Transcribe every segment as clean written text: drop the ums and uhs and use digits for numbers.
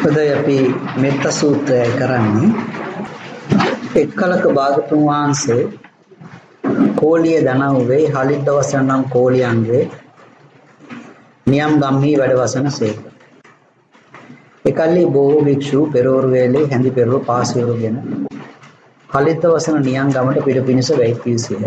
අද අපි මෙත්ත සූත්‍රය කරන්නේ එක්කලක භාගතුන් වහන්සේ කෝලිය දනව්වේ හලිද්දවසන නම් කෝලියන්ගේ නියම් ගම්හි වැඩවසන සේක. එකල්ලි බොහෝ භික්ෂු පෙරවරු වේලේ හැඳි පෙරව පාසියරුගෙන හලිද්දවසන නියම් ගමට පිට පිණිස වැයි පිවිසියහ.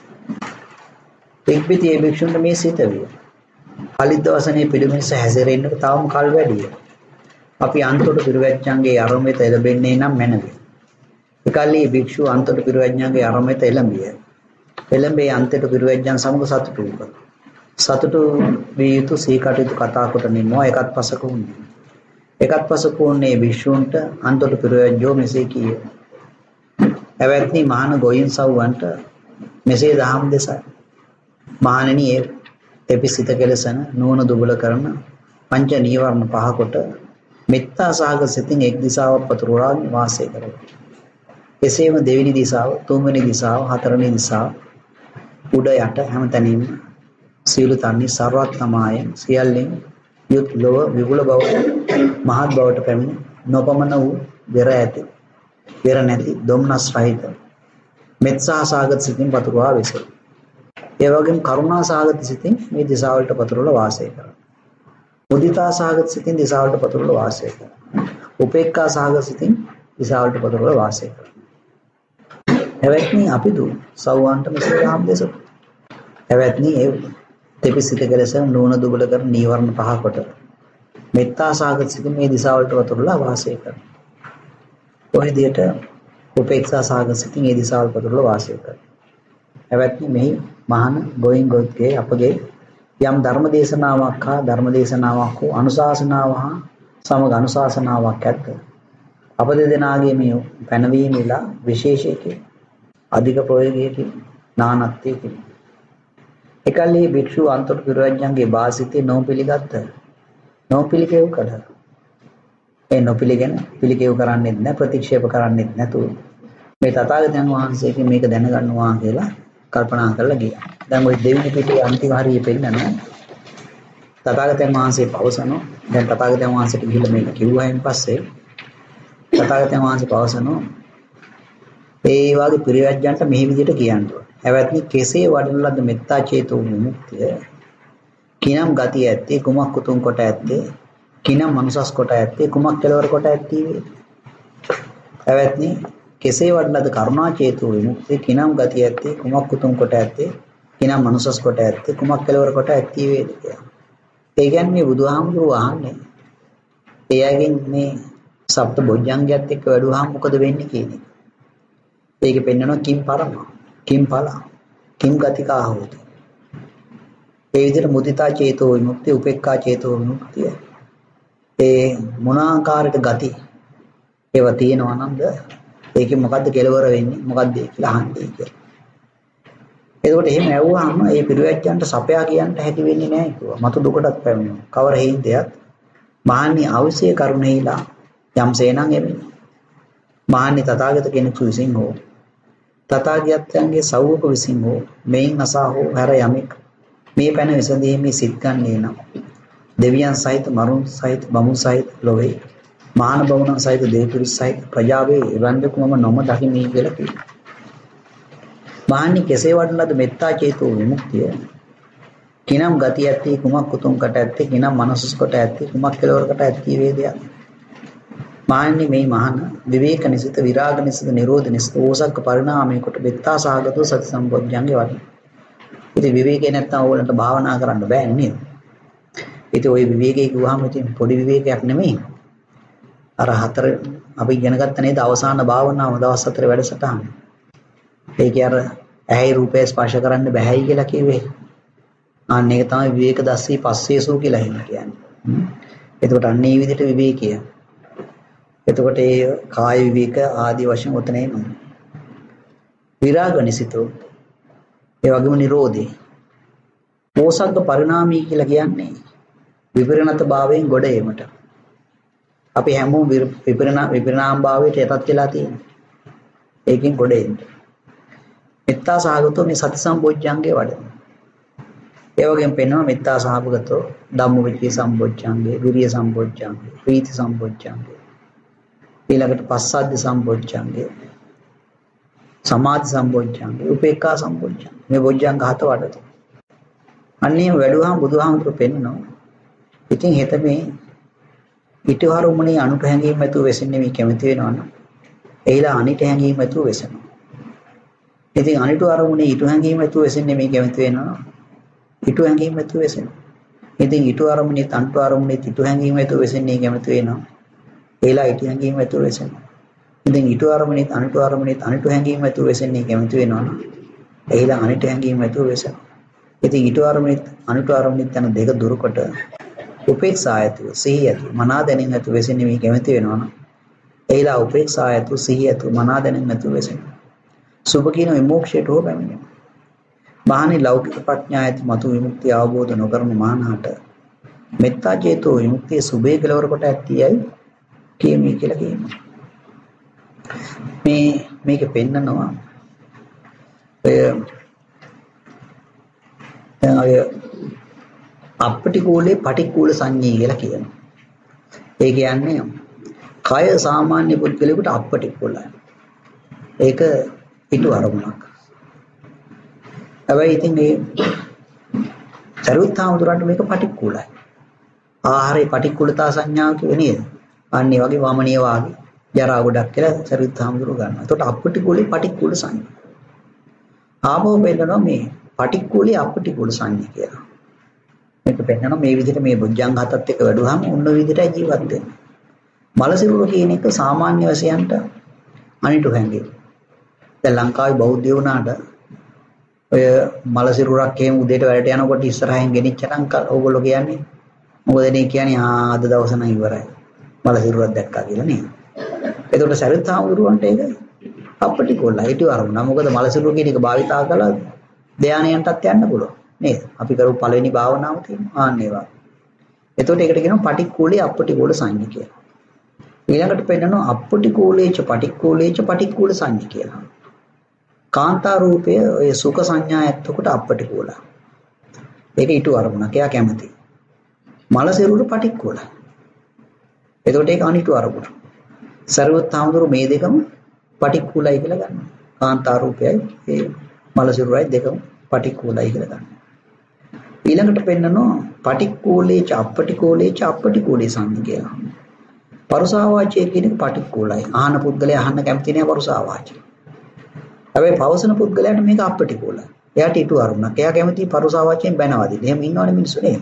එක්බිති ඒ භික්ෂුන්ට මේ සිත විය. හලිද්දවසනේ පිට පිණිස හැසිරෙන්නට තවම කල් වැඩිය. අපි අන්තොට පිරිවැජ්ජන්ගේ අරමුවෙත එළඹෙන්නේ නම් මැනවි. එකල්ලි භික්ෂුව අන්තොට පිරිවැජ්ජන්ගේ අරමුවෙත එළඹිය. එළඹේ අන්තයට පිරිවැජ්ජන් සමග සතුටු වූ. සතුටු විය යුතු සී කටයුතු කතා කොට නිමවා එකත් පසක වුණේ. එකත් පසක වුණේ භික්ෂූන්ට අන්තොට පිරිවැජ්ජෝ මෙසේ කීය. එවැත්නි මහාන ගෝයින් සව්වන්ට මෙසේ දහම් දෙසයි. මහණෙනි ඒ එපිසිත කෙලසන නුවණ දුබල කරන පංච නීවරණ පහ කොට මෙත්තා සහගත සිතින් එක් දිසාවක් පතුරවා වාසය කරයි. එසේම දෙවෙනි දිසාව, තුන්වෙනි දිසාව, හතරවෙනි දිසාව උඩ යට හැමතැනින්ම සීල තන්නේ සර්වත්මායෙන් සියල්ලෙන් යුත් ලොව විපුල බව මහත් බවට පැමිණ නොපමණ වූ වෙර ඇති වෙර නැති ධම්නස් රහිත මෙත්සා සහගත සිතින් පතුරවා වෙසෙයි. ඒ වගේම කරුණා සහගත සිතින් මේ දිසාවලට පතුරවලා වාසය කරයි. මුදිතා සහගත සිතින් දිසාවලට පතුරවලා වාසය කරයි. උපේක්ඛා සහගත සිතින් දිසාවලට පතුරවලා වාසය කරයි. එවැත්නි අපි දු සව්වන්ට මෙසේ දහම් දෙසු. එවැත්නි ඒ තෙපිසිත කෙලෙසන නුවණ දුබල කර නීවරණ පහ කොට මෙත්තා සහගත සිතින් මේ දිසාවලට පතුරවලා වාසය කරයි. ඔය විදිහට උපේක්ෂා සහගත සිතින් මේ දිසාවලට පතුරවලා වාසය කරයි. එවැත්නි මෙහි මහාන ගෝයින් ගොත්ගේ අපගේ යම් ධර්ම දේශනාවක් හා ධර්ම දේශනාවක් හෝ අනුශාසනාව හා සමග අනුශාසනාවක් ඇද්ද අප දෙදෙනාගේ මේ පැනවීමලා විශේෂයකින් අධික ප්‍රයෝගයකින් නානත්වයකින් එකල්හි භික්ෂු අන්තොට පිරිවැජ්ජන්ගේ වාසිතේ නොපිළිගත්ත නොපිළිකෙව් කළා. ඒ නොපිළිගෙන පිළිකෙව් කරන්නේත් නැ ප්‍රතික්ෂේප කරන්නේත් නැතුව මේ තථාගතයන් වහන්සේගෙන් මේක දැනගන්නවා කියලා කල්පනා කරලා ගියා. දැන් ওই දෙවෙනි පිටේ අන්තිම හරිය පෙන්නන තථාගතයන් වහන්සේ පවසනවා. දැන් තථාගතයන් වහන්සේට ගිහිල්ලා මේක කිව්වයින් පස්සේ තථාගතයන් වහන්සේ පවසනවා ඒ වාගේ පිරිවැජ්ජන්ට මේ විදිහට කියන්න ඕන. හැවත්නි කෙසේ වඩන ලද මෙත්තා චේතෝ විමුක්තිය කිනම් ගතිය ඇත්තේ කුමක් උතුම් කොට ඇත්තේ කිනම් මනුසස් කොට ඇත්තේ කුමක් කෙලවර කොට ඇත්තේ වේ. හැවත්නි කෙසේ වඩන ලද කරුණා චේතෝ විමුක්තිය කිනම් ගතිය ඇත්තේ කුමක් උතුම් කොට ඇත්තේ කිනම් මනුසස් කොට ඇත්තේ කුමක් කෙලවර කොට ඇත්තේ වේද කියලා. ඒ කියන්නේ බුදුහාමුදුරුවෝ අහන්නේ එයාගෙන් මේ සප්ත බොජ්ජංගයත් එක්ක වැඩුවාම මොකද වෙන්නේ කියන එක. ඒක පෙන්නනවා කිම් පරම කිම් ඵල කිම් ගතිකා හොති. ඒ විදිහට මුදිතා චේතෝ විමුක්තිය උපේක්ඛා චේතෝ විමුක්තිය ඒ මොනාකාරයට ගති ඒවා තියෙනවා නම්ද ඒකේ මොකද්ද කෙලවර වෙන්නේ මොකද්ද කියලා අහන්නේ කියලා. එතකොට එහෙම ඇහුවාම මේ පිරිවැජ්ජන්ට සපයා කියන්න හැකි වෙන්නේ නැහැ කිව්වා. මතු දුකටත් පැමිණෙනවා. කවර හේින්දයක් මහානි අවශ්‍ය කරුණේලා යම් සේනං එන්නේ. මහානි තථාගත කෙනෙකු විසින් හෝ තථාගතයන්ගේ සව්වක විසින් හෝ මේන් අසා හෝ හැර යමෙක් මේ පැන විසඳීමේ සිත් ගන්නේ නම් දෙවියන් සහිත මරුන් සහිත බමුණු සහිත ලොවේ මහාන බමුණන් සහිත දේවපුරුෂ සහිත ප්‍රජාවේ ඉවන්දකුමම නොම දකිමි කියලා කියනවා. මහානි කෙසේ වඩන ලද මෙත්තා චේතෝ විමුක්තිය කිනම් ගතිය ඇත්තේ කුමක් උතුම් කට ඇත්තේ කිනම් මනසස් කොට ඇත්තේ කුමක් කෙලවරකට ඇත්තේ වේදයක්. මහානි මේ මහාන විවේක නිසිත විරාග නිසිත නිරෝධ නිසිත ඕසක්ක පරිණාමයේ කොට මෙත්තා සාගතෝ සති සම්පෝඥංගේ වඩන. ඉතින් විවේකේ නැත්තම් ඕලන්ට භාවනා කරන්න බෑ නේද? ඉතින් ওই විවේකේ කිව්වහම ඉතින් පොඩි විවේකයක් නෙමෙයි. අර හතර අපි ඉගෙන ගත්ත නේද අවසාන භාවනාව දවස් 4 වැඩසටහන. ඒකේ අර ඇහි රූපය ස්පර්ශ කරන්න බෑයි කියලා කිව්වේ. අන්න ඒක තමයි විවේක දස්සී පස්සේසෝ කියලා කියන්නේ. එතකොට අන්න ඒ විදිහට විවේකය. එතකොට ඒ කාය විවේක ආදී වශයෙන් උතන එනවා. විරාග නිසිතෝ ඒ වගේම නිරෝධේ. ඕසග්ග පරිණාමී කියලා කියන්නේ විපරිණත භාවයෙන් ගොඩ ඒමට. අපි හැමෝම විපරිණාම භාවයට යටත් වෙලා තියෙනවා. ඒකෙන් ගොඩ එන්න. මෙත්තා සහගතෝ මේ සති සම්පෝඥංගේ වඩන. ඒ වගේම පෙන්වනවා මෙත්තා සහගතෝ ධම්මවිචේ සම්පෝඥංගේ, විරිය සම්පෝඥංගේ, ප්‍රීති සම්පෝඥංගේ, ඊළඟට පස්සද්ධි සම්පොච්චංගය, සමාධි සම්පොච්චංගය, උපේක්ඛා සම්පොච්චංගය. මේ බොජ්ජංග 7 වඩත. අන්නේ වැඩුවාම බුදුහාමුදුරු පෙන්නනවා. ඉතින් හෙට මේ ඊටවරුමුණේ අනුට හැංගීම් ඇතුව වෙසෙන්නේ මේ කැමති වෙනවනම් එයිලා අනිට හැංගීම් ඇතුව වෙසෙනවා. ඉතින් අනිට අරමුණේ ඊට හැංගීම් ඇතුව වෙසෙන්නේ මේ කැමති වෙනවා. ඊට හැංගීම් ඇතුව වෙසෙනවා. ඉතින් ඊට අරමුණේ තන්ට අරමුණේ ඊට හැංගීම් ඇතුව වෙසෙන්නේ කැමති වෙනවා. එයිලා ඊට හැංගීම් ඇතුව වෙසෙනවා. ඉතින් ඊට අරමුණේ අනිට අරමුණේ අනිට හැංගීම් ඇතුව වෙසෙන්නේ කැමති වෙනවා. එයිලා අනිට හැංගීම් ඇතුව වෙසෙනවා. ඉතින් ඊට අරමුණේ අනිට අරමුණේ යන දෙක දුරකට උපේක්ෂායතු සිහියතු මනා දැනෙන් ඇතු වෙසෙන්නේ මේ කැමති වෙනවනම් එයිලා උපේක්ෂායතු සිහියතු මනා දැනෙන් ඇතු වෙසෙනවා. සුභ කියන විමුක්තියට හෝ පැමිණෙනවා. මහණේ ලෞකික ප්‍රඥායති මතු විමුක්තිය අවබෝධ නොකරන මහානහට මෙත්තා චේතෝ විමුක්තිය සුභේ කෙලවර කොට ඇත්තියයි කියමි කියලා කියනවා. මේක පෙන්නනවා ඔය අපටිකූලේ පටික්කුල සංඤී කියලා කියනවා. ඒ කියන්නේ කය සාමාන්‍ය පුද්ගලයෙකුට අපටික්කුලයි. ඒක ඊට අරමුණක්. හැබැයි ඉතින් මේ සරුත්ථාමුදුරන්ට මේක පටික්කුලයි. ආහාරේ පටික්කුලතා සංඥාව කියන්නේ නේද? අන්න ඒ වගේ වමනීය වාගේ ජරා ගොඩක් කියලා සරුත්ථාමුදුර ගන්නවා. එතකොට අපටික්කුලේ පටික්කුල සංඥා. ආපහු වෙන්නනවා මේ පටික්කුලේ අපටික්කුල සංඥා කියලා. මේක පෙන්නනවා මේ විදිහට මේ බොජ්ජංග 7ත් එක්ක වැඩුවාම උන්න විදිහටයි ජීවත් වෙන්නේ. මලසිරුර කියන එක සාමාන්‍ය වශයෙන්ට අනිට හැංගේ. දැන් ලංකාවේ බෞද්ධ වුණාට ඔය මලසිරුරක් එහෙම උදේට වැඩට යනකොට ඉස්සරහින් ගෙනිච්චනම් ඕගොල්ලෝ කියන්නේ මොකද මේ කියන්නේ අද දවස නම් ඉවරයි. මලසිරුරක් දැක්කා කියලා නේද? එතකොට සරිත් හාමුදුරුවන්ට ඒක අපටිකොල්ලා හිටිය වරුණා. මොකද මලසිරුර කියන එක භාවිතා කළා ධානයන්ටත් යන්න පුළුවන්. නේද? අපි කරු පළවෙනි භාවනාව තියෙනවා. ආන්න ඒවා. එතකොට ඒකට කියනවා පටික්කුලේ අපටිකෝල සංඥා කියලා. ඊළඟට පෙන්නනවා අපටිකෝලේච පටික්කුලේච පටික්කුල සංඥා කියලා. කාන්තා රූපයේ ඒ සුඛ සංඥා එක්කොට අපටිකෝල. ඒක ඊට වරුණා. එයා කැමති. මලසිරුර පටික්කුල. එතකොට ඒක අනිට වරුණ. සර්වත් හාමුදුරු මේ දෙකම පටික්කුලයි කියලා ගන්නවා. කාන්තා රූපයයි ඒ මලසිරුරයි දෙකම පටික්කුලයි කියලා ගන්නවා. ඊළඟට පෙන්නනවා පටික්කුලේච අපටිකෝලේච අපටිකෝලේ සංඥා කියලා. පරුසාවාචය කියන එක පටික්කුලයි. ආහන පුද්ගලයා අහන්න කැමති නෑ පරුසාවාචය. හැබැයි පවසන පුද්ගලයාට මේක අපටිකෝලයි. එයාට ඊට වරුණක්. එයා කැමති පරුසාවාචයෙන් බැනවදින්න. එහෙම ඉන්නවනේ මිනිස්සු නේද?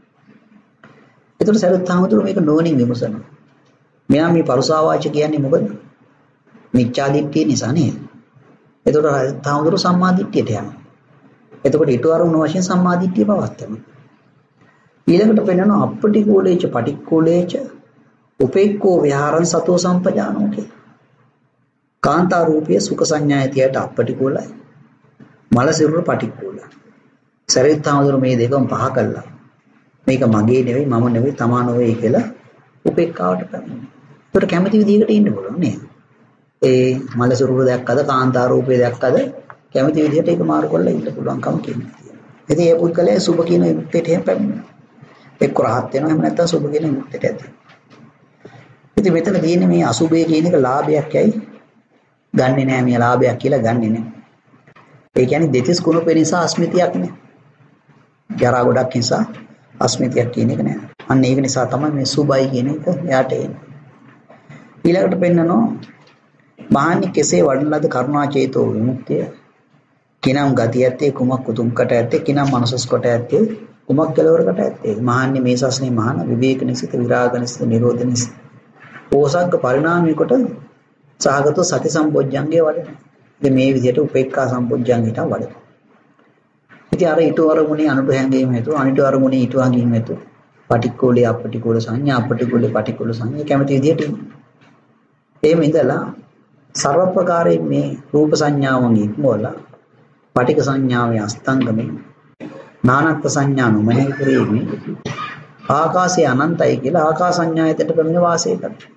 ඒතර සරිත් හාමුදුරුවෝ මේක නෝනින් විමසනවා. මෙයා මේ පරුසාවාචය කියන්නේ මොකද? මිච්ඡා දිට්ඨිය නිසා නේද? එතකොට සරිත් හාමුදුරුවෝ සම්මා දිට්ඨියට යනවා. එතකොට ඊට වරුණ වශයෙන් සම්මා දිට්ඨිය පවත්වනවා. ඊළඟට පෙන්නනවා අපටිකෝලේච පටික්කුලේච උපේක්ඛෝ විහාරං සතෝ සම්පජානෝ කිය. කාන්තා රූපයේ සුඛ සංඥායතියට අපටිකෝලයි. මලසිරුර පටික්කුලයි. සරිත් හාමුදුරුවෝ මේ දෙකම පහ කළා. මේක මගේ නෙවෙයි මම නෙවෙයි තමා නෙවෙයි කියලා උපේක්ඛාවට පැමිණෙනවා. ඒකට කැමති විදිහකට ඉන්න පුළුවන් නේද? ඒ මලසිරුර දැක්කද කාන්තා රූපය දැක්කද කැමති විදිහට ඒක මාරු කරලා ඉන්න පුළුවන්කම කියන්නේ. ඉතින් ඒ පුද්ගලයා සුභ කියන විමුක්තියට එහෙම පැමිණෙනවා. එක්ක රහත් වෙනවා එහෙම නැත්නම් සුභ කියන විමුක්තියට ඇති. ඉතින් මෙතන තියෙන්නේ මේ අසුභය කියන එක ලාභයක් යයි ගන්නෙ නෑ මේ ලාභයක් කියලා ගන්නෙ නෑ. ඒ කියන්නේ දෙතිස් කුණපේ නිසා අස්මිතියක් නෑ. ජරා ගොඩක් නිසා අස්මිතියක් කියන එක නෑ. අන්න ඒක නිසා තමයි මේ සුභයි කියන එක යාට එන්නේ. ඊළඟට පෙන්නනවා මහන්නේ කෙසේ වඩන ලද කරුණා චේතෝ විමුක්තිය කිනම් ගතිය ඇත්තේ කුමක් උතුම්කට ඇත්තේ කිනම් මනසස් කොට ඇත්තේ කුමක් කෙලවරකට ඇත්තේ මහන්නේ මේ සස්නේ මහාන විවේක නිසිත විරාග නිසිත නිරෝධ නිසිත පෝසග්ග පරිණාමයකට සහගත සති සම්පොඥංගේ වඩන. ඉතින් මේ විදිහට උපේක්ඛා සම්පොඥංගයට වඩන. ඉතින් අර ඊට වරමුණේ අනුට හැංගීම හේතු අනිට වරමුණේ ඊට හැංගීම හේතු පටික්කුලේ අපටිකුල සංඥා අපටිකුලේ පටිකුල සංඥා කැමති විදිහට එහෙම ඉඳලා සර්ව ප්‍රකාරයෙන් මේ රූප සංඥාවන් ඉක්මවලා පටික සංඥාවේ අස්තංගමේ නානත්ත් සංඥා නොමෙහි කිරීමේ ආකාශය අනන්තයි කියලා ආකාශ සංඥායතට පැමිණ වාසය කරනවා.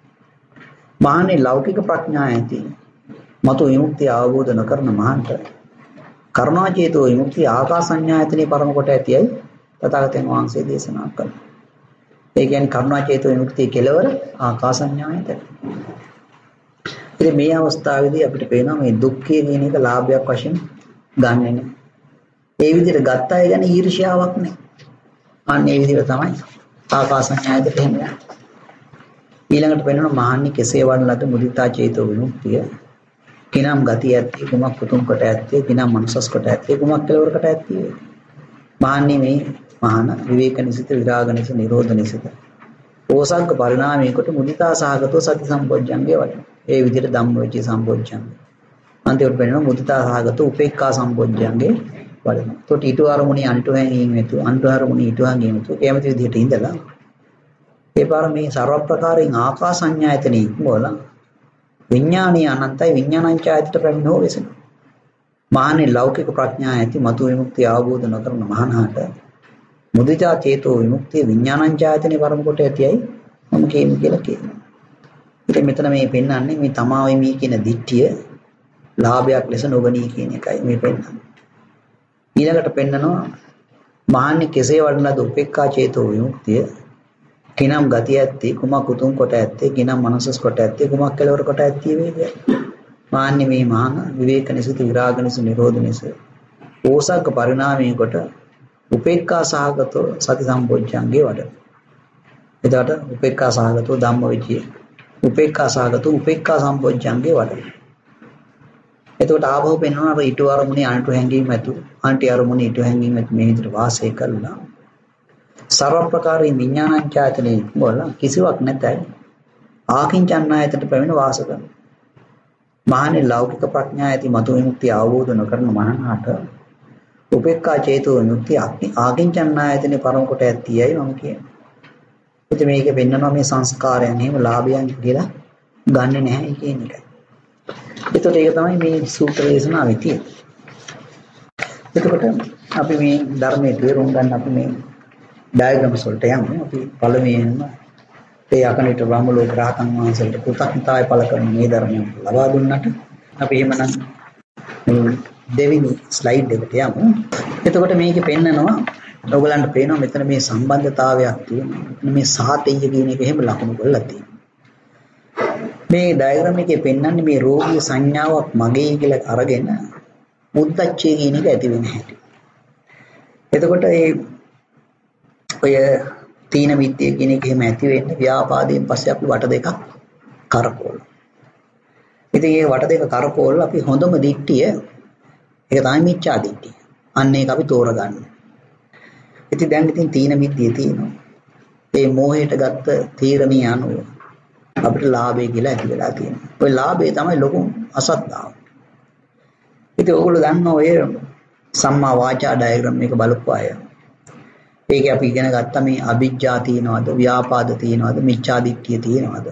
මහානේ ලෞකික ප්‍රඥා ඇති මතු විමුක්තිය අවබෝධ නොකරන මහන්ට කරුණා චේතෝ විමුක්තිය ආකාශ සංඥායතනේ පරම කොට ඇතියි තථාගතයන් වහන්සේ දේශනා කළා. ඒ කියන්නේ කරුණා චේතෝ විමුක්තිය කෙලවර ආකාශ සංඥායතන. ඉතින් මේ අවස්ථාවේදී අපිට පේනවා මේ දුක්ඛය කියන එක ලාභයක් වශයෙන් ගන්නෙ නෑ. ඒ විදිහට ගත්ත අය ගැන ඊර්ෂ්‍යාවක් නෑ. අන්න ඒ විදිහට තමයි ආකාසඤ්ඤායතට එහෙම යන්නේ. ඊළඟට වෙනවා මහන්නේ කෙසේ වඩලද මුදිතා චේතෝ විමුක්තිය. කිනම් ගතිය ඇත්තේ කුමක් පුතුම් කොට ඇත්තේ කිනම් මනසස් කොට ඇත්තේ කුමක් කෙලවරකට ඇත්තේ. මහන්නේ මේ මහාන විවේක නිසිත විරාග නිසිත නිරෝධ නිසිත. ඕසග්ග පරිණාමයකට මුදිතා සහගතව සති සම්පොඥංගේ වඩන. ඒ විදිහට ධම්මවිචේ සම්පොඥංග. අන්තිමට වෙනවා මුදිතා සහගතව උපේක්ඛා සම්පොඥංගේ වඩන. ඒකට ඊට අරමුණේ අනිට හැංගීම හේතු අනිට අරමුණේ ඊට හැංගීම හේතු කැමති විදිහට ඉඳලා ඒ පාර මේ ਸਰව ප්‍රකාරයෙන් ආකාසඤ්ඤායතනෙ ඉක්මවල විඥානීය අනන්තයි විඥානංචායතට ප්‍රමිනෝ වෙසන. මහානේ ලෞකික ප්‍රඥා ඇති මතු විමුක්තිය අවබෝධ නොකරන මහානහට මුදිතා චේතෝ විමුක්තිය විඥානංචායතනෙ පරම කොට ඇතියි මම කියන්නේ කියලා කියනවා. ඉතින් මෙතන මේ පෙන්වන්නේ මේ තමාවේ මේ කියන දිට්ඨිය ලාභයක් ලෙස නොගනී කියන එකයි මේ පෙන්වන්නේ. ඊළඟට පෙන්නනවා මහන්නේ කෙසේ වඩනද උපේක්ඛා චේතෝ විමුක්තිය කිනම් ගතිය ඇත්තේ කුමක් උතුම් කොට ඇත්තේ කිනම් මනසස් කොට ඇත්තේ කුමක් කෙලවර කොට ඇත්තේ වේද. මාන්නේ මේ මහාන විවේක නිසිත විරාග නිසිත නිරෝධ නිසිත ඕසග්ග පරිණාමයේ කොට උපේක්ඛා සහගතව සති සම්පොඥංගේ වඩන. එතකොට උපේක්ඛා සහගතව ධම්මවිචේ උපේක්ඛා සහගතව උපේක්ඛා සම්පොඥංගේ වඩන. එතකොට ආභව පෙන්වනවා අර ඊට අරමුණේ අනිට හැංගීම ඇතු අනිට අරමුණේ ඊට හැංගීම ඇතු මේ විදිහට වාසය කළා. ਸਰව ප්‍රකාරයෙන් විඥානංචායතනෙ වල කිසිවක් නැතයි ආකින්චන්නායතට පැමිණ වාස කරන. මහානේ ලෞකික ප්‍රඥා ඇති මතු විමුක්තිය අවබෝධ නොකරන මනහට උපේක්ඛා චේතෝ විමුක්තිය ආකින්චන්නායතනෙ පරම කොට ඇතියයි මම කියන්නේ. ඉතින් මේක පෙන්නනවා මේ සංස්කාරයන් එහෙම ලාභයන් කියලා ගන්නෙ නැහැ කියන එකයි. එතකොට ඒක තමයි මේ සූත්‍ර දේශනාවේ තියෙන්නේ. එතකොට අපි මේ ධර්මයේ තේරුම් ගන්න අපි මේ ඩයග්‍රෑම්ස් වලට යමු. අපි පළමුවෙන්ම ඒ අකනිට බ්‍රහ්ම ලෝක රහතන් වහන්සේට කෘතඥතාවය පළ කරන මේ ධර්මයන් ලබා දුන්නට අපි එහෙමනම් මේ දෙවෙනි ස්ලයිඩ් එකට යමු. එතකොට මේකේ පෙන්නනවා ඔයගලන්ට පේනවා මෙතන මේ සම්බන්ධතාවයක් තියෙනවා. මේ සාතේය කියන එක එහෙම ලකුණු කරලා තියෙනවා. මේ ඩයග්‍රෑම් එකේ පෙන්නන්නේ මේ රෝගී සංඥාවක් මගේ කියලා අරගෙන මුද්දච්චය කියන එක ඇති වෙන හැටි. එතකොට ඔය තීන මිද්දේ කියන එක එහෙම ඇති වෙන්නේ ව්‍යාපාදයෙන් පස්සේ අපි වට දෙකක් කරකවල. ඉතින් මේ වට දෙක කරකවල අපි හොඳම දිට්ඨිය ඒක තමයි මිච්ඡා දිට්ඨිය. අන්න ඒක අපි තෝරගන්න. ඉතින් දැන් ඉතින් තීන මිද්දේ තියෙනවා. ඒ මෝහයට ගත්ත තීරණිය අනුව අපිට ලාභය කියලා ඇති වෙලා තියෙනවා. ওই ලාභය තමයි ලොකු අසත්තාව. ඉතින් ඕගොල්ලෝ දන්නවා ඔය සම්මා වාචා ඩයග්‍රෑම් එක බලපු අය. ඒක අපි ඉගෙන ගත්තා මේ අවිජ්ජා තියනවාද ව්‍යාපාද තියනවාද මිච්ඡා දිට්ඨිය තියනවාද.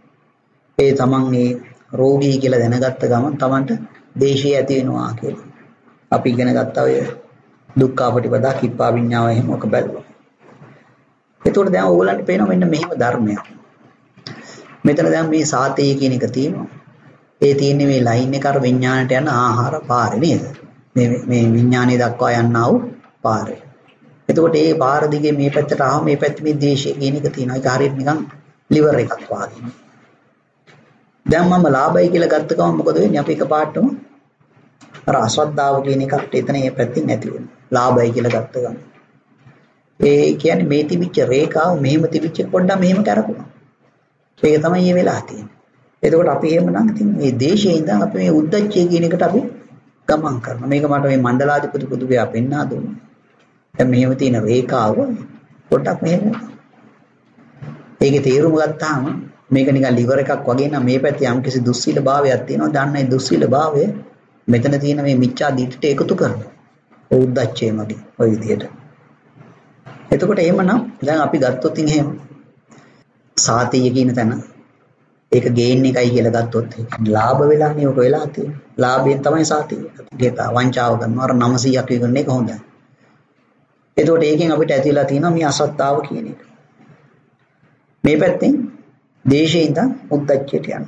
ඒ තමන් මේ රෝගී කියලා දැනගත්ත ගමන් තමන්ට දේශය ඇති වෙනවා කියලා. අපි ඉගෙන ගත්තා ඔය දුක්ඛාපටිපදා කිප්පා විඤ්ඤාව එහෙම ඔක බැලුවා. ඒතකොට දැන් ඕගොල්ලන්ට පේනවා මෙන්න මෙහෙම ධර්මයක්. මෙතන දැන් මේ සාතේ කියන එක තියෙනවා. ඒ තියෙන්නේ මේ ලයින් එක අර විඥාණයට යන ආහාර පාරේ නේද? මේ විඥාණය දක්වා යන්නා වූ පාරේ. එතකොට මේ පාර දිගේ මේ පැත්තට ආව මේ පැත්තේ මේ දේශය කියන එක තියෙනවා. ඒක හරියට නිකන් liver එකක් වගේ. දැන් මම ලාභයි කියලා ගත්ත ගමන් මොකද වෙන්නේ? අපි එකපාරටම අර අසද්දාව කියන එකට එතන මේ පැත්තෙන් නැති වෙනවා. ලාභයි කියලා ගත්ත ගමන්. ඒ කියන්නේ මේ තිබිච්ච රේඛාව මෙහෙම තිබිච්ච පොඩ්ඩක් මෙහෙම කරපුවා. ඒක තමයි මේ වෙලා තියෙන්නේ. එතකොට අපි එහෙමනම් ඉතින් මේ දේශයේ ඉඳන් අපි මේ උද්දච්චය කියන එකට අපි ගමන් කරනවා. මේක මට මේ මණ්ඩලාධිපති පුදුපියා පෙන්වා දුන්නා. දැන් මෙහෙම තියෙන රේඛාව පොඩ්ඩක් මෙහෙම. ඒකේ තේරුම ගත්තාම මේක නිකන් liver එකක් වගේ නම් මේ පැත්තේ යම්කිසි දුස්සීල භාවයක් තියෙනවා. දැන් මේ දුස්සීල භාවය මෙතන තියෙන මේ මිච්ඡා දිට්ඨියට එකතු කරනවා. උද්දච්චය මගේ ওই විදිහට. එතකොට එහෙමනම් දැන් අපි ගත්තොත් එහෙම සාතිය කියන තැන ඒක ගේන් එකයි කියලා ගත්තොත් ලාභ වෙලානේ ඔක වෙලා තියෙන්නේ. ලාභයෙන් තමයි සාතිය. ගේතා වංචාව කරනවා. අර 900ක් විකුණන එක හොඳයි. එතකොට ඒකෙන් අපිට ඇතිලා තියෙනවා මේ අසත්තාව කියන එක. මේ පැත්තෙන් දේශේ ඉඳන් උද්දච්චයට යනවා.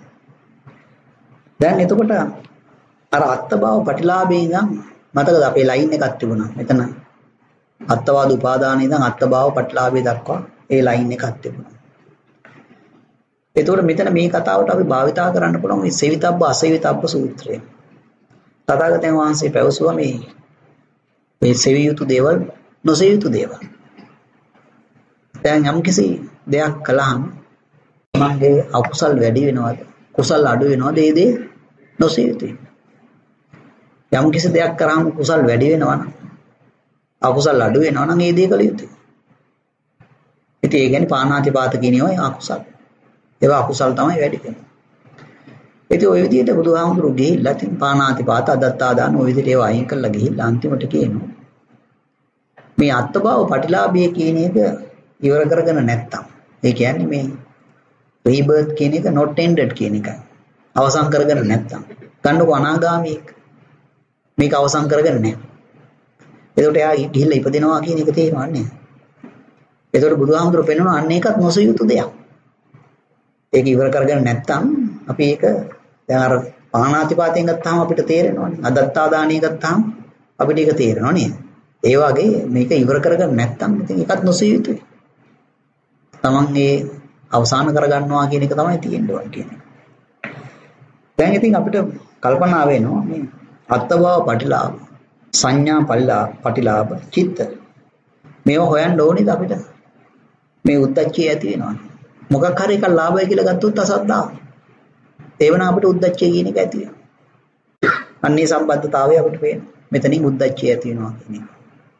දැන් එතකොට අර අත්බව ප්‍රතිලාභේ ඉඳන් මතකද අපේ ලයින් එකක් තිබුණා. මෙතන අත්වාද උපාදානේ ඉඳන් අත්බව ප්‍රතිලාභේ දක්වා ඒ ලයින් එකක් තිබුණා. එතකොට මෙතන මේ කතාවට අපි භාවිතා කරන්න පුළුවන් මේ සෙවිතබ්බ අසෙවිතබ්බ සූත්‍රය. තථාගතයන් වහන්සේ පැවසුවා මේ සෙවිය යුතු දේවල් නොසෙවිය යුතු දේවල්. දැන් යම්කිසි දෙයක් කළාම මගේ අකුසල් වැඩි වෙනවද? කුසල් අඩු වෙනවද? ඒ දේ නොසෙවිය යුතුයි. යම්කිසි දෙයක් කරාම කුසල් වැඩි වෙනවා නම් අකුසල් අඩු වෙනවා නම් ඒ දේ කළ යුතුයි. ඉතින් ඒ කියන්නේ පාණාතිපාත කියන ඒවා අකුසල්. ඒවා අකුසල් තමයි වැඩි වෙන්නේ. ඉතින් ওই විදිහට බුදුහාමුදුරුවෝ ගිහිල්ලා තින් පාණාතිපාත අදත්තා දාන ওই විදිහට ඒවා අයින් කරලා ගිහිල්ලා අන්තිමට කියනවා මේ අත්බව පටිලාභය කියන එක ඉවර කරගෙන නැත්තම් ඒ කියන්නේ මේ රීබර්ත් කියන එක not ended කියන එක අවසන් කරගෙන නැත්තම් ගන්නකො අනාගාමීක මේක අවසන් කරගෙන නැහැ. එතකොට එයා ගිහිල්ලා ඉපදිනවා කියන එක තේරෙන්නේ. එතකොට බුදුහාමුදුරුවෝ පෙන්වනවා අන්න ඒකත් නොසිය යුතු දෙයක්. ඒක ඉවර කරගෙන නැත්තම් අපි ඒක දැන් අර පාණාතිපාතයෙන් ගත්තාම අපිට තේරෙනවනේ. අදත්තා දාණය ගත්තාම අපිට ඒක තේරෙනව නේද? ඒ වගේ මේක ඉවර කරගෙන නැත්තම් ඉතින් ඒකත් නොසිය යුතුයි. තමන් ඒ අවසන් කරගන්නවා කියන එක තමයි තියෙන්නේ කියන්නේ. දැන් ඉතින් අපිට කල්පනා වෙනවා මේ අත්බව පටිලාභ සංඥා පටිලාභ චිත්ත මේව හොයන්න ඕනේද අපිට? මේ උද්දච්චය ඇති වෙනවා. මොකක් හරි එකක් ලාභය කියලා ගත්තොත් අසද්දාව. ඒ වෙන අපිට උද්දච්චය කියන එක ඇති වෙනවා. අන්නේ සම්බන්ධතාවය අපිට පේනවා. මෙතනින් උද්දච්චය ඇති වෙනවා කියන එක.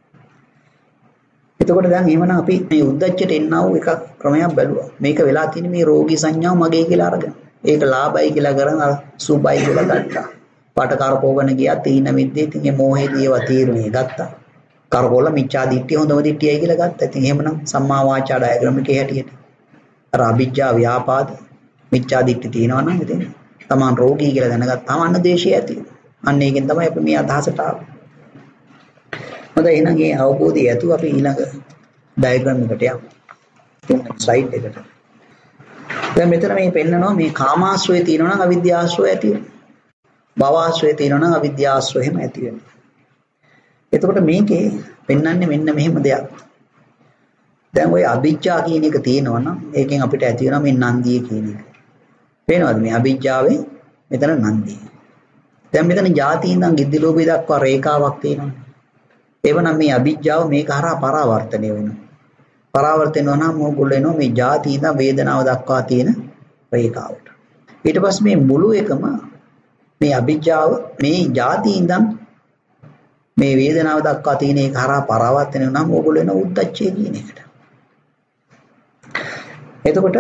එතකොට දැන් එහෙමනම් අපි මේ උද්දච්චයට එන්නා වූ එකක් ක්‍රමයක් බැලුවා. මේක වෙලා තියෙන මේ රෝගී සංඥාව මගේ කියලා අරගෙන. ඒක ලාභයි කියලා කරන් අර සුභයි කියලා ගත්තා. පාට කරකෝගෙන ගියා තීන මිද්දේ ඉතින් මේ මොහේදී ඒවා තීරණේ ගත්තා. කරකෝල මිච්ඡා දිට්ඨිය හොඳම දිට්ඨියයි කියලා ගත්තා. ඉතින් එහෙමනම් සම්මා වාචා ඩයග්‍රෑම් එකේ හැටියට අර අවිජ්ජා ව්‍යාපාද මිච්ඡා දිට්ඨි තියෙනවා නම් ඉතින් තමන් රෝගී කියලා දැනගත්තාම අන්න දේශය ඇති වෙනවා. අන්න ඒකෙන් තමයි අපි මේ අදහසට ආවේ. හොඳයි එහෙනම් මේ අවබෝධය ඇතුව අපි ඊළඟ ඩයග්‍රෑම් එකට යමු. තුන්වෙනි ස්ලයිඩ් එකට. දැන් මෙතන මේ පෙන්නනවා මේ කාමාශ්‍රය තියෙනවා නම් අවිද්‍යාශ්‍රය ඇති වෙනවා. භවආශ්‍රය තියෙනවා නම් අවිද්‍යාශ්‍රය එහෙම ඇති වෙනවා. එතකොට මේකේ පෙන්වන්නේ මෙන්න මෙහෙම දෙයක්. දැන් ওই අවිජ්ජා කියන එක තියෙනවා නම් ඒකෙන් අපිට ඇති වෙනවා මේ නන්දිය කියන එක. පේනවද මේ අවිජ්ජාවේ මෙතන නන්දිය. දැන් මෙතන ಜಾති ඉඳන් ගිද්දි ලෝභය දක්වා රේඛාවක් තියෙනවා. එවනම් මේ අවිජ්ජාව මේක හරහා පරාවර්තනය වෙනවා. පරාවර්තන වෙනවා නම් මොකද වෙනවා මේ ಜಾති ඉඳන් වේදනාව දක්වා තියෙන රේඛාවට. ඊට පස්සේ මේ මුළු එකම මේ අවිජ්ජාව මේ ಜಾති ඉඳන් මේ වේදනාව දක්වා තියෙන එක හරහා පරාවර්තන වෙනවා නම් මොකද වෙන උද්දච්චය කියන එකට. එතකොට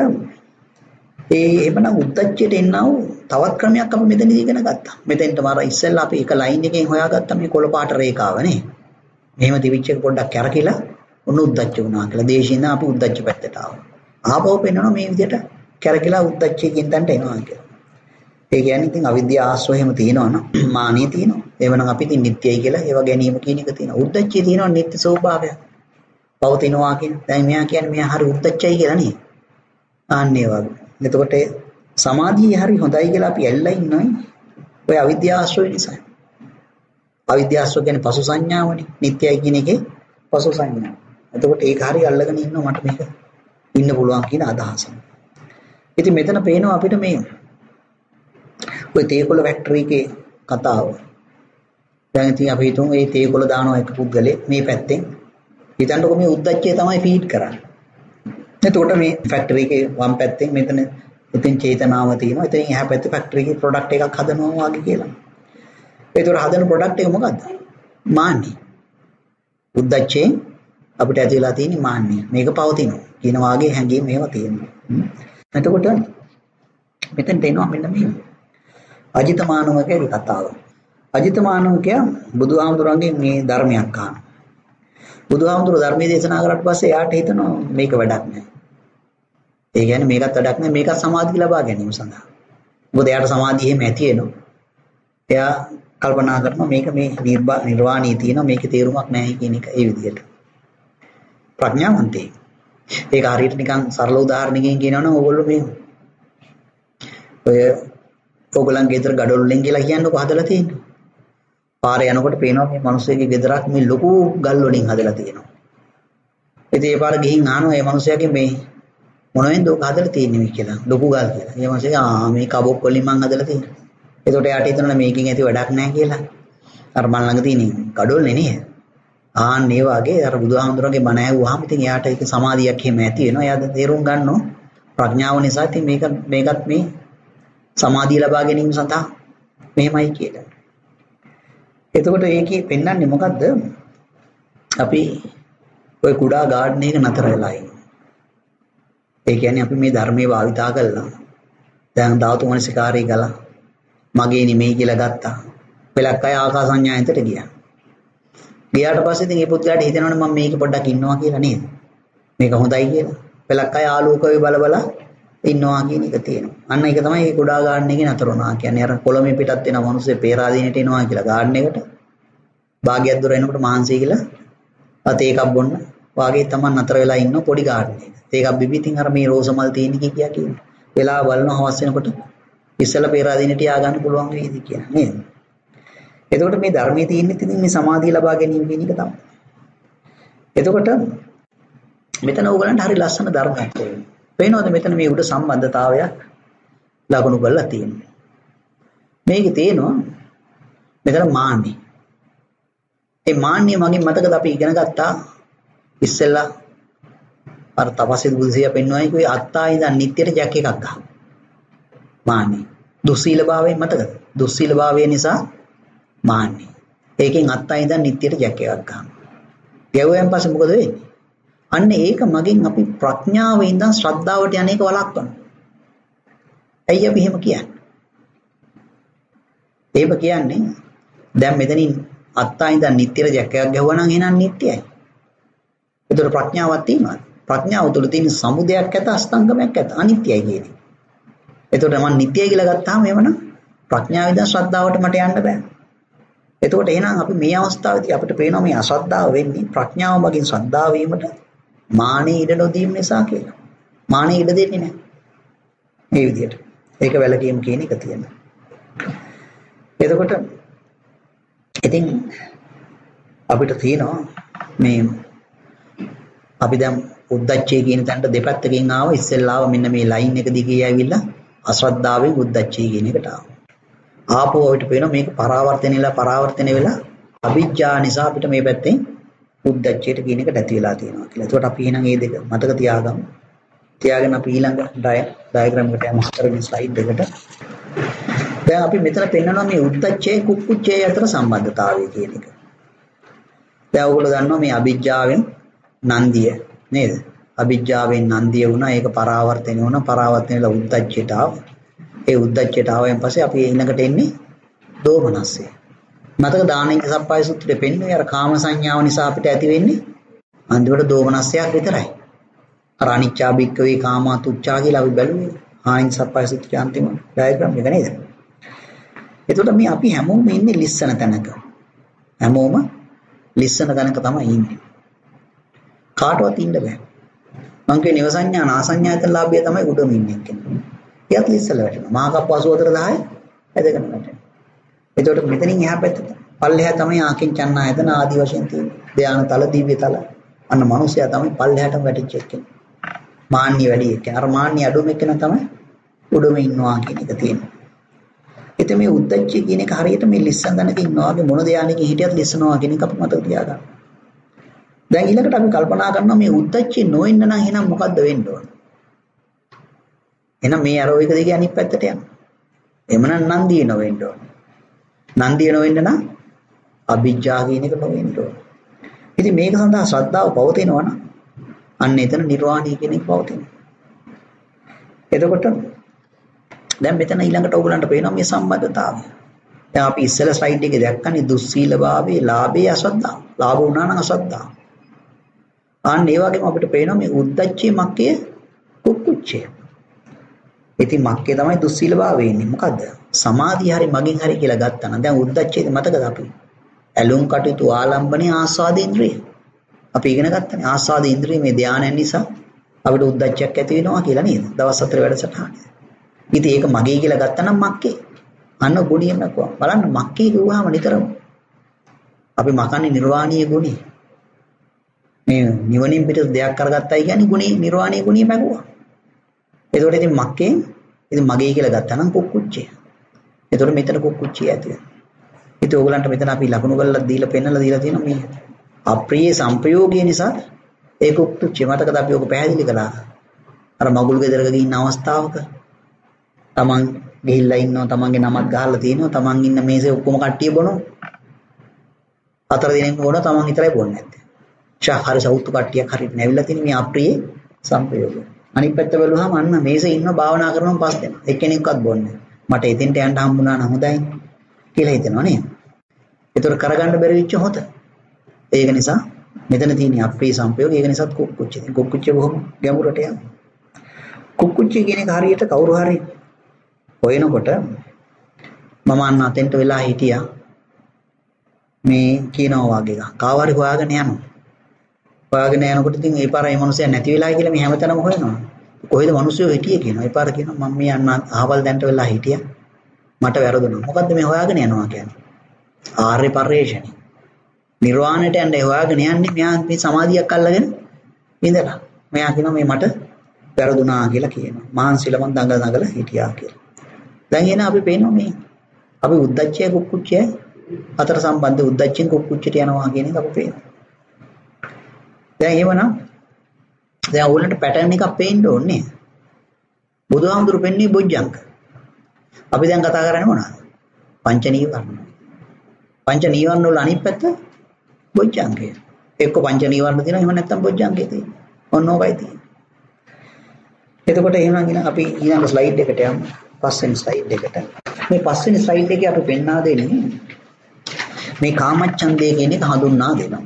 එහෙමනම් උද්දච්චයට එන්නා වූ තවත් ක්‍රමයක් අපි මෙතනදී ඉගෙන ගත්තා. මෙතෙන්ට මාර ඉස්සෙල්ලා අපි එක ලයින් එකකින් හොයාගත්තා මේ කොළ පාට රේඛාව නේ. මෙහෙම තිබිච්ච එක පොඩ්ඩක් කැරකිලා ඔන්න උද්දච්ච වුණා කියලා. දේශින්ද අපි උද්දච්ච පැත්තට ආවා. ආපහු පෙන්නනවා මේ විදිහට කැරකිලා උද්දච්චයෙන් තන්ට එනවා කියලා. ඒ කියන්නේ ඉතින් අවිද්‍යාව ආශ්‍රය එහෙම තියෙනවා නම් මානිය තියෙනවා. එවනම් අපි ඉතින් නිට්ටයයි කියලා ඒව ගැනීම කියන එක තියෙනවා. උද්දච්චය තියෙනවා නිට්ටය ස්වභාවයක්. පවතිනවා කියන. දැන් මෙයා කියන්නේ මෙයා හරි උද්දච්චයි කියලා නේ. ආන්නේ වගේ. එතකොට සමාධිය හරි හොඳයි කියලා අපි ඇල්ලලා ඉන්නවනේ. ඔය අවිද්‍යාව ආශ්‍රය නිසා. අවිද්‍යාව ආශ්‍රය කියන්නේ පසු සංඥාවනේ. නිට්ටයයි කියන එකේ පසු සංඥාව. එතකොට ඒක හරි අල්ලගෙන ඉන්නවා මට මේක ඉන්න පුළුවන් කියන අදහස. ඉතින් මෙතන පේනවා අපිට මේ ඔය තේකොළ ෆැක්ටරි එකේ කතාව. දැන් ඉතින් අපි හිතමු මේ තේකොළ දානවා එක පුද්ගලෙක් මේ පැත්තෙන්. හිතන්නකො මේ උද්දච්චය තමයි ෆීඩ් කරන්නේ. එතකොට මේ ෆැක්ටරි එකේ වම් පැත්තෙන් මෙතන ඉතින් චේතනාව තියෙනවා. ඉතින් එහා පැත්තේ ෆැක්ටරි එකේ ප්‍රොඩක්ට් එකක් හදනවා වගේ කියලා. ඒතකොට හදන ප්‍රොඩක්ට් එක මොකද්ද? මාන්නේ. උද්දච්චයෙන් අපිට ඇතිලා තියෙන මාන්නේ. මේක පවතිනවා. කියන වාගේ හැඟීම් මේවා තියෙනවා. එතකොට මෙතෙන්ට එනවා මෙන්න මෙහෙම. අජිතමානවකගේ කතාව. අජිතමානවකයා බුදුහාමුදුරන්ගේ මේ ධර්මයක් අහනවා. බුදුහාමුදුරුවෝ ධර්මයේ දේශනා කරාට පස්සේ එයාට හිතෙනවා මේක වැඩක් නැහැ. ඒ කියන්නේ මේකත් වැඩක් නැහැ මේකත් සමාධිය ලබා ගැනීම සඳහා. මොකද එයාට සමාධිය එහෙම ඇති වෙනවා. එයා කල්පනා කරනවා මේක මේ නිර්වාණී තියෙනවා මේකේ තේරුමක් නැහැ කියන එක ඒ විදිහට. ප්‍රඥාවන්තයෙක්. ඒක හරියට නිකන් සරල උදාහරණකින් කියනවනම් ඕගොල්ලෝ මේ ඔය ඕගොල්ලන්ගේ ගෙදර ගඩොල් වලින් කියලා කියන්නකො හදලා තියෙන්නේ. පාරේ යනකොට පේනවා මේ මිනිස්සුගේ ගෙදරක් මේ ලොකු ගල් වලින් හදලා තියෙනවා. ඉතින් ඒ පාර ගිහින් අහනවා මේ මිනිස්සයාගේ මේ මොනවෙන්ද ඔක හදලා තියෙන්නේ කියලා. ලොකු ගල් කියලා. ඊට පස්සේ මේ කබොක් වලින් මං හදලා තියෙන්නේ. එතකොට යාට හිතනවා මේකෙන් ඇති වැඩක් නැහැ කියලා. අර මන් ළඟ තියෙන gadolනේ නේද? ඒ වගේ අර බුදුහාමුදුරන්ගේ බණ ඇහුවාම ඉතින් එයාට ඒක සමාධියක් එහෙම ඇති වෙනවා. එයාද තේරුම් ගන්නවා ප්‍රඥාව නිසා ඉතින් මේකත් මේ සමාධිය ලබා ගැනීම සඳහා මෙහෙමයි කියලා. එතකොට ඒකේ පෙන්වන්නේ මොකද්ද? අපි ওই කුඩා ගාඩන් එක නතර වෙලා ඉන්නවා. ඒ කියන්නේ අපි මේ ධර්මයේ භාවිතා කළා. දැන් ධාතු මනසිකාරය ගලා මගේ නෙමෙයි කියලා ගත්තා. පෙලක් අය ආකාසඤ්ඤායතට ගියා. ගියාට පස්සේ ඉතින් මේ පුත්‍රයාට හිතෙනවනේ මම මේක පොඩ්ඩක් ඉන්නවා කියලා නේද? මේක හොඳයි කියලා. පෙලක් අය ආලෝකය බල ඉන්නවා කියන එක තියෙනවා. අන්න ඒක තමයි මේ කුඩා ගාඩන් එකේ නතර වුණා. කියන්නේ අර කොළමේ පිටත් වෙන මිනිස්සේ පේරාදීනට එනවා කියලා ගාඩන් එකට. භාගයක් දුර එනකොට මහන්සිය කියලා අතේ එකක් බොන්න වාගේ තමයි නතර වෙලා ඉන්න පොඩි ගාඩන් එක. ඒකක් බිබිතින් අර මේ රෝස මල් තියෙන කියා කියන්නේ. වෙලාව බලනවා හවස් වෙනකොට ඉස්සලා පේරාදීනට යා ගන්න පුළුවන් වේවි කියලා නේද? එතකොට මේ ධර්මයේ තියෙන්නේ ඉතින් මේ සමාධිය ලබා ගැනීම කියන එක තමයි. එතකොට මෙතන ඕගලන්ට හරි ලස්සන ධර්මයක් තියෙනවා. පේනවද මෙතන මේ උඩ සම්බන්ධතාවයක් ලකුණු කරලා තියෙනවා. මේකේ තියෙනවා මෙතන මාන්නේ. ඒ මාන්නේ මගෙන් මතකද අපි ඉගෙන ගත්තා ඉස්සෙල්ලා අර තපස්සේ බුදුසිය පෙන්වයි කිව්වේ අත්තා ඉඳන් නිට්ටයට ජැක් එකක් ගන්න. මාන්නේ. දුස්සීලභාවයෙන් මතකද? දුස්සීලභාවය නිසා මාන්නේ. ඒකෙන් අත්තා ඉඳන් නිට්ටයට ජැක් එකක් ගන්න. ගැවුවෙන් පස්සේ මොකද වෙන්නේ? අන්න ඒක මගෙන් අපි ප්‍රඥාවේ ඉඳන් ශ්‍රද්ධාවට යන්නේක වළක්වනවා. ඇයි අපි එහෙම කියන්නේ? එහෙම කියන්නේ දැන් මෙතනින් අත්තා ඉඳන් නිට්ටයට ජැක් එකක් ගැහුවා නම් එහෙනම් නිට්ටයයි. ඒතර ප්‍රඥාවක් තියෙනවා. ප්‍රඥාව තුළ තියෙන සමුදයක් ඇත අස්තංගමයක් ඇත අනිත්‍යයි කියන්නේ. ඒතකොට මම නිට්ටයයි කියලා ගත්තාම එවනම් ප්‍රඥාව ඉඳන් ශ්‍රද්ධාවට මට යන්න බෑ. එතකොට එහෙනම් අපි මේ අවස්ථාවේදී අපිට පේනවා මේ අශ්‍රද්ධාව වෙන්නේ ප්‍රඥාව මගින් ශ්‍රද්ධාව වීමට මානෙ ඉඩ නොදීම නිසා කියලා. මානෙ ඉඩ දෙන්නේ නැහැ. මේ විදිහට. ඒක වැලකීම් කියන එක තියෙනවා. එතකොට ඉතින් අපිට තියෙනවා මේ අපි දැන් උද්දච්චය කියන තැනට දෙපැත්තකින් ආව ඉස්සෙල්ලාව මෙන්න මේ ලයින් එක දිගේ ඇවිල්ලා අශ්‍රද්ධාවෙන් උද්දච්චය කියන එකට ආවා. ආපහු අපිට පේනවා මේක පරාවර්තනය වෙලා අවිජ්ජා නිසා අපිට මේ පැත්තෙන් උද්දච්චයට කියන එක නැති වෙලා තියෙනවා කියලා. ඒකට අපි එහෙනම් මේ දෙක මතක තියාගමු. තියාගෙන අපි ඊළඟ ඩයග්‍රෑම් එකට යමු හතරවෙනි ස්ලයිඩ් එකට. දැන් අපි මෙතන පෙන්නනවා මේ උද්දච්චය කුක්කුච්චය අතර සම්බන්ධතාවය කියන එක. දැන් ඔයගොල්ලෝ දන්නවා මේ අවිජ්ජාවෙන් නන්දිය නේද? අවිජ්ජාවෙන් නන්දිය වුණා ඒක පරාවර්තනය වුණා පරාවර්තනයලා උද්දච්චයට ආවා. ඒ උද්දච්චයට ආවයින් පස්සේ අපි ඊළඟට එන්නේ දෝමනස්සය. මතක දානික සප්පාය සූත්‍රයේ පෙන්නේ අර කාම සංඥාව නිසා අපිට ඇති වෙන්නේ අන්තිමට දෝමනස්සයක් විතරයි. අර අනිච්චා බික්කවේ කාමා තුච්චා කියලා අපි බැලුවේ. ආනික සප්පාය සූත්‍රයේ අන්තිම ඩයග්‍රෑම් එක නේද? එතකොට මේ අපි හැමෝම ඉන්නේ ලිස්සන තැනක. හැමෝම ලිස්සන තැනක තමයි ඉන්නේ. කාටවත් ඉන්න බෑ. මං කියන්නේ නිවසඤ්ඤා නාසඤ්ඤායතන ලාභය තමයි උඩම ඉන්නේ කියන්නේ. එයත් ලිස්සල වැටෙනවා. මහා කප්ප 84 10 ඇදගෙන වැටෙනවා. එතකොට මෙතනින් එහා පැත්තට පල්ලෙහා තමයි ආකින් චන්නායතන ආදි වශයෙන් තියෙන්නේ. ධානතල දිව්‍යතල. අන්න මනුස්සයා තමයි පල්ලෙහාටම වැටිච්ච එක්කෙනා. මාන්නි වැඩි එක්කෙනා. අර මාන්නි අඩුම එක්කෙනා තමයි උඩම ඉන්නවා කියන එක තියෙනවා. ඉතින් මේ උද්දච්චය කියන එක හරියට මේ ලිස්සන් දනක ඉන්නවා වගේ මොන ධානයකින් හිටියත් ලිස්සනවා කියන එක අපි මතක තියාගන්න. දැන් ඊළඟට අපි කල්පනා කරනවා මේ උද්දච්චය නොවෙන්න නම් එහෙනම් මොකද්ද වෙන්න ඕන? එහෙනම් මේ අරෝ එක දිගේ අනිත් පැත්තට යන්න. එමනම් නන්දිය නොවෙන්න ඕන. නන්දිය නොවෙන්න නම් අභිජ්ජා කියන එක නොවෙන්න ඕන. ඉතින් මේක සඳහා ශ්‍රද්ධාව පවතිනවා නම් අන්න එතන නිර්වාණය කියන එක පවතිනවා. එතකොට දැන් මෙතන ඊළඟට ඕගලන්ට පේනවා මේ සම්බන්ධතාවය. දැන් අපි ඉස්සෙල්ලා ස්ලයිඩ් එකේ දැක්කනේ දුස්සීලභාවයේ ලාභයේ අශ්‍රද්ධාව. ලාභ වුණා නම් අශ්‍රද්ධාව. අන්න ඒ වගේම අපිට පේනවා මේ උද්දච්චයේ මක්කේ කුක්කුච්චය. ඉතින් මක්කේ තමයි දුස්සීලභාවය ඉන්නේ. මොකද්ද? සමාධිය හරි මගින් හරි කියලා ගත්තා නම් දැන් උද්දච්චයේ මතකද අපි? ඇලුම් කටයුතු ආලම්බනේ ආස්වාද ඉන්ද්‍රිය. අපි ඉගෙන ගත්තනේ ආස්වාද ඉන්ද්‍රිය මේ ධානයන් නිසා අපිට උද්දච්චයක් ඇති වෙනවා කියලා නේද? දවස් 4 වැඩසටහනේ. ඉතින් ඒක මගේ කියලා ගත්තා නම් මක්කේ. අන්න ගුණියම නකුවා. බලන්න මක්කේ කිව්වහම නිතරම අපි මකන්නේ නිර්වාණීය ගුණය. මේ නිවනින් පිට දෙයක් කරගත්තයි කියන්නේ ගුණේ නිර්වාණීය ගුණිය මැකුවා. එතකොට ඉතින් මක්කේ ඉතින් මගේ කියලා ගත්තා නම් කුක්කුච්චය. එතකොට මෙතන කුක්කුච්චිය ඇති වෙනවා. ඉතින් ඕගලන්ට මෙතන අපි ලකුණු කරලා දීලා පෙන්නලා දීලා තියෙනවා මේ අප්‍රිය සංපයෝගය නිසා ඒ කුක්කුච්චිය මතකද අපි ඔක පැහැදිලි කළා. අර මගුල් ගෙදරක ඉන්න අවස්ථාවක තමන් ගිහිල්ලා ඉන්නවා තමන්ගේ නමක් ගහලා තියෙනවා තමන් ඉන්න මේසේ ඔක්කොම කට්ටිය බොනවා. 4 දිනක් බොනවා තමන් විතරයි බොන්නේ නැත්තේ. හරි සෞතු කට්ටියක් හරියට නැවිලා තියෙන මේ අප්‍රිය සංපයෝගය. අනිත් පැත්ත බලුවාම අන්න මේසේ ඉන්න භාවනා කරනවා 5 දෙනා. එක්කෙනෙක්වත් බොන්නේ. මට එතෙන්ට යන්න හම්බුණා නම් හොඳයි කියලා හිතෙනවා නේද? ඒතර කරගන්න බැරි වෙච්ච හොත. ඒක නිසා මෙතන තියෙන අප්‍රිය සංපයෝගය ඒක නිසාත් කුක්කුච්ච. කුක්කුච්ච බොහොම ගැඹුරට යනවා. කුක්කුච්ච කියන එක හරියට කවුරු හරි හොයනකොට මම අන්න අතෙන්ට වෙලා හිටියා. මේ කියනවා වගේ එකක්. කාවාරි හොයාගෙන යනවා. හොයාගෙන යනකොට ඉතින් ඒ පාර මේ මිනිස්සයා නැති වෙලා කියලා මේ හැමතැනම හොයනවා. කොහෙද මිනිස්සු හිටියේ කියනවා. ඒ පාර කියනවා මම මේ යන්න අහවල් දැන්ට වෙලා හිටියා. මට වැරදුනා. මොකද්ද මේ හොයාගෙන යනවා කියන්නේ? ආර්ය පරිශ්‍රණි. නිර්වාණයට යන්න හොයාගෙන යන්නේ මෙයා මේ සමාධියක් අල්ලගෙන ඉඳලා. මෙයා කියනවා මේ මට වැරදුනා කියලා කියනවා. මහන්සිල මන් දඟල හිටියා කියලා. දැන් එන අපි පේනවා මේ අපි උද්දච්චය කුක්කුච්චය අතර සම්බන්ධ උද්දච්චෙන් කුක්කුච්චට යනවා කියන එක අපි පේනවා. දැන් එහෙමනම් දැන් ඕලන්ට පැටර්න් එකක් පේන්න ඕනේ. බුදුහාමුදුරු පෙන්වන්නේ බොජ්ජංග. අපි දැන් කතා කරන්නේ මොනවද? පංච නීවරණ. පංච නීවරණ වල අනිත් පැත්ත බොජ්ජංගය. එක්ක පංච නීවරණ තියෙනවා එහෙම නැත්නම් බොජ්ජංගය තියෙනවා. ඔන්න ඕකයි තියෙන්නේ. එතකොට එහෙනම් ඉතින් අපි ඊළඟ ස්ලයිඩ් එකට යමු. පස්වෙනි ස්ලයිඩ් එකට. මේ පස්වෙනි ස්ලයිඩ් එකේ අපි පෙන්වා දෙන්නේ මේ කාමච්ඡන්දය කියන එක හඳුන්වා දෙනවා.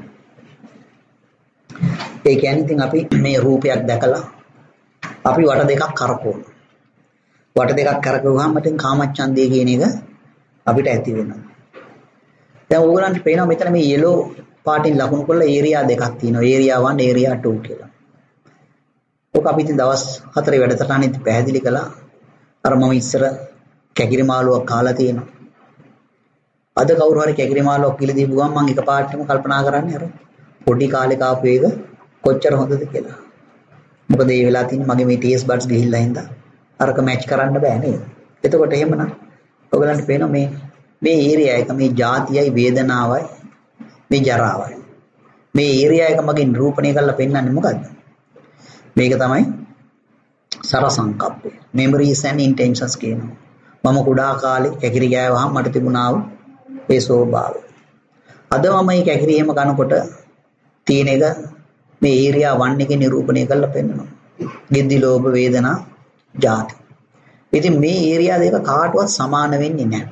ඒ කියන්නේ ඉතින් අපි මේ රූපයක් දැකලා අපි වට දෙකක් කරකවනවා. වට දෙකක් කරකවුවාම ඉතින් කාමච්ඡන්දය කියන එක අපිට ඇති වෙනවා. දැන් ඕගලන්ට පේනවා මෙතන මේ yellow පාටින් ලකුණු කරලා ඒරියා දෙකක් තියෙනවා. ඒරියා 1 ඒරියා 2 කියලා. ඔක අපි ඉතින් දවස් 4 වැඩසටහනෙත් පැහැදිලි කළා. අර මම ඉස්සර කැකිරි මාළුවක් කාලා තියෙනවා. අද කවුරු හරි කැකිරි මාළුවක් කියලා දීපු ගමන් මම එකපාරටම කල්පනා කරන්නේ අර පොඩි කාලේ කාපු එක කොච්චර හොඳද කියලා. මොකද ඒ වෙලාව තියෙන මගේ මේ TS buds ගිහිල්ලා ඉඳලා අරක මැච් කරන්න බෑ නේද? එතකොට එහෙමනම් ඔයගලන්ට පේනවා මේ ඒරියා එක මේ ಜಾතියයි වේදනාවයි මේ ජරාවයි. මේ ඒරියා එක මගේ නිරූපණය කරලා පෙන්නන්නේ මොකද්ද? මේක තමයි සර සංකප්පය. memories and intentions කියනවා. මම කුඩා කාලේ කැකිරි ගෑවහම මට තිබුණා වූ ඒ ස්වභාවය. අද මම මේ කැකිරි එහෙම කනකොට තියෙන එක මේ ඒරියා 1 එකේ නිරූපණය කරලා පෙන්නනවා. ගිද්දි ලෝභ වේදනා ජාති. ඉතින් මේ ඒරියා දෙක කාටවත් සමාන වෙන්නේ නැහැ.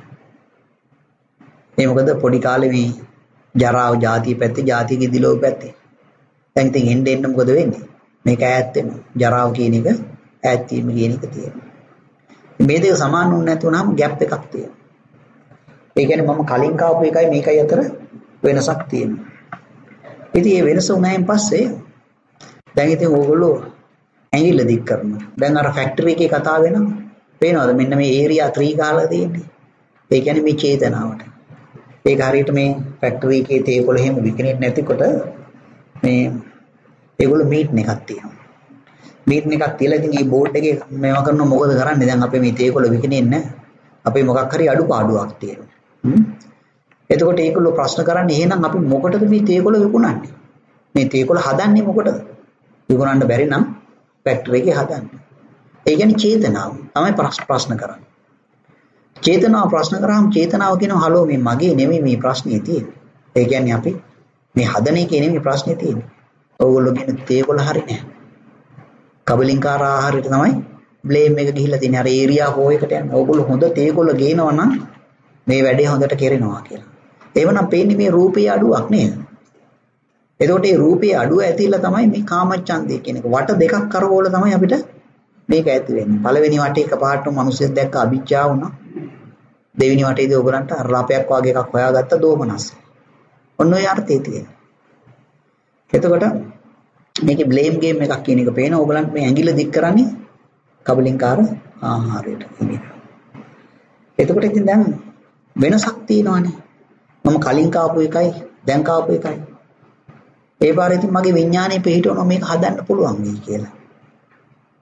ඒ මොකද පොඩි කාලේ මේ ජරාව ජාතිය පැත්තේ ජාති ගිද්දි ලෝභ පැත්තේ. දැන් ඉතින් එන්න මොකද වෙන්නේ? මේක ඈත් වෙනවා. ජරාව කියන එක ඈත් වීම කියන එක තියෙනවා. මේ දෙක සමාන වුණ නැතුනම ગેප් එකක් තියෙනවා. ඒ කියන්නේ මම කලින් කාපු එකයි මේකයි අතර වෙනසක් තියෙනවා. ඉතින් මේ වෙනස උනායින් පස්සේ දැන් ඉතින් ඕගොල්ලෝ ඇඟිල්ල දික් කරනවා. දැන් අර ෆැක්ටරි එකේ කතාව වෙනවා. පේනවද? මෙන්න මේ ඒරියා 3 ගහලා තියෙන්නේ. ඒ කියන්නේ මේ චේතනාවට. ඒක හරියට මේ ෆැක්ටරි එකේ තේකොළ එහෙම විකිනෙන්නේ නැතිකොට මේ ඒගොල්ලෝ මීට් එකක් තියෙනවා. මීට් එකක් තියලා ඉතින් මේ බෝඩ් එකේ මේවා කරනවා මොකද කරන්නේ? දැන් අපේ මේ තේකොළ විකිනෙන්නේ නැහැ. අපේ මොකක් හරි අඩුපාඩුවක් තියෙනවා. එතකොට ඒගොල්ලෝ ප්‍රශ්න කරන්නේ එහෙනම් අපි මොකටද මේ තේකොළ විකුණන්නේ? මේ තේකොළ හදන්නේ මොකටද? විකුණන්න බැරි නම් ෆැක්ටරි එකේ හදන්නේ. ඒ කියන්නේ චේතනාව තමයි ප්‍රශ්න කරන්නේ. චේතනාව ප්‍රශ්න කරාම චේතනාව කියනවා හලෝ මේ මගේ නෙමෙයි මේ ප්‍රශ්නේ තියෙන්නේ. ඒ කියන්නේ අපි මේ හදන එකේ නෙමෙයි ප්‍රශ්නේ තියෙන්නේ. ඔයගොල්ලෝ කියන තේකොළ හරි නෑ. කබලින්කාර ආහාරයට තමයි බ්ලේම් එක ගිහිල්ලා තියෙන්නේ. අර ඒරියා 4 එකට යනවා. ඔයගොල්ලෝ හොඳ තේකොළ ගේනවා නම් මේ වැඩේ හොඳට කෙරෙනවා කියලා. එහෙමනම් පේන්නේ මේ රූපයේ අඩුවක් නේද? එතකොට මේ රූපයේ අඩුව ඇතිලා තමයි මේ කාමච්ඡන්දය කියන එක. වට දෙකක් කරවල තමයි අපිට මේක ඇති වෙන්නේ. පළවෙනි වටේ එකපාරටම මිනිස්සුෙක් දැක්ක අවිජ්ජා වුණා. දෙවෙනි වටේදී ඔයගලන්ට අර ලාපයක් වගේ එකක් හොයාගත්ත දෝමනස්. ඔන්න ඔය අර්ථය තියෙනවා. එතකොට මේකේ බ්ලේම් ගේම් එකක් කියන එක පේන ඕගලන්ට මේ ඇඟිල්ල දික් කරන්නේ කබලින්කාර ආහාරයට. එතකොට ඉතින් දැන් වෙනසක් තියෙනවානේ. මම කලින් කාපු එකයි දැන් කාපු එකයි. ඒ පාරේ ඉතින් මගේ විඥානයේ පිහිටවන මේක හදන්න පුළුවන් වෙයි කියලා.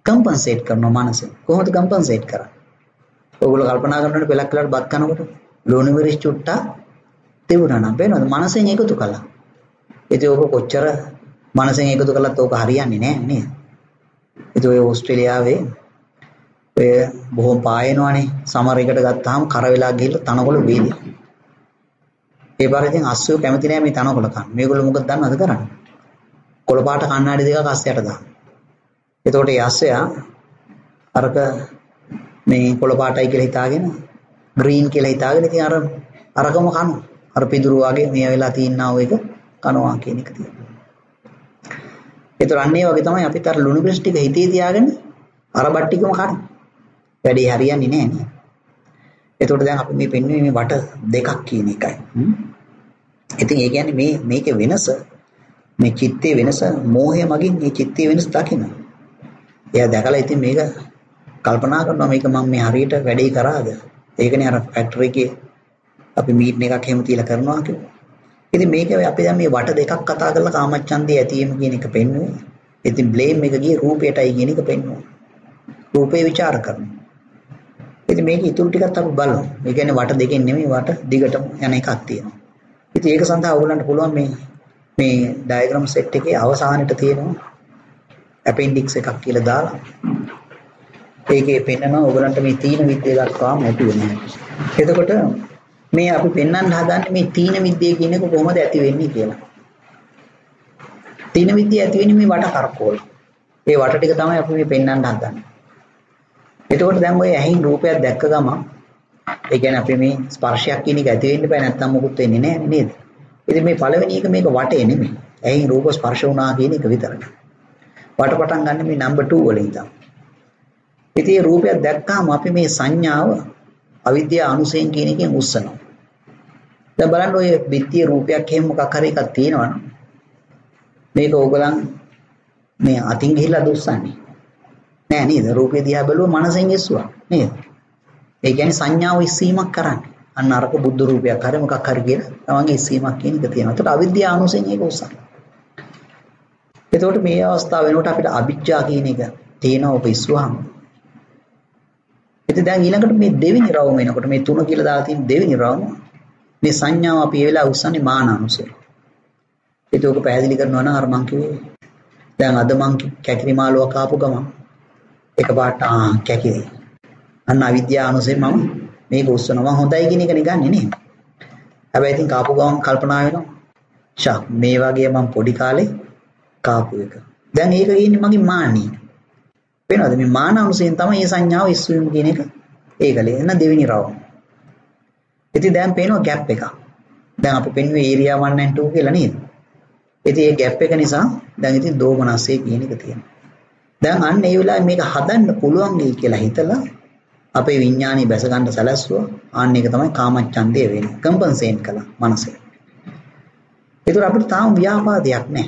කම්පන්සේට් කරනවා මනස. කොහොමද කම්පන්සේට් කරන්නේ? ඔයගොල්ලෝ කල්පනා කරනකොට පෙලක් කලට බත් කනකොට ලුණු මිරිස් චුට්ටා තිබුණා නම් පේනවද? මනසෙන් එකතු කළා. ඉතින් ඔක කොච්චර මනසෙන් එකතු කළත් ඔක හරියන්නේ නැහැ නේද? ඉතින් ඔය ඕස්ට්‍රේලියාවේ ඔය බොහොම පායනවනේ සමර එකට ගත්තාම කර වෙලා ගිහිල්ලා තනකොළ වේදි. ඒ පාර ඉතින් අස්සෝ කැමති නැහැ මේ තනකොළ කන්න. මේගොල්ලෝ මොකද දන්නවද කරන්නේ? කොළ පාට කණ්ණාඩි දෙකක් අස්සයට දානවා. එතකොට ඒ අස්සයා අරක මේ කොළ පාටයි කියලා හිතාගෙන ග්‍රීන් කියලා හිතාගෙන ඉතින් අරකම කනවා. අර පිදුරු වගේ මේ වෙලා තියෙනා ඔය එක කනවා කියන එක තියෙනවා. ඒතර අන්නේ වගේ තමයි අපිට අර ලුණු බ්‍රෙෂ් ටික හිතේ තියාගෙන අර බට්ටිකම කන. වැඩේ හරියන්නේ නැහැ නේ. එතකොට දැන් අපි මේ පෙන්වන්නේ මේ වට දෙකක් කියන එකයි. ඉතින් ඒ කියන්නේ මේකේ වෙනස මේ චිත්තයේ වෙනස මෝහය මගින් මේ චිත්තයේ වෙනස දකින්න. එයා දැකලා ඉතින් මේක කල්පනා කරනවා මේක මම මේ හරියට වැඩේ කරාද? ඒකනේ අර ෆැක්ටරි එකේ අපි මීට් එකක් එහෙම තියලා කරනවා කිව්වා. ඉතින් මේක අපි දැන් මේ වට දෙකක් කතා කරලා කාමච්ඡන්දේ ඇතිවීම කියන එක පෙන්වුවේ. ඉතින් බ්ලේම් එක ගියේ රූපයටයි කියන එක පෙන්වුවා. රූපේ ਵਿਚාර කරනවා. ඉතින් මේක ඉතුරු ටිකත් අපි බලමු. ඒ කියන්නේ වට දෙකෙන් නෙමෙයි වට දිගටම යන එකක් තියෙනවා. ඉතින් ඒක සඳහා ඕගොල්ලන්ට පුළුවන් මේ ඩයග්‍රෑම් සෙට් එකේ අවසානෙට තියෙනවා ඇපෙන්ඩික්ස් එකක් කියලා දාලා ඒකේ පෙන්නනවා ඕගොල්ලන්ට මේ තීන විද්‍යාව දක්වාම ඇති වෙනවා. එතකොට මේ අපි පෙන්වන්න හදන්නේ මේ තීන විද්‍යාව කියන එක කොහොමද ඇති වෙන්නේ කියලා. තීන විද්‍යාව ඇති වෙන්නේ මේ වට කරකෝල. ඒ වට ටික තමයි අපි මේ පෙන්වන්න හදන්නේ. එතකොට දැන් ඔය ඇහින් රූපයක් දැක්ක ගමන් ඒ කියන්නේ අපි මේ ස්පර්ශයක් කියන එක ඇති වෙන්න බෑ නැත්නම් මොකුත් වෙන්නේ නැහැ නේද? ඉතින් මේ පළවෙනි එක මේක වටේ නෙමෙයි. ඇහින් රූප ස්පර්ශ වුණා කියන එක විතරයි. වට පටන් ගන්න මේ නම්බර් 2 වලින් තමයි. ඉතින් මේ රූපයක් දැක්කම අපි මේ සංඥාව අවිද්‍යාව අනුසයෙන් කියන එකෙන් උස්සනවා. දැන් බලන්න ඔය බිත්තිය රූපයක් එහෙම මොකක් හරි එකක් තියෙනවනම් මේක ඕගලන් මේ අතින් ගිහිල්ලා දුස්සන්නේ නෑ නේද? රූපේ දිහා බැලුවා මනසෙන් ඉස්සුවා නේද? ඒ කියන්නේ සංඥාව ඉස්සීමක් කරන්නේ. අන්න අරක බුද්ධ රූපයක් හරි මොකක් හරි කියලා තමන්ගේ ඉස්සීමක් කියන එක තියෙනවා. ඒකට අවිද්‍යාව අනුසයෙන් ඒක උස්සන. එතකොට මේ අවස්ථාව වෙනකොට අපිට අවිජ්ජා කියන එක තියෙනවා ඔබ ඉස්සුවාම. ඉතින් දැන් ඊළඟට මේ දෙවෙනි රවුම එනකොට මේ තුන කියලා දාලා තියෙන දෙවෙනි රවුම මේ සංඥාව අපි ඒ වෙලාව උස්සන්නේ මාන අනුසය. ඒක ඔක පැහැදිලි කරනවා නම් අර මං කිව්වේ දැන් අද මං කැකිරි මාළුවක් ආපු ගමන් එකපාරට කැකිරි. අන්න අවිද්‍යාව අනුසය මම මේක උස්සනවා හොඳයි කියන එක නිගන්නේ නේ. හැබැයි ඉතින් කාපු ගමන් කල්පනා වෙනවා. ෂා මේ වගේ මං පොඩි කාලේ කාපු එක. දැන් ඒක ඉන්නේ මගේ මානිය. වෙනවද මේ මාන අනුසයෙන් තමයි මේ සංඥාව ඉස්සුවීම කියන එක ඒකලේ එන දෙවෙනි රවුම. ඉතින් දැන් පේනවා ગેප් එකක්. දැන් අපි පෙන්වුවේ ඒරියා 1 and 2 කියලා නේද? ඉතින් මේ ગેප් එක නිසා දැන් ඉතින් දෝමනස්සේ කියන එක තියෙනවා. දැන් අන්න ඒ වෙලාවේ මේක හදන්න පුළුවන් වෙයි කියලා හිතලා අපේ විඥානය බැස ගන්න සැලැස්සුවා. අන්න ඒක තමයි කාමච්ඡන්දය වෙන්නේ. කම්පන්සේට් කළා මනසේ. ඒතර අපිට තාම ව්‍යාපාදයක් නැහැ.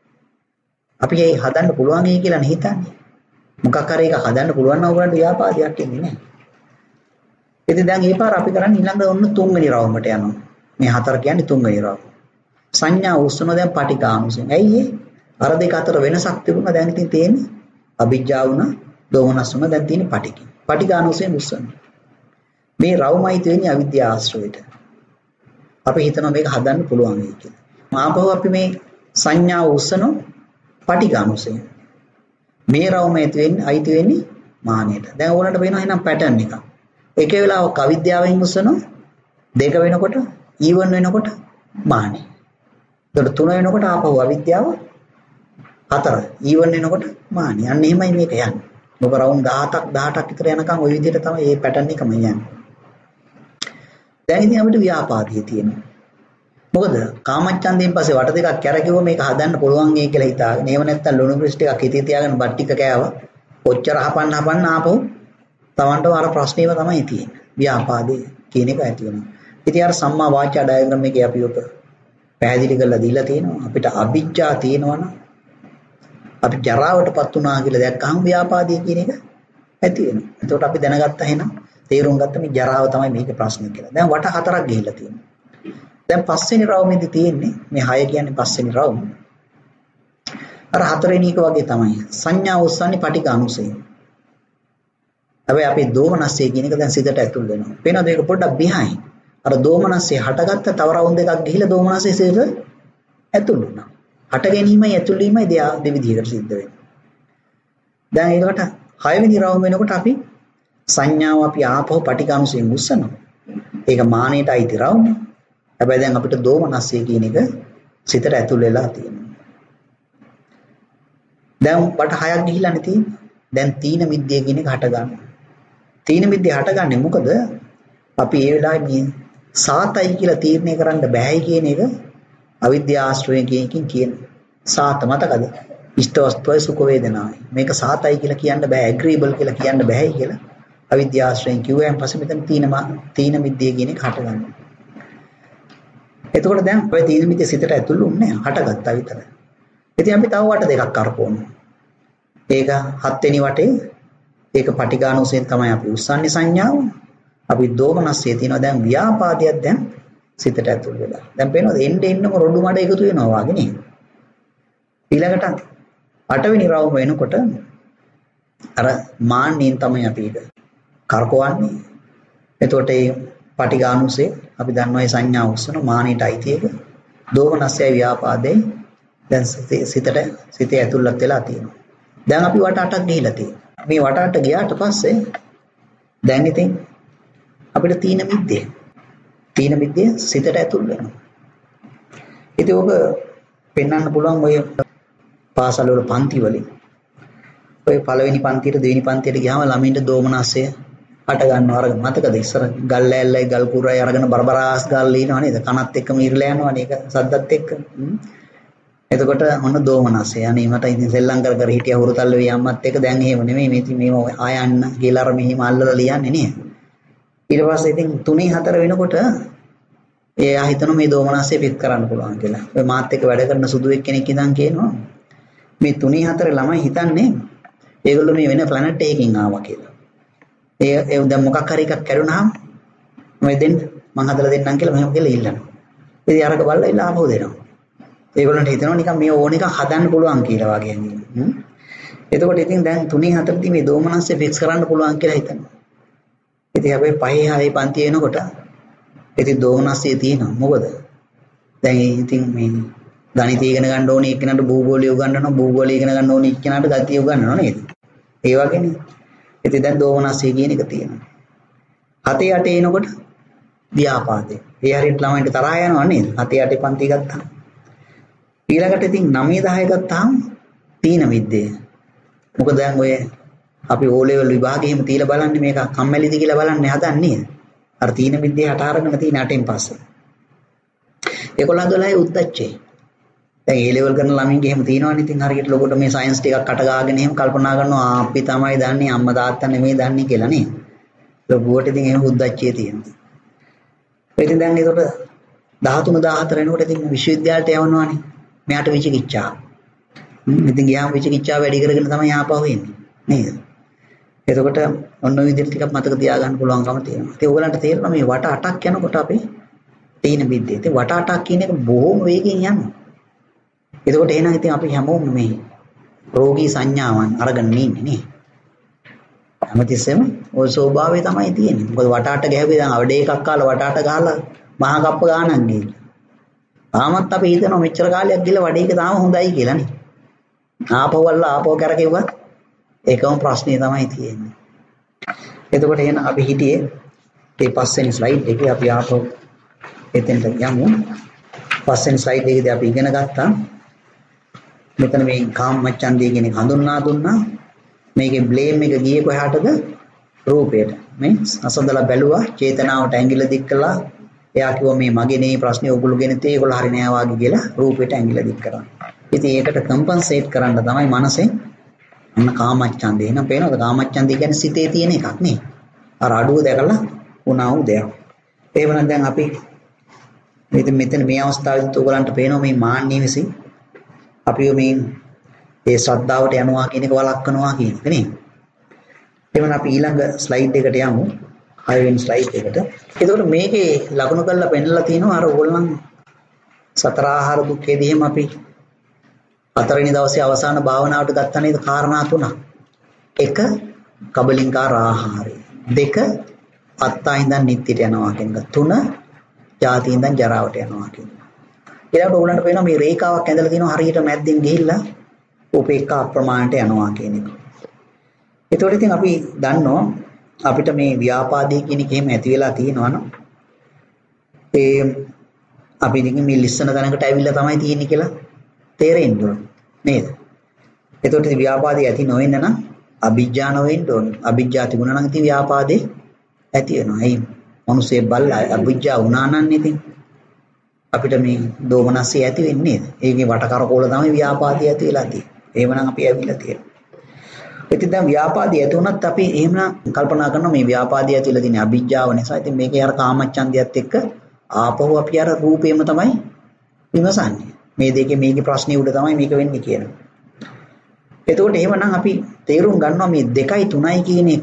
අපි ඒ හදන්න පුළුවන් වෙයි කියලා හිතන්නේ. මොකක් හරි එකක් හදන්න පුළුවන් නම් උගලන්ට ව්‍යාපාදයක් එන්නේ නැහැ. ඉතින් දැන් මේ පාර අපි කරන්නේ ඊළඟ ඔන්න තුන්වෙනි රවුමට යනවා. මේ හතර කියන්නේ තුන්වෙනි රවුම. සංඥා උස්සන දැන් පටිඝානුසයෙන්. ඇයි අර දෙක අතර වෙනසක් තිබුණා දැන් ඉතින් තියෙන්නේ අවිජ්ජා වුණා, දෝමනස් වුණා දැන් තියෙන්නේ පටිඝ. පටිඝානුසයෙන් උස්සන. මේ රවුමයි තියෙන්නේ අවිද්‍යාව ආශ්‍රයයට. අපි හිතනවා මේක හදන්න පුළුවන් වෙයි කියලා. ආපහු අපි මේ සංඥාව උස්සන පටිඝානුසයෙන්. මේ රවුම අයිති වෙන්නේ මානෙට. දැන් ඕනට වෙනවා එහෙනම් පැටර්න් එකක්. එක වෙලාවක අවිද්‍යාවෙන් උස්සනවා දෙක වෙනකොට ඊවන් වෙනකොට මානෙ. එතකොට තුන වෙනකොට ආපහු අවිද්‍යාව හතර ඊවන් වෙනකොට මානෙ. අන්න එහෙමයි මේක යන්නේ. ඔබ රවුම් 18ක් විතර යනකම් ওই විදිහට තමයි මේ පැටර්න් එකම යන්නේ. දැන් ඉතින් අපිට ව්‍යාපාදිය තියෙනවා. මොකද කාමච්ඡන්දයෙන් පස්සේ වට දෙකක් කැරකිව මේක හදන්න පුළුවන් ගේ කියලා හිතාගෙන. එහෙම නැත්නම් ලුණු බ්‍රිස් ටිකක් හිතේ තියාගෙන බත් ටික කෑවා. කොච්චර හපන්න ආපහු තවන්ටම අර ප්‍රශ්නේම තමයි තියෙන්නේ. ව්‍යාපාදේ කියන එක ඇති වෙනවා. ඉතින් අර සම්මා වාචා ඩයග්‍රෑම් එකේ අපි ඔක පැහැදිලි කරලා දීලා තියෙනවා. අපිට අවිජ්ජා තියෙනවනම් අපි ජරාවටපත් වුණා කියලා දැක්කහම ව්‍යාපාදේ කියන එක ඇති වෙනවා. එතකොට අපි දැනගත්තා එහෙනම් තේරුම් ගත්ත මේ ජරාව තමයි මේකේ ප්‍රශ්නේ කියලා. දැන් වට හතරක් ගිහිල්ලා තියෙනවා. දැන් පස්වෙනි රවුමේදී තියෙන්නේ මේ 6 කියන්නේ පස්වෙනි රවුම. අර හතරවෙනි එක වගේ තමයි. සංඥා උස්සන්නේ පටික අනුසය. හැබැයි අපි දෝමනස්සේ කියන එක දැන් සිතට ඇතුල් වෙනවා. පේනවද මේක පොඩ්ඩක් behind. අර දෝමනස්සේ හටගත්ත තව රවුන්ඩ් එකක් ගිහිලා දෝමනස්සේ සිතට ඇතුල් වුණා. හට ගැනීමයි ඇතුල් වීමයි දෙවිධයකට සිද්ධ වෙන්නේ. දැන් ඒකට 6 වෙනි රවුම වෙනකොට අපි සංඥාව අපි ආපහු පටිඝානුසයෙන් උස්සනවා. ඒක මානෙට අයිති රවුම. හැබැයි දැන් අපිට දෝමනස්ය කියන එක සිතට ඇතුල් වෙලා තියෙනවා. දැන් වට 6ක් ගිහිලා නේ තියෙන්නේ. දැන් තීන මිද්දේ කියන එක හට ගන්නවා. තීන මිද්දේ හටගන්නේ මොකද? අපි ඒ වෙලාවේ මේ සාතයි කියලා තීරණය කරන්න බෑයි කියන එක අවිද්‍යා ආශ්‍රයෙන් කියන සාත මතකද? ඉෂ්ට වස්තුවේ සුඛ වේදනාවයි. මේක සාතයි කියලා කියන්න බෑ, ඇග්‍රීබල් කියලා කියන්න බෑයි කියලා අවිද්‍යා ආශ්‍රයෙන් කිව්වයන් පස්සේ මෙතන තීන මිද්දේ කියන එක හටගන්නවා. එතකොට දැන් ඔය තීන මිද්දේ සිතට ඇතුළු වුණේ හටගත්තා විතරයි. ඉතින් අපි තව වට දෙකක් කරපුවමු. ඒක 7 වෙනි වටේ ඒක පටිඝානුසයෙන් තමයි අපි උස්සන්නේ සංඥාව. අපි දෝමනස්සේ තියෙනවා දැන් ව්‍යාපාදයක් දැන් සිතට ඇතුල් වෙලා. දැන් පේනවද එන්න රොඩු මඩ එකතු වෙනවා වගේ නේද? ඊළඟට 8 වෙනි රවුම වෙනකොට අර මාන්නෙන් තමයි අපි ඒක කරකවන්නේ. එතකොට මේ පටිඝානුසය අපි දන්නවා මේ සංඥා උස්සන මානෙට අයිති එක. දෝමනස්යයි ව්‍යාපාදේ දැන් සිතේ ඇතුළත් වෙලා තියෙනවා. දැන් අපි වට 8ක් ගිහිලා තියෙනවා. මේ වට 8 ගියාට පස්සේ දැන් ඉතින් අපිට තීන මිද්දේ සිතට ඇතුල් වෙනවා. ඉතින් ඔබ පෙන්වන්න පුළුවන් ඔය පාසල් වල පන්ති වලින්. ඔය පළවෙනි පන්තියට දෙවෙනි පන්තියට ගියාම ළමින්ට දෝමනස්ය හට ගන්නවා. අර මතකද ඉස්සර ගල් ඇල්ලයි ගල් කුරයි අරගෙන බරබරාස් ගාලා ඉනවා නේද? කනත් එක්කම ඉරලා යනවා නේද? සද්දත් එක්ක. එතකොට ඔන්න දෝමනස්ය. අනේ මට ඉතින් සෙල්ලම් කර කර හිටියා හුරුතල්ල වේ අම්මත් එක්ක. දැන් එහෙම නෙමෙයි. මේව ආයන්න කියලා අර මෙහිම අල්ලලා ලියන්නේ නේද? ඊට පස්සේ ඉතින් 3 4 වෙනකොට එයා හිතනවා මේ දෝමනස්ය පිට කරන්න පුළුවන් කියලා. ඔය මාත් එක්ක වැඩ කරන සුදු එක්කෙනෙක් ඉඳන් කියනවා මේ 3 4 ළමයි හිතන්නේ ඒගොල්ලෝ මේ වෙන ප්ලැනට් එකකින් ආවා කියලා. ඒ දැන් මොකක් හරි එකක් කරුණාම මම දෙන්න මං හදලා දෙන්නම් කියලා මෙහෙම කියලා ඉල්ලනවා. ඉතින් අරක බලලා ඉල්ල ආපහු දෙනවා. ඒගොල්ලන්ට හිතෙනවා නිකන් මේ ඕන එකක් හදන්න පුළුවන් කියලා වගේ නේද? එතකොට ඉතින් දැන් 3 4 දී මේ දෝමනස්ය ෆික්ස් කරන්න පුළුවන් කියලා හිතනවා. ඉතින් හැබැයි 5 6 පන්ති එනකොට ඉතින් දෝමනස්ය තියෙනවා. මොකද? දැන් ඉතින් මේ ගණිතය ඉගෙන ගන්න ඕනේ එක්කෙනාට භූගෝලය උගන්වනවා, භූගෝලය ඉගෙන ගන්න ඕනේ එක්කෙනාට ගතිය උගන්වනවා නේද? ඒ වගේනේ. ඉතින් දැන් දෝමනස්ය කියන එක තියෙනවා. 7 8 එනකොට ව්‍යාපාදේ. ඒ හරියට ළමයින්ට තරහා යනවා නේද? 7 8 පන්ති ගත්තාම. ඊළඟට ඉතින් 9 10 ගත්තාම තීන මිද්දේ. මොකද දැන් ඔය අපි O level විභාගෙම තියලා බලන්නේ මේක කම්මැලිද කියලා බලන්නේ හදන්නේ. අර තීන මිද්දේ හට අරගෙන තියෙන 8න් පස්සේ. 11 12 උද්දච්චේ. දැන් A level කරන ළමින්ගේ එහෙම තියෙනවනේ ඉතින් හරියට ලොකට මේ සයන්ස් ටිකක් අට ගාගෙන එහෙම කල්පනා කරනවා අපි තමයි දන්නේ අම්මා තාත්තා නෙමෙයි දන්නේ කියලා නේ. ලොකුවට ඉතින් එහෙම උද්දච්චේ තියෙනවා. ඉතින් දැන් ඒකට 13 14 වෙනකොට ඉතින් විශ්වවිද්‍යාලයට යවනවානේ. මෙයාට විචිකිච්ඡා. ඉතින් ගියාම විචිකිච්ඡා වැඩි කරගෙන තමයි ආපහු එන්නේ. නේද? එතකොට ඔන්න ඔය විදිහට ටිකක් මතක තියාගන්න පුළුවන්කම තියෙනවා. ඉතින් ඕගලන්ට තේරෙනවා මේ වට 8ක් යනකොට අපි තීන මිද්දේ. ඉතින් වට 8ක් කියන එක බොහොම වේගෙන් යනවා. එතකොට එහෙනම් ඉතින් අපි හැමෝම මේ රෝගී සංඥාවන් අරගෙන ඉන්නේ නේ. හැමතිස්සෙම ওই ස්වභාවය තමයි තියෙන්නේ. මොකද වට 8 ගැහුවේ දැන් අවඩේ එකක් කාලා වට 8 ගහලා මහා කප්ප ගානක් ගිහින්. තාමත් අපි හිතනවා මෙච්චර කාලයක් ගිහලා වඩේ එක තාම හොඳයි කියලා නේ. ආපහු කරකෙව්වත් ඒකම ප්‍රශ්නේ තමයි තියෙන්නේ. එතකොට එහෙනම් අපි හිටියේ මේ පස්වෙනි ස්ලයිඩ් එකේ අපි ආපහු එතෙන්ට යමු. පස්වෙනි ස්ලයිඩ් එකේදී අපි ඉගෙන ගත්තා මෙතන මේ කාමච්ඡන්දය කියන එක හඳුන්වා දුන්නා. මේකේ බ්ලේම් එක ගියේ කොහාටද? රූපයට. මේ අසඳලා බැලුවා චේතනාවට ඇඟිල්ල දික් කළා. එයා කිව්වා මේ මගේ නේ ප්‍රශ්නේ ඔයගොල්ලෝගෙන තේ ඒගොල්ලෝ හරි නෑ වාගේ කියලා රූපයට ඇඟිල්ල දික් කරා. ඉතින් ඒකට කම්පන්සේට් කරන්න තමයි මනසෙන් අන්න කාමච්ඡන්දේ. එහෙනම් පේනවද කාමච්ඡන්දේ කියන්නේ සිතේ තියෙන එකක් නේ. අර අඩුව දැකලා උනා උදයක්. එහෙමනම් දැන් අපි මෙතන මේ අවස්ථාවේදී ඔයගලන්ට පේනවා මේ මාන්නේ විසින් අපි මේ ශ්‍රද්ධාවට යනවා කියන එක වළක්වනවා කියන එක නේ. එවන අපි ඊළඟ ස්ලයිඩ් එකට යමු. 6 වෙනි ස්ලයිඩ් එකට. එතකොට මේකේ ලකුණු කරලා පෙන්නලා තියෙනවා අර ඕගොල්ලන් සතර ආහාර දුක්ඛේදී එහෙම අපි හතරවෙනි දවසේ අවසාන භාවනාවට ගත්තා නේද කාරණා තුනක්. 1 කබලින්කාර ආහාරය. 2 අත්තා ඉඳන් නිත්‍යට යනවා කියන එක. 3 ජාති ඉඳන් ජරාවට යනවා කියන එක. ඊළඟට ඕගොල්ලන්ට පේනවා මේ රේඛාවක් ඇඳලා තියෙනවා හරියට මැද්දෙන් ගිහිල්ලා උපේක්ඛා අප්‍රමාණයට යනවා කියන එක. ඒතකොට ඉතින් අපි දන්නවා අපිට මේ ව්‍යාපාදයේ කියන එක එහෙම ඇති වෙලා තියෙනවා නම් ඒ අපි ඉතින් මේ ලිස්සන තැනකට ඇවිල්ලා තමයි තියෙන්නේ කියලා තේරෙන්න ඕන නේද? ඒතකොට ඉතින් ව්‍යාපාදේ ඇති නොවෙන්න නම් අවිජ්ජා නොවෙන්න ඕන. අවිජ්ජා තිබුණා නම් ඉතින් ව්‍යාපාදේ ඇති වෙනවා. එයි මොනුසේ බල්ලා අවිජ්ජා වුණා නම් ඉතින් අපිට මේ දෝමනස්සිය ඇති වෙන්නේ නේද? ඒකේ වට කරකෝල තමයි ව්‍යාපාදේ ඇති වෙලා තියෙන්නේ. එහෙමනම් අපි ඇවිල්ලා තියෙනවා. ඉතින් දැන් ව්‍යාපාදේ ඇති වුණත් අපි එහෙමනම් කල්පනා කරනවා මේ ව්‍යාපාදේ ඇතිලා තියෙන අවිජ්ජාව නිසා. ඉතින් මේකේ අර කාමච්ඡන්දියත් එක්ක ආපහු අපි අර රූපේම තමයි විමසන්නේ. මේ දෙකේ මේකේ ප්‍රශ්නේ උඩ තමයි මේක වෙන්නේ කියනවා. එතකොට එහෙමනම් අපි තේරුම් ගන්නවා මේ 2යි 3යි කියන එක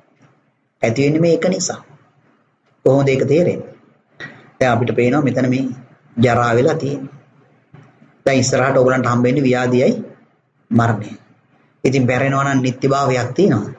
ඇති වෙන්නේ මේක නිසා. කොහොමද ඒක තේරෙන්නේ? දැන් අපිට පේනවා මෙතන මේ ජරා වෙලා තියෙන්නේ. දැන් ඉස්සරහට ඕගලන්ට හම්බෙන්නේ ව්‍යාධියයි මරණය. ඉතින් බැරෙනවා නම් නිත්‍යභාවයක් තියෙනවද?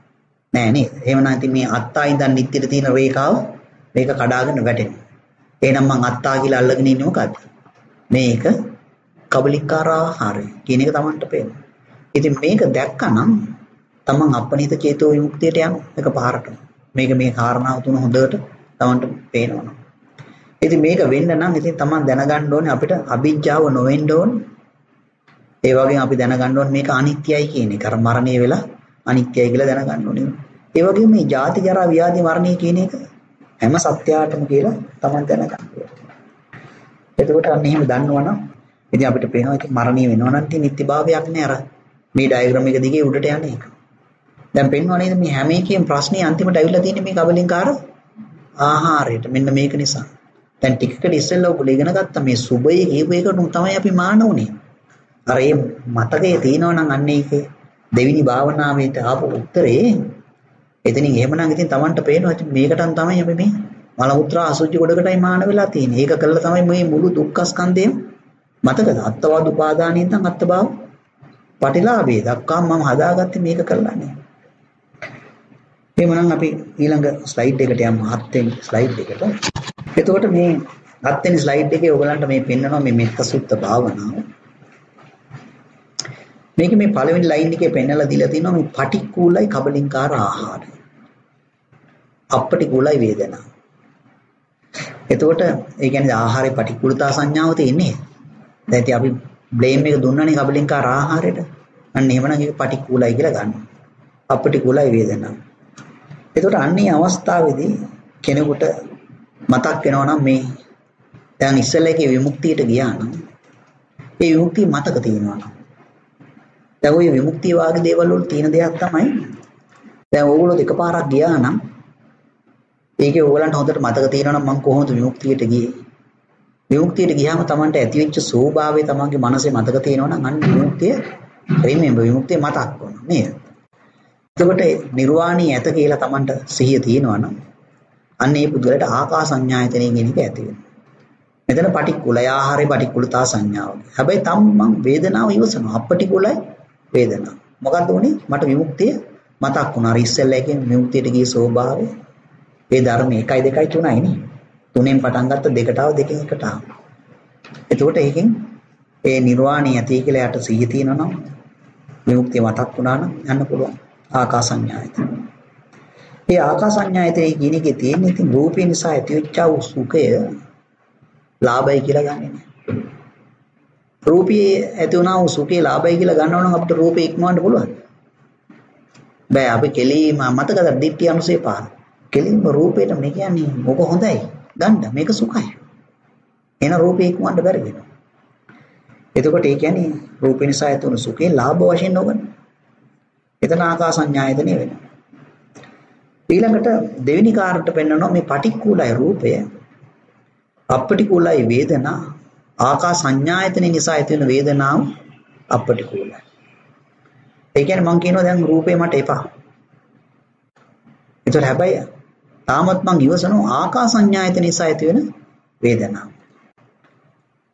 නෑ නේද? එහෙමනම් ඉතින් මේ අත්තා ඉඳන් නිත්‍යට තියෙන රේඛාව මේක කඩාගෙන වැටෙනවා. එහෙනම් මං අත්තා කියලා අල්ලගෙන ඉන්නේ මොකද්ද? මේක කබලිකාර ආහාරය කියන එක Tamanට පේනවා. ඉතින් මේක දැක්කනම් Taman අපනිත චේතෝ විමුක්තියට යනවා. මේක පාරට. මේක මේ කාරණාව තුන හොඳට Tamanට පේනවා. ඉතින් මේක වෙන්න නම් ඉතින් Taman දැනගන්න ඕනේ අපිට අවිජ්ජාව නොවෙන්න ඕනේ. ඒ වගේම අපි දැනගන්න ඕනේ මේක අනිත්‍යයි කියන එක. අර මරණය වෙලා අනිත්‍යයි කියලා දැනගන්න ඕනේ. ඒ වගේම මේ ජාති ජරා ව්‍යාධි මරණය කියන එක හැම සත්‍යයටම කියලා Taman දැනගන්න ඕනේ. එතකොට අන්න එහෙම දන්නවනම් ඉතින් අපිට පේනවා ඉතින් මරණය වෙනවා නම් ඉතින් නිත්‍යභාවයක් නෑ අර මේ ඩයග්‍රෑම් එක දිගේ උඩට යන එක. දැන් පේනවා නේද මේ හැම එකේම ප්‍රශ්නේ අන්තිමට ඇවිල්ලා තියෙන්නේ මේ කබලින්කාර ආහාරයට. මෙන්න මේක නිසා. දැන් ටිකකට ඉස්සෙල්ලා ඔයගොල්ලෝ ඉගෙන ගත්ත මේ සුබයේ කියපු එකට තමයි අපි මාන උනේ. අර ඒ මතකයේ තියෙනවා නම් අන්න ඒකේ දෙවිනි භාවනාවේට ආපු උත්තරේ එතනින් එහෙමනම් ඉතින් Tamanට පේනවා ඉතින් මේකටන් තමයි අපි මේ මල මුත්‍රා අසුචි ගොඩකටයි මාන වෙලා තියෙන්නේ. ඒක කළා තමයි මේ මුළු දුක්ඛ ස්කන්ධයම මතකද? අත්වාද උපාදානියෙන් තන් අත්බව පටිලාභේ දක්වා මම හදාගත්තේ මේක කළා නේ. එහෙමනම් අපි ඊළඟ ස්ලයිඩ් එකට යමු 7 වෙනි ස්ලයිඩ් එකට. එතකොට මේ 7 වෙනි ස්ලයිඩ් එකේ ඔයගලන්ට මේ පෙන්නනවා මේ මෙත්ත සුත්ත භාවනාව. මේක මේ පළවෙනි ලයින් එකේ පෙන්නලා දීලා තිනවා මේ පටික්කුලයි කබලින්කාර ආහාරය. අපටිකුලයි වේදනා. එතකොට ඒ කියන්නේ ආහාරේ පටික්කුලතා සංඥාව තියෙන්නේ. දැන් ඉතින් අපි බ්ලේම් එක දුන්නානේ කබලින්කාර ආහාරයට. අන්න එහෙමනම් ඒක පටික්කුලයි කියලා ගන්නවා. අපටිකුලයි වේදනා. එතකොට අන්නේ අවස්ථාවේදී කෙනෙකුට මතක් වෙනවා නම් මේ දැන් ඉස්සෙල්ලා එකේ විමුක්තියට ගියා නම් ඒ විමුක්තිය මතක තියෙනවා නම් දැන් ওই විමුක්තිය වාගේ දේවල් වල තියෙන දෙයක් තමයි දැන් ඕගොල්ලෝ එකපාරක් ගියා නම් ඒකේ ඕගලන්ට හොඳට මතක තියෙනවා නම් මම කොහොමද විමුක්තියට ගියේ විමුක්තියට ගියාම Tamanට ඇතිවෙච්ච ස්වභාවය Tamanගේ මනසේ මතක තියෙනවා නම් අන්න විමුක්තිය රිමෙම්බර් විමුක්තිය මතක් වෙනවා නේද එතකොට නිර්වාණී ඇත කියලා Tamanට සිහිය තියෙනවා නම් අන්න ඒ පුද්ගලයාට ආකාසඤ්ඤායතනෙ කියන එක ඇති වෙනවා. මෙතන පටික්කුලය ආහාරේ පටික්කුලතා සංඥාව. හැබැයි මම වේදනාව ඉවසනවා. අපටිකුලයි වේදනාව. මොකද්ද උනේ? මට විමුක්තිය මතක් වුණා. අර ඉස්සෙල්ලා එකෙන් විමුක්තියට ගිය ස්වභාවය. ඒ ධර්ම 1 2 3යි නේ. 3ෙන් පටන් ගත්ත 2ට ආව 2කින් 1ට ආව. එතකොට ඒකෙන් ඒ නිර්වාණය ඇති කියලා යට සිහිය තියෙනවා නම් විමුක්තිය මතක් වුණා නම් යන්න පුළුවන්. ආකාසඤ්ඤායතන. ඒ ආකාසඤ්ඤායතනයේ කියන එකේ තියෙන ඉතින් රූපේ නිසා ඇතිවෙච්ච වූ සුඛය ලාභයි කියලා ගන්නෙ නෑ. රූපේ ඇති වුණා වූ සුඛේ ලාභයි කියලා ගන්නව නම් අපිට රූපේ ඉක්මවන්න පුළුවන්. බෑ අපි කෙලිම මතකද දිට්ඨි අනුසේ පාන. කෙලින්ම රූපේට මේ කියන්නේ මොක හොඳයි. ගන්න මේක සුඛයි. එන රූපේ ඉක්මවන්න බැරි වෙනවා. එතකොට ඒ කියන්නේ රූපේ නිසා ඇති වුණු සුඛේ ලාභ වශයෙන් නොගන්න. එතන ආකාසඤ්ඤායතනෙ වෙනවා. ඊළඟට දෙවෙනි කාර්යයට පෙන්වනවා මේ පටික්කුලයි රූපය අපටිකුලයි වේදනා ආකාසඤ්ඤායතනෙ නිසා ඇති වෙන වේදනාව අපටිකුලයි. ඒ කියන්නේ මම කියනවා දැන් රූපේ මට එපා. ඒතර හැබැයි තාමත් මම ඉවසනවා ආකාසඤ්ඤායතන නිසා ඇති වෙන වේදනාව.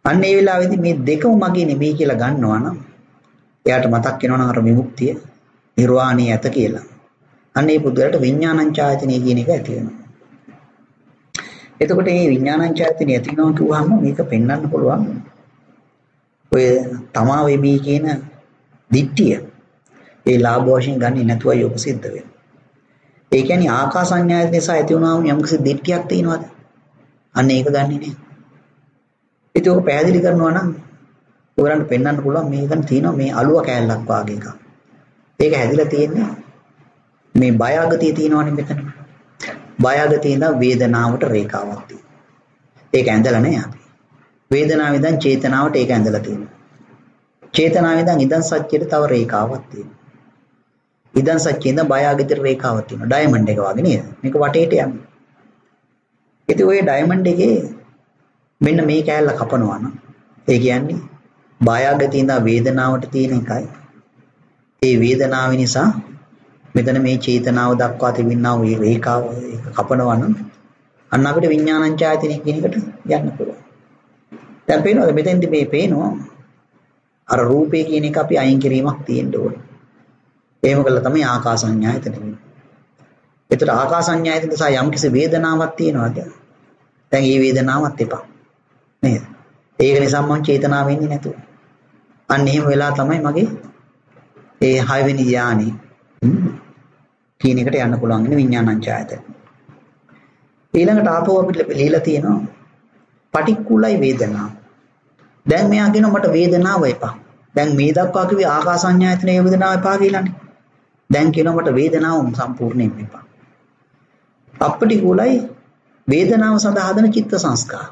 අන්න ඒ වෙලාවේදී මේ දෙකම මගේ නෙමෙයි කියලා ගන්නවා නම් එයාට මතක් වෙනවා නම් අර විමුක්තිය නිර්වාණය ඇත කියලා. අන්න ඒ පුද්ගලයාට විඥානංචායතනෙ කියන එක ඇති වෙනවා. එතකොට මේ විඥානංචායතනෙ ඇති වෙනවා කියුවාම මේක පෙන්වන්න පුළුවන්. ඔය තමා වෙමි කියන දිට්ඨිය ඒ ලාභ වශයෙන් ගන්නේ නැතුවයි ඔක සිද්ධ වෙන්නේ. ඒ කියන්නේ ආකාසඤ්ඤායතන නිසා ඇති වුණාම යම්කිසි දිට්ඨියක් තියෙනවද? අන්න ඒක ගන්නෙ නෑ. ඒක ඔක පැහැදිලි කරනවා නම් ඔයගලන්ට පෙන්වන්න පුළුවන් මේකන තියෙනවා මේ අලුව කෑල්ලක් වාගේ එකක්. ඒක හැදිලා තියෙන්නේ මේ බයගතිය තියෙනවනේ මෙතන. බයගතිය ඉඳන් වේදනාවට රේඛාවක් තියෙනවා. ඒක ඇඳලා නෑ අපි. වේදනාව ඉඳන් චේතනාවට ඒක ඇඳලා තියෙනවා. චේතනාව ඉඳන් ඉදන් සත්‍යයට තව රේඛාවක් තියෙනවා. ඉදන් සත්‍යයේ ඉඳන් බයගතියට රේඛාවක් තියෙනවා. ඩයමන්ඩ් එක වගේ නේද? මේක වටේට යනවා. ඉතින් ওই ඩයමන්ඩ් එකේ මෙන්න මේ කෑල්ල කපනවා නම් ඒ කියන්නේ බයගතිය ඉඳන් වේදනාවට තියෙන එකයි. ඒ වේදනාව නිසා මෙතන මේ චේතනාව දක්වා තිබෙනා වූ රේඛාව කපනවා නම් අන්න අපිට විඥානංචායතනෙ කියන එකට යන්න පුළුවන්. දැන් පේනවද මෙතෙන්දි මේ පේනවා අර රූපේ කියන එක අපි අයින් කිරීමක් තියෙන්න ඕනේ. එහෙම කළා තමයි ආකාසඤ්ඤායතන වෙන්නේ. ඒතර ආකාසඤ්ඤායතන නිසා යම්කිසි වේදනාවක් තියෙනවද? දැන් මේ වේදනාවක් එපා. නේද? ඒක නිසා මම චේතනාව වෙන්නේ නැතුව. අන්න එහෙම වෙලා තමයි මගේ ඒ 6 වෙනි ධානයේ කියන එකට යන්න පුළුවන් වෙන විඥානංචායතන. ඊළඟට ආපහු අපිට ලියලා තියෙනවා පටික්කුලයි වේදනාව. දැන් මෙයා කියනවා මට වේදනාව එපා. දැන් මේ දක්වා කිව්වේ ආකාසඤ්ඤායතනයේ වේදනාව එපා කියලානේ. දැන් කියනවා මට වේදනාව සම්පූර්ණයෙන්ම එපා. අපටිකුලයි වේදනාව සඳහා හදන චිත්ත සංස්කාර.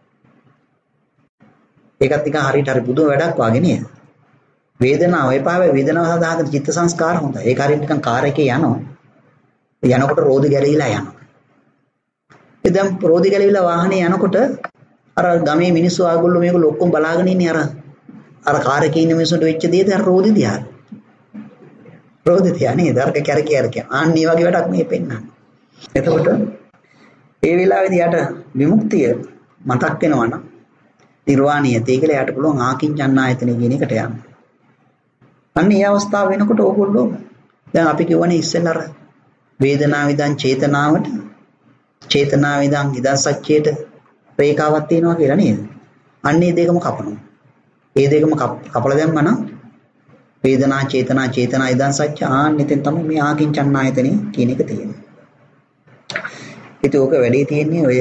ඒකත් නිකන් හරියට හරි බුදු වැඩක් වගේ නේද? වේදනාව එපා වෙයි වේදනාව සඳහා හදන චිත්ත සංස්කාර හොඳයි. ඒක හරියට නිකන් කාර් එකේ යනවා. යනකොට රෝදි ගැලවිලා යනවා. දැන් රෝදි ගැලවිලා වාහනේ යනකොට අර ගමේ මිනිස්සු ආගොල්ලෝ මේගොල්ලෝ ඔක්කොම බලාගෙන ඉන්නේ අර කාර් එකේ ඉන්න මිනිස්සුන්ට වෙච්ච දේද අර රෝදි දිහා. රෝදි දිහා නේද? අර කැරකි. ආන්න මේ වගේ වැඩක් මේ පෙන්නන්නේ. එතකොට ඒ වෙලාවේදී යට විමුක්තිය මතක් වෙනවා නම් නිර්වාණීය තේ කියලා යට පුළුවන් ආකින්චන්නායතනෙ කියන එකට යන්න. අන්න ඒ අවස්ථාව වෙනකොට ඕගොල්ලෝ දැන් අපි කියවනේ ඉස්සෙල්ලා අර වේදනාව ඉදන් චේතනාවට චේතනාව ඉදන් ඉදන් සත්‍යයට රේඛාවක් තියෙනවා කියලා නේද? අන්න ඒ දෙකම කපනවා. ඒ දෙකම කපලා දැම්මම නම් වේදනා චේතනා ඉදන් සත්‍ය ආන්න එතෙන් තමයි මේ ආකින්චන්නායතනෙ කියන එක තියෙන්නේ. ඉතින් ඕක වැඩි තියෙන්නේ ඔය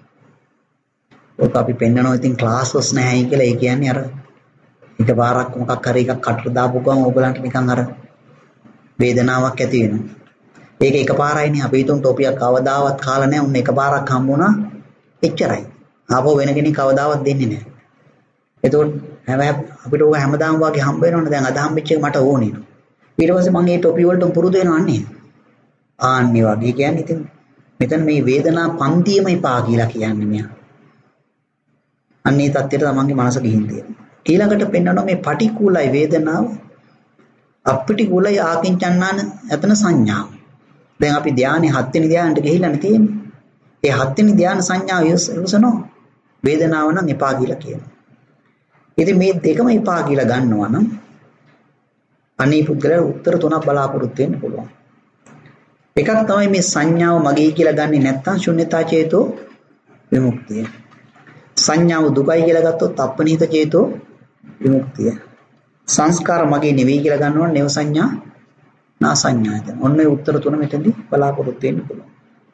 අපි පෙන්නනවා ඉතින් ක්ලාස්ස් නැහැයි කියලා. ඒ කියන්නේ අර එකපාරක් මොකක් හරි එකක් කටට දාපු ගමන් ඕගලන්ට නිකන් අර වේදනාවක් ඇති වෙනවා. ඒක එකපාරයිනේ. අපි හිතුම් ටොපියක් කවදාවත් කාලා නැහැ. උන් එකපාරක් හම්බුණා. එච්චරයි. ආපහු වෙන කෙනෙක් කවදාවත් දෙන්නේ නැහැ. එතකොට අපිට ඕක හැමදාම වගේ හම්බ වෙනවනේ. දැන් අද හම්බෙච්ච එක මට ඕනේ. ඊට පස්සේ මම මේ ටොපි වලට පුරුදු වෙනවා අන්නේ. ආන්නේ වගේ කියන්නේ ඉතින් මෙතන මේ වේදනා පන්තියම එපා කියලා කියන්නේ මෙයා. අන්නේ தත්ත්වයට තමන්ගේ මනස ගිහින් තියෙනවා. ඊළඟට පෙන්වනවා මේ පටික්කුලයි වේදනාව අපටිකුලයි ආකින්චන්නාන එතන සංඥාව. දැන් අපි ධානයේ 7 වෙනි ධානයට ගිහිල්ලානේ තියෙන්නේ. ඒ 7 වෙනි ධාන සංඥාව යොසනෝ වේදනාව නම් එපා කියලා කියනවා. ඉතින් මේ දෙකම එපා කියලා ගන්නවා නම් අනේ පුද්ගලයා උත්තර තුනක් බලාපොරොත්තු වෙන්න පුළුවන්. එකක් තමයි මේ සංඥාව මගේ කියලා ගන්නෙ නැත්නම් ශුන්‍යතා චේතෝ විමුක්තිය. සංඥාව දුකයි කියලා ගත්තොත් අප්පනිහිත චේතෝ විමුක්තිය. සංස්කාර මගේ නෙවෙයි කියලා ගන්නවා නේව සංඥා නා සංඥාද. ඔන්න ඒ උත්තර තුන මෙතෙන්දී බලාපොරොත්තු වෙන්න පුළුවන්.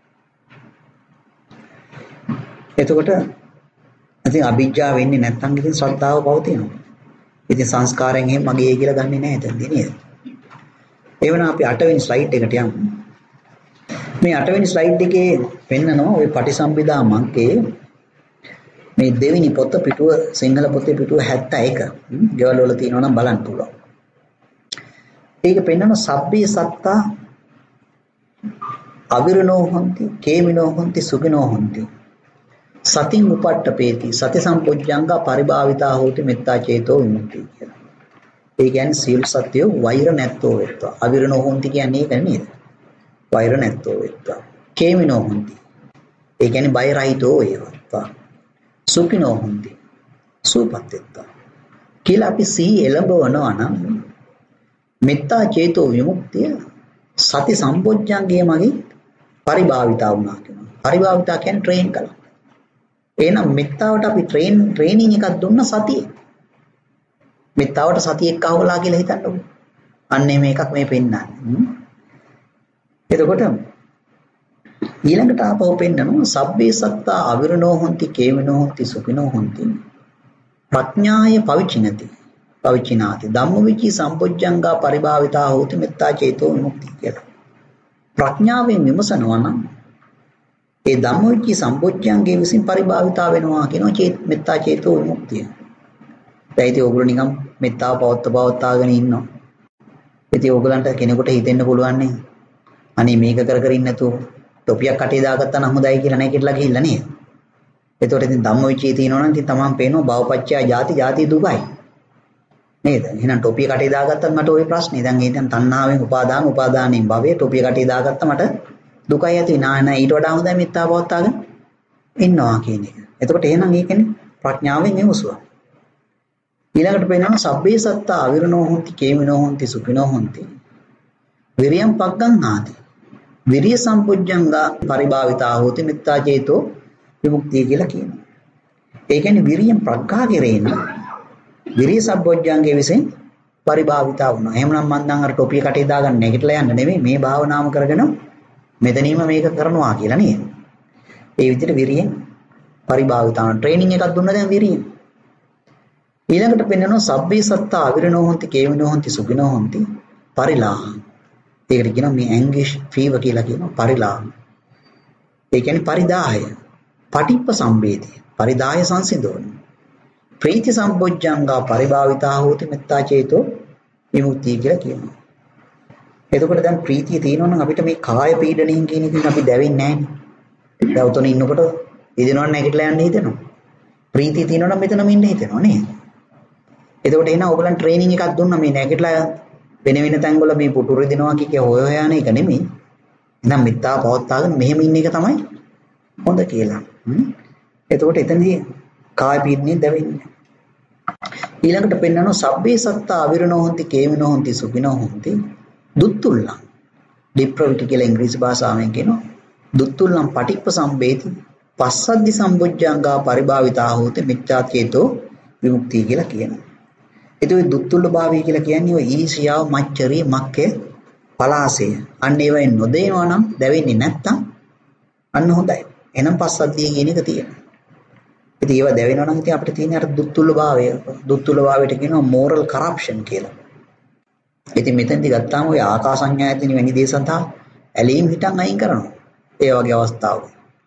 එතකොට ඉතින් අභිජ්ජා වෙන්නේ නැත්නම් ඉතින් ශ්‍රද්ධාව පවතිනවා. ඉතින් සංස්කාරයෙන් එහෙම මගේ කියලා ගන්නෙ නැහැ එතනදී නේද? එවනම් අපි 8 වෙනි ස්ලයිඩ් එකට යමු. මේ 8 වෙනි ස්ලයිඩ් එකේ පෙන්නනවා ওই පටිසම්භිදා මග්ගයේ මේ දෙවෙනි පොත පිටුව සිංහල පොතේ පිටුව 71 ගෙවල් වල තියෙනවා නම් බලන්න පුළුවන්. ඒක පෙන්නන සබ්බේ සත්තා අවිරණෝ හොಂತಿ කේමිනෝ හොಂತಿ සුඛිනෝ හොಂತಿ සතින් උපට්ඨපේති සති සම්පොච්චංග පරිභාවිතා හෝති මෙත්තා චේතෝ විමුක්තිය කියලා. ඒ කියන්නේ සීල සත්‍යය වෛර නැත්තෝ වෙත්වා. අවිරණෝ හොಂತಿ කියන්නේ ඒක නේද? වෛර නැත්තෝ වෙත්වා. කේමිනෝ හොಂತಿ ඒ කියන්නේ බය රහිතෝ වේවා. සුඛිනෝ හොಂತಿ සූපත් වෙත්වා කියලා අපි සිහි එළඹවනවා නම් මෙත්තා චේතෝ විමුක්තිය සති සම්පොඥංගයේ මගින් පරිභාවිතා වුණා කියනවා. පරිභාවිතා කියන්නේ ට්‍රේන් කළා. එහෙනම් මෙත්තාවට අපි ට්‍රේනින් එකක් දුන්න සතියේ. මෙත්තාවට සතියක් අහවලා කියලා හිතන්නකො. අන්න මේකක් මේ පෙන්නන්නේ. එතකොට ඊළඟට ආපහු පෙන්නනවා සබ්බේ සත්තා අවිරණෝ හොಂತಿ කේමිනෝ හොಂತಿ සුඛිනෝ හොಂತಿ ප්‍රඥාය පවිචිනති පවිචිනාති ධම්මවිචී සම්පොඥංගා පරිභාවිතා හෝති මෙත්තා චේතෝ විමුක්ති කියලා. ප්‍රඥාවෙන් විමසනවා නම් ඒ ධම්මවිචී සම්පොඥංගේ විසින් පරිභාවිතා වෙනවා කියනවා මෙත්තා චේතෝ විමුක්තිය. දැන් ඉතින් ඕගොල්ලෝ නිකන් මෙත්තාව පවත්වාගෙන ඉන්නවා. ඉතින් ඕගලන්ට කෙනෙකුට හිතෙන්න පුළුවන් නේ අනේ මේක කර කර ඉන්න නැතුව ටොපියක් කටේ දාගත්තා නම් හොඳයි කියලා නැගිටලා ගිහිල්ලා නේද? එතකොට ඉතින් ධම්මවිචේ තියෙනවා නම් ඉතින් තමන් පේනවා භවපච්චය ಜಾති ಜಾති දුකයි. නේද? එහෙනම් ටොපිය කටේ දාගත්තත් මට ওই ප්‍රශ්නේ. දැන් ඒ දැන් තණ්හාවෙන් උපාදානෙන් භවයේ ටොපිය කටේ දාගත්තා මට දුකයි ඇති. නෑ ඊට වඩා හොඳයි මෙත්තාව පවත්වාගෙන ඉන්නවා කියන එක. එතකොට එහෙනම් ඒ කියන්නේ ප්‍රඥාවෙන් විමසුවා. ඊළඟට පේනවා සබ්බේ සත්තා අවිරණෝ හොಂತಿ කේමිනෝ හොಂತಿ සුඛිනෝ හොಂತಿ විරියම් පග්ගන්නාති විරිය සම්පොඥංගා පරිභාවිතා හෝති මෙත්තා චේතෝ විමුක්තිය කියලා කියනවා. ඒ කියන්නේ විරියම් ප්‍රඥා කෙරේන විරිය සම්පොඥංගේ විසින් පරිභාවිතා වුණා. එහෙමනම් මම දැන් අර ටොපිය කටේ දාගන්න නැගිටලා යන්න නෙමෙයි මේ භාවනාම කරගෙන මෙතනීම මේක කරනවා කියලා නේද? ඒ විදිහට විරියෙන් පරිභාවිතා කරන ට්‍රේනින් එකක් දුන්නා දැන් විරියෙන්. ඊළඟට පෙන්වනවා සබ්බේ සත්තා අවිරණෝ හොಂತಿ කේමිනෝ හොಂತಿ සුඛිනෝ හොಂತಿ පරිලාහං. ඒකට කියනවා මේ ඇන්ගිෂ් ෆීවර් කියලා කියනවා පරිලාහං. ඒ කියන්නේ පරිදාහය. පටිප්ප සම්බේධය. පරිදාහය සංසිඳවන. ප්‍රීති සම්පොඥංගා පරිභාවිතා හෝති මෙත්තා චේතෝ විමුක්තිය කියලා කියනවා. එතකොට දැන් ප්‍රීතිය තියෙනවා නම් අපිට මේ කාය පීඩණයෙන් කියන එකෙන් අපි දැවෙන්නේ නැහැ. දැන් උතන ඉන්නකොට ඉදිනවන්න නැගිටලා යන්න හිතෙනවා. ප්‍රීතිය තියෙනවා නම් මෙතනම ඉන්න හිතෙනවා නේද? එතකොට එන ඕගලන් ට්‍රේනින් එකක් දුන්නා මේ නැගිටලා වෙන තැන්වල මේ පුටු රිදෙනවා කිය හොය යන එක නෙමෙයි. එහෙනම් මෙත්තා පවත්වාගෙන මෙහෙම ඉන්න එක තමයි හොඳ කියලා. එතකොට එතනදී කාය පීඩණය දැවෙන්නේ. ඊළඟට පෙන්නනවා සබ්බේ සත්තා අවිරණෝ හොಂತಿ කේමිනෝ හොಂತಿ සුඛිනෝ හොಂತಿ දුත්තුල්ලං. ඩිප්‍රොවිටි කියලා ඉංග්‍රීසි භාෂාවෙන් කියනවා. දුත්තුල්ලං පටිප්ප සම්බේති පස්සද්ධි සම්බොජ්ජංගා පරිභාවිතා හෝති මිච්ඡා චේතෝ විමුක්තිය කියලා කියනවා. ඒතකොට දුත්තුල්ල භාවය කියලා කියන්නේ ඔය ඊර්ෂ්‍යාව, මච්චරිය, මක්කේ, පලාසය. අන්න ඒවයි නොදේනවා නම් දැවෙන්නේ නැත්තම් අන්න හොඳයි. එහෙනම් පස්සද්ධිය කියන එක තියෙනවා. ඉතින් ඒව දැවෙනවා නම් ඉතින් අපිට තියෙන අර දුත්තුල්ල භාවය. දුත්තුල්ල භාවයට කියනවා moral corruption කියලා. ඉතින් මෙතෙන්දි ගත්තාම ඔය ආකාසඤ්ඤායතන වැනි දේ සඳහා ඇලීම් හිතන් අයින් කරනවා. ඒ වගේ අවස්ථාවක.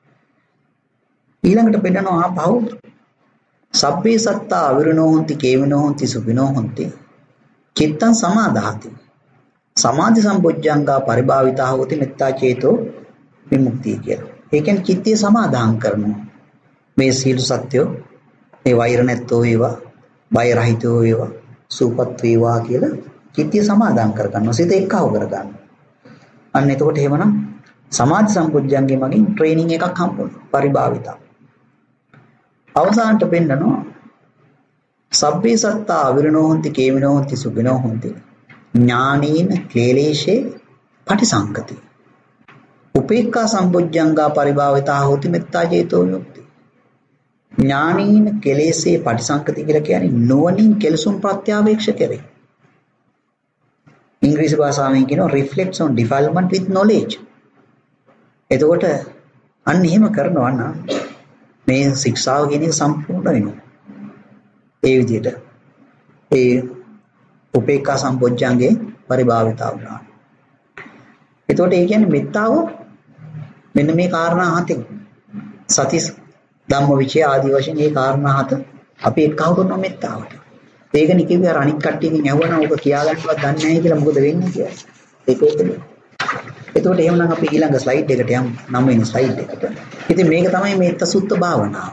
ඊළඟට පෙන්නනවා ආපහු සබ්බේ සත්තා අවිරණෝ හොಂತಿ කේමිනෝ හොಂತಿ සුඛිනෝ හොಂತಿ චිත්තං සමාදාහති සමාධි සම්පොඥංගා පරිභාවිතා හෝති මෙත්තා චේතෝ විමුක්තිය කියලා. ඒ කියන්නේ චිත්තය සමාදාන් කරනවා. මේ සීල සත්‍යෝ මේ වෛර නැත්තෝ වේවා, බය රහිතෝ වේවා, සූපත් වේවා කියලා චිත්තය සමාදාන් කරගන්නවා. සිත එක්කව කරගන්නවා. අන්න එතකොට එහෙමනම් සමාධි සම්පොඥංගේ මගින් ට්‍රේනින් එකක් හම්බුනවා. පරිභාවිතා අවසානට පෙන්නනවා සබ්බේ සත්තා අවිරණෝ හොಂತಿ කේමිනෝ හොಂತಿ සුඛිනෝ හොಂತಿ ඥානීන ක්ලේශේ පටිසංකති උපේක්ඛා සම්පොඥංගා පරිභාවිතා හෝති මෙත්තා චේතෝ විමුක්ති. ඥානීන ක්ලේශේ පටිසංකති කියලා කියන්නේ නුවණින් කෙලසුම් ප්‍රත්‍යාවේක්ෂ කරේ. ඉංග්‍රීසි භාෂාවෙන් කියනවා reflects on defilement with knowledge. එතකොට අන්න එහෙම කරනවා නම් මේ ශික්ෂාව කියන එක සම්පූර්ණ වෙනවා. ඒ විදිහට ඒ උපේක්ඛා සම්පොඥංගේ පරිභාවිතා වුණා. එතකොට ඒ කියන්නේ මෙත්තාව මෙන්න මේ කාරණා හතෙන් සති ධම්මවිචය ආදී වශයෙන් මේ කාරණා හත අපි එක්කව කරන මෙත්තාවට. ඒකනේ කිව්වේ අර අනික් කට්ටියකින් ඇහුවනම් ඔක කියාගන්නවත් දන්නේ නැහැ කියලා මොකද වෙන්නේ කියලා. ඒකනේ. එතකොට එහෙනම් අපි ඊළඟ ස්ලයිඩ් එකට යමු. 9 වෙනි ස්ලයිඩ් එකට. ඉතින් මේක තමයි මෙත්ත සුත්ත භාවනාව.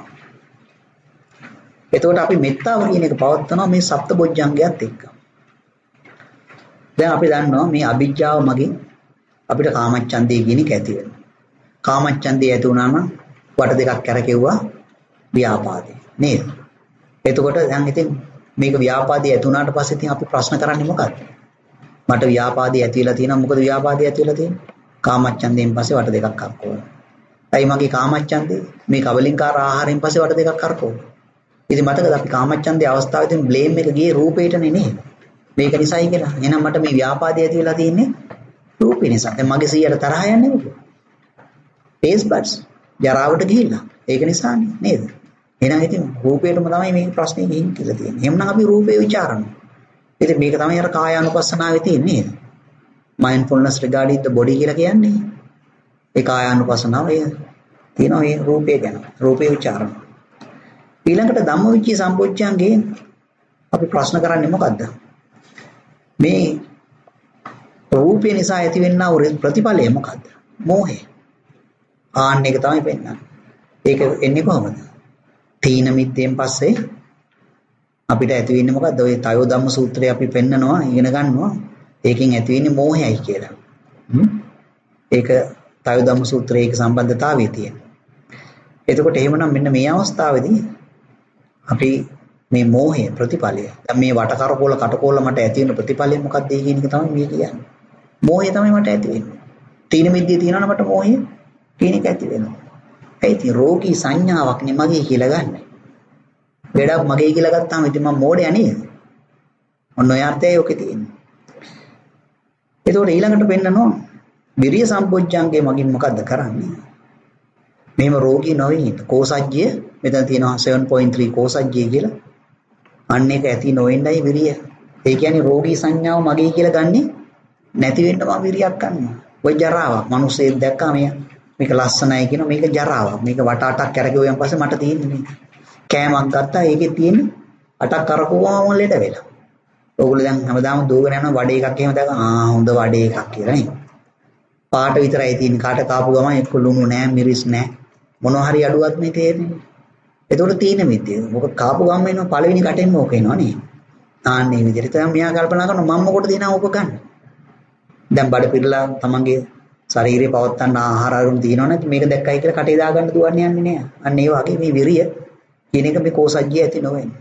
එතකොට අපි මෙත්තාව කියන එක පවත්වනවා මේ සප්තබොජ්ජංගයත් එක්ක. දැන් අපි දන්නවා මේ අභිජ්ජාව මගින් අපිට කාමච්ඡන්දය කියන එක ඇති වෙනවා. කාමච්ඡන්දය ඇති වුණාම වට දෙකක් කරකෙව්වා ව්‍යාපාදේ නේද? එතකොට දැන් ඉතින් මේක ව්‍යාපාදේ ඇති වුණාට පස්සේ ඉතින් අපි ප්‍රශ්න කරන්නේ මොකක්ද? මට ව්‍යාපාදේ ඇති වෙලා තියෙනවා. මොකද ව්‍යාපාදේ ඇති වෙලා තියෙන්නේ? කාමච්ඡන්දයෙන් පස්සේ වට දෙකක් කරකවන. ඇයි මගේ කාමච්ඡන්දේ? මේ කබලින්කාර ආහාරයෙන් පස්සේ වට දෙකක් කරකවන. ඉතින් මතකද අපි කාමච්ඡන්දේ අවස්ථාවේදී බ්ලේම් එක ගියේ රූපේටනේ නේද? මේක නිසායි කියලා. එහෙනම් මට මේ ව්‍යාපාදේ ඇති වෙලා තියෙන්නේ රූපේ නිසා. දැන් මගේ 100ට තරහ යන්නේ මොකද? ටේස්ට් බඩ්ස් ජරාවට ගිහිල්ලා. ඒක නිසානේ නේද? එහෙනම් ඉතින් රූපේටම තමයි මේ ප්‍රශ්නේ ගිහින් කියලා තියෙන්නේ. එහෙනම් අපි රූපේ ਵਿਚාරනවා. ඉතින් මේක තමයි අර කායානුපස්සනාවේ තියෙන්නේ නේද? mindfulness regarding the body කියලා කියන්නේ. ඒ කායානුපස්සනාව ඒ තියෙනවා මේ රූපේ ගැන. රූපේ ਵਿਚාරන. ඊළඟට ධම්මවිචය සම්පෝච්ඡංගේ අපි ප්‍රශ්න කරන්නේ මොකද්ද? මේ රූපේ නිසා ඇතිවෙනා ප්‍රතිඵලය මොකද්ද? මෝහය. ආන්න එක තමයි පෙන්නන්නේ. ඒක එන්නේ කොහොමද? තීන මිද්දෙන් පස්සේ අපිට ඇති වෙන්නේ මොකද්ද? ඔය තයෝ ධම්ම සූත්‍රය අපි පෙන්නනවා ඉගෙන ගන්නවා. ඒකෙන් ඇති වෙන්නේ මෝහයයි කියලා. ඒක තයෝ ධම්ම සූත්‍රයේ ඒක සම්බන්ධතාවය තියෙනවා. එතකොට එහෙමනම් මෙන්න මේ අවස්ථාවේදී අපි මේ මෝහය ප්‍රතිඵලය. දැන් මේ වට කරකෝල කටකෝල මට ඇති වෙන ප්‍රතිඵලය මොකක්ද කියන එක තමයි මේ කියන්නේ. මෝහය තමයි මට ඇති වෙන්නේ. තීන මිද්දේ තියෙනවනේ මට මෝහය කියන එක ඇති වෙනවා. ඒ ඉතින් රෝගී සංඥාවක් නේ මගේ කියලා ගන්න. ගඩක් මගේ කියලා ගත්තාම ඉතින් මම මෝඩයා නේද? ඔන්න ඔය අර්ථයයි ඔකේ තියෙන්නේ. ඒතකොට ඊළඟට පෙන්නනවා විරිය සම්පෝච්ඡංගේ මගින් මොකද්ද කරන්නේ? මේව රෝගී නොවෙන්න. කෝසජ්ජය මෙතන තියෙනවා 7.3 කෝසජ්ජය කියලා. අන්න ඒක ඇති නොවෙන්නයි විරිය. ඒ කියන්නේ රෝගී සංඥාව මගේ කියලා ගන්නෙ නැති වෙන්න මම විරියක් ගන්නවා. ඔය ජරාවක්. මිනිස්සෙක් දැක්කම මේක ලස්සනයි කියන මේක ජරාවක්. මේක වට අටක් කරගෙවුවන් පස්සේ මට තියෙන්නේ මේක. කෑමක් ගත්තා ඒකේ තියෙන්නේ අටක් කරකවුවාම ලෙඩ වෙලා. ඕගොල්ලෝ දැන් හැමදාම දුවගෙන යනවා වඩේ එකක් එහෙම දැක හොඳ වඩේ එකක් කියලා නේ. පාට විතරයි තියෙන්නේ. කාට කාපු ගමන් එක්ක ලුණු නෑ මිරිස් නෑ. මොනවා හරි අඩුවක් නේ තේරෙන්නේ. ඒතකොට තීන මිද්දේ. මොකද කාපු ගමන් එනවා පළවෙනි කටෙන්ම ඕක එනවා නේ. ආන්නේ විදිහට තමයි මෙයා කල්පනා කරනවා මම මොකටද දෙනා ඕක ගන්න. දැන් බඩ පිරලා තමන්ගේ ශරීරය පවත්තන්න ආහාර අරුම් තියෙනවනේ මේක දැක්කයි කියලා කටේ දාගන්න දුවන්නේ යන්නේ නෑ. අන්න ඒ වගේ මේ විරිය කියන එක මේ කෝසජ්ජය ඇති නොවෙන්නේ.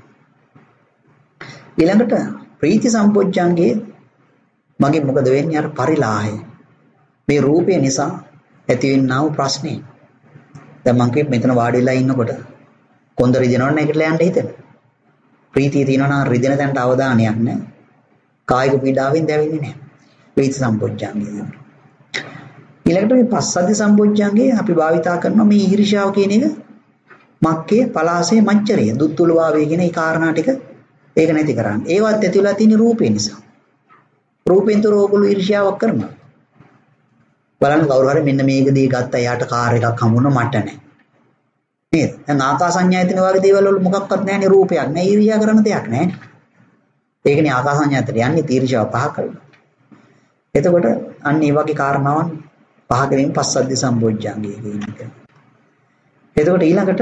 ඊළඟට ප්‍රීති සම්පෝච්ඡංගේ මගේ මොකද වෙන්නේ අර පරිලාහය. මේ රූපය නිසා ඇතිවෙනා වූ ප්‍රශ්නේ. දැන් මං කිව්වේ මෙතන වාඩි වෙලා ඉන්නකොට කොන්ද රිදෙනවද නැගිටලා යන්න හිතෙන. ප්‍රීතිය තියෙනවා නම් රිදෙන තැනට අවධානයක් නැහැ. කායික පීඩාවෙන් දැවෙන්නේ නැහැ. ප්‍රීති සම්පෝච්ඡංගේ. ඊළඟට මේ පස්සද්ධි සම්පෝච්ඡංගේ අපි භාවිතා කරනවා මේ ඊර්ෂ්‍යාව කියන එක මක්කේ පලාසේ මච්චරේ දුත්තුල වාවේ කියන ඒ කාරණා ටික ඒක නැති කරන්නේ. ඒවත් ඇතිවලා තියෙන රූපේ නිසා. රූපෙන්තර ඕගොල්ලෝ ඊර්ෂ්‍යාවක් කරනවා. බලන්න කවුරු හරි මෙන්න මේක දී ගත්තා එයාට කාර් එකක් හම්බුණා මට නැහැ. නේද? දැන් ආකාසඤ්ඤායතන වගේ දේවල් වල මොකක්වත් නැහැනේ රූපයක් නැහැ. ඊර්ෂ්‍යා කරන දෙයක් නැහැ. ඒකනේ ආකාසඤ්ඤායතන යන්නේ ඊර්ෂ්‍යාව පහ කරලා. එතකොට අන්න ඒ වගේ කාරණාවන් පහ කිරීම පස්සද්ධි සම්පෝච්ඡංගය කියන එක. එතකොට ඊළඟට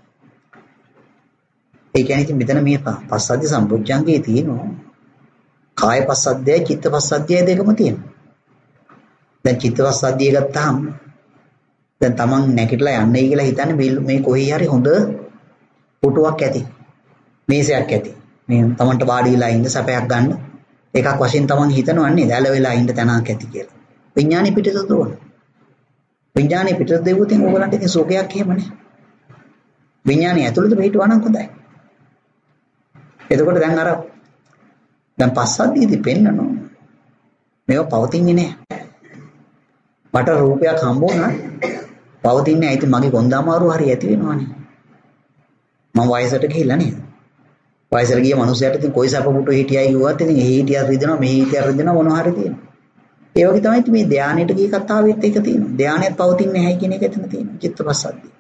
ඒ කියන්නේ ඉතින් මෙතන මේ පස්සද්ධි සම්පෝච්ඡංගයේ තියෙනවා කාය පස්සද්ධියයි චිත්ත පස්සද්ධියයි දෙකම තියෙනවා. දැන් චිත්ත පස්සද්ධිය ගත්තාම දැන් Taman නැගිටලා යන්නයි කියලා හිතන්නේ මේ කොහේ හරි හොඳ පුටුවක් ඇති. මේසයක් ඇති. මේ Tamanට වාඩි වෙලා ඉන්න සැපයක් ගන්න එකක් වශයෙන් Taman හිතනවන්නේ දැල වෙලා ඉන්න තැනක් ඇති කියලා. විඥානෙ පිටත දුවන. විඥානෙ පිටත දෙවුතින් ඕගලන්ට ඉතින් සෝකයක් එහෙම නැහැ. විඥානෙ ඇතුළත පිටුවා නම් හොඳයි. එතකොට දැන් පස්සද්ධියදී පෙන්නනවා මේව පවතින්නේ නැහැ. මට රූපයක් හම්බ වුණා පවතින්නේ නැහැ. ඉතින් මගේ කොන්ද අමාරු හරි ඇති වෙනවනේ. මම වයසට ගිහිල්ලා නේද? වයසට ගිය මිනිස්සුන්ට ඉතින් කොයි සැපපුටු හිටියයි කිව්වත් ඉතින් එහි හිටියක් රිදෙනවා මෙහි හිටියක් රිදෙනවා මොනවා හරි තියෙනවා. ඒ වගේ තමයි මේ ධානයට ගිය කතාවෙත් ඒක තියෙනවා. ධානයත් පවතින්නේ නැහැ කියන එක එතන තියෙනවා. චිත්තපස්සද්ධිය.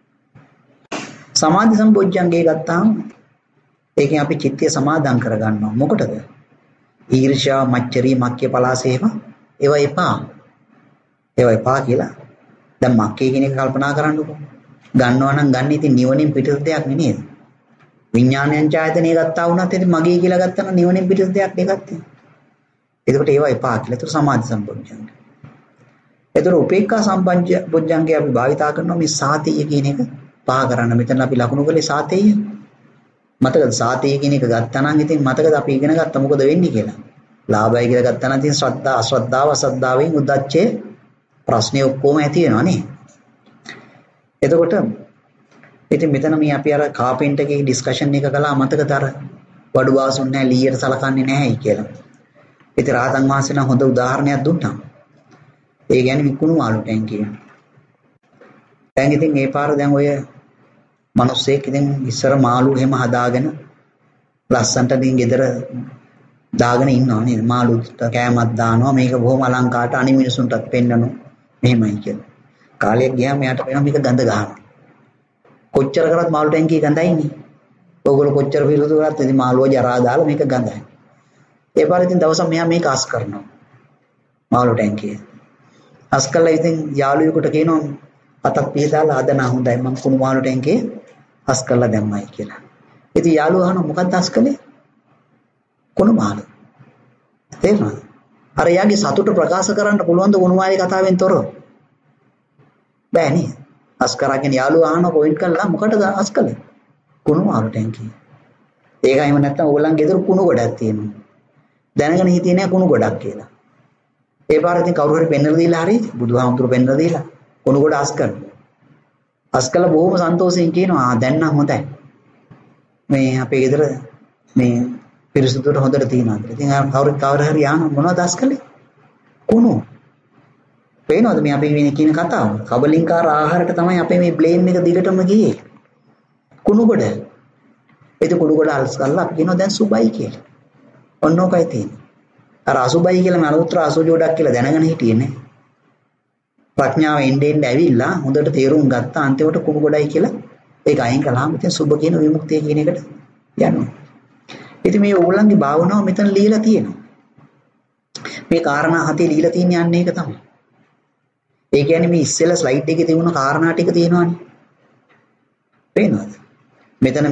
සමාධි සම්පෝච්ඡංගේ ගත්තාම ඒකෙන් අපි චිත්තය සමාදම් කරගන්නවා. මොකටද? ඊර්ෂ්‍යා, මච්චරී, මක්ඛ්‍ය පලාසේම ඒවා එපා. ඒවා එපා කියලා. දැන් මක්ඛ්‍ය කියන එක කල්පනා කරන්නකෝ. ගන්නවා නම් ගන්න ඉතින් නිවනින් පිටත දෙයක් නෙමෙයි. විඥානයන් ඡායතනෙ ගත්තා වුණත් ඉතින් මගේ කියලා ගත්තා නම් නිවනින් පිටත දෙයක් දෙකක් තියෙනවා. එතකොට ඒවා එපා කියලා. ඒතර සමාධි සම්පෝච්ඡංගය. ඒතර උපේක්ඛා සම්පෝච්ඡංගය අපි භාවිතා කරනවා මේ සාතිය කියන එක පහ කරන්න. මෙතන අපි ලකුණු කළේ සාතේය. මතකද සාතේ කියන එක ගත්තා නම් ඉතින් මතකද අපි ඉගෙන ගත්තා මොකද වෙන්නේ කියලා. ලාභය කියලා ගත්තා නම් ඉතින් ශ්‍රද්ධා අශ්‍රද්ධාව අසද්ධාවෙන් උද්දච්චයේ ප්‍රශ්නේ ඔක්කොම ඇති වෙනවා නේ. එතකොට ඉතින් මෙතන මේ අපි අර කාපෙන්ට් එකේ ඩිස්කෂන් එක කළා මතකද අර වඩු වාසුන් නැහැ ලීයට සලකන්නේ නැහැයි කියලා. ඉතින් රාතන් වහන්සේ නම් හොඳ උදාහරණයක් දුන්නා. ඒ කියන්නේ විකුණු මාළු ටැංකිය. දැන් ඉතින් මේ පාර දැන් ඔය මිනිස්සෙක් ඉතින් ඉස්සර මාළු එහෙම හදාගෙන ලස්සන්ට දින් ගෙදර දාගෙන ඉන්නවා නේද? මාළුට කෑමක් දානවා මේක බොහොම අලංකාරට අනිත් මිනිසුන්ටත් පෙන්නනවා. මෙහෙමයි කියලා. කාලයක් ගියාම එයාට වෙනවා මේක ගඳ ගන්නවා. කොච්චර කරත් මාළු ටැංකිය ගඳයිනේ. ඕගොල්ලෝ කොච්චර විරුද්ධ කරත් ඉතින් මාළුව ජරා දාලා මේක ගඳයි. ඒ පාර ඉතින් දවසක් මෙයා මේක අස් කරනවා. මාළු ටැංකිය. අස් කළා ඉතින් යාළුවෙකුට කියනවා අතක් පිහදාලා හදනා හොඳයි මම කුණු මාළු ටැංකිය අස් කරලා දැම්මයි කියලා. ඉතින් යාළුවා අහනවා මොකක්ද අස් කළේ? කුණු මාළු. තේරුණාද? අර යාගේ සතුට ප්‍රකාශ කරන්න පුළුවන් ද කුණු මාළේ කතාවෙන් තොරව? බෑ නේද? අස් කරගෙන යාළුවා අහන පොයින්ට් කරලා මොකටද අස් කළේ? කුණු මාළු ටැංකිය. ඒකයිම නැත්තම් ඕගොල්ලන් ගෙදර කුණු ගොඩක් තියෙනවා. දැනගෙන හිටියේ නෑ කුණු ගොඩක් කියලා. ඒ පාර ඉතින් කවුරු හරි පෙන්නලා දීලා හරි බුදුහාමුදුරු පෙන්නලා දීලා කුණු ගොඩ අස් කරනවා. අස් කළා බොහොම සන්තෝෂයෙන් කියනවා දැන් නම් හොඳයි. මේ අපේ ගෙදර මේ පිරිසුදුට හොඳට තියෙනවා. ඉතින් කවුරු හරි ආන මොනවද අස් කළේ? කුණු. පේනවද මේ අපි මේ කියන කතාව? කබලින්කාර ආහාරයට තමයි අපේ මේ බ්ලේම් එක දිගටම ගියේ. කුණු ගොඩ. ඒක කුණු ගොඩ අල්ස් කරලා අපි කියනවා දැන් සුබයි කියලා. ඔන්න ඔකයි තියෙන්නේ. අර අසුබයි කියලා මලුත්‍ර අසුජෝඩක් කියලා දැනගෙන හිටියේ නේ. ප්‍රඥාව එන්නේ ඇවිල්ලා හොඳට තේරුම් ගත්තා අන්තිමට කුණු ගොඩයි කියලා ඒක අයින් කළාම ඉතින් සුබ කියන විමුක්තිය කියන එකට යනවා. ඉතින් මේ ඕගොල්ලන්ගේ භාවනාව මෙතන লীලා තියෙනවා. මේ කාරණා හතේ লীලා තියෙන යන්නේ ඒක තමයි. ඒ කියන්නේ මේ ඉස්සෙල්ලා ස්ලයිඩ් එකේ තිබුණ කාරණා ටික තියෙනවානේ. පේනවද? මෙතන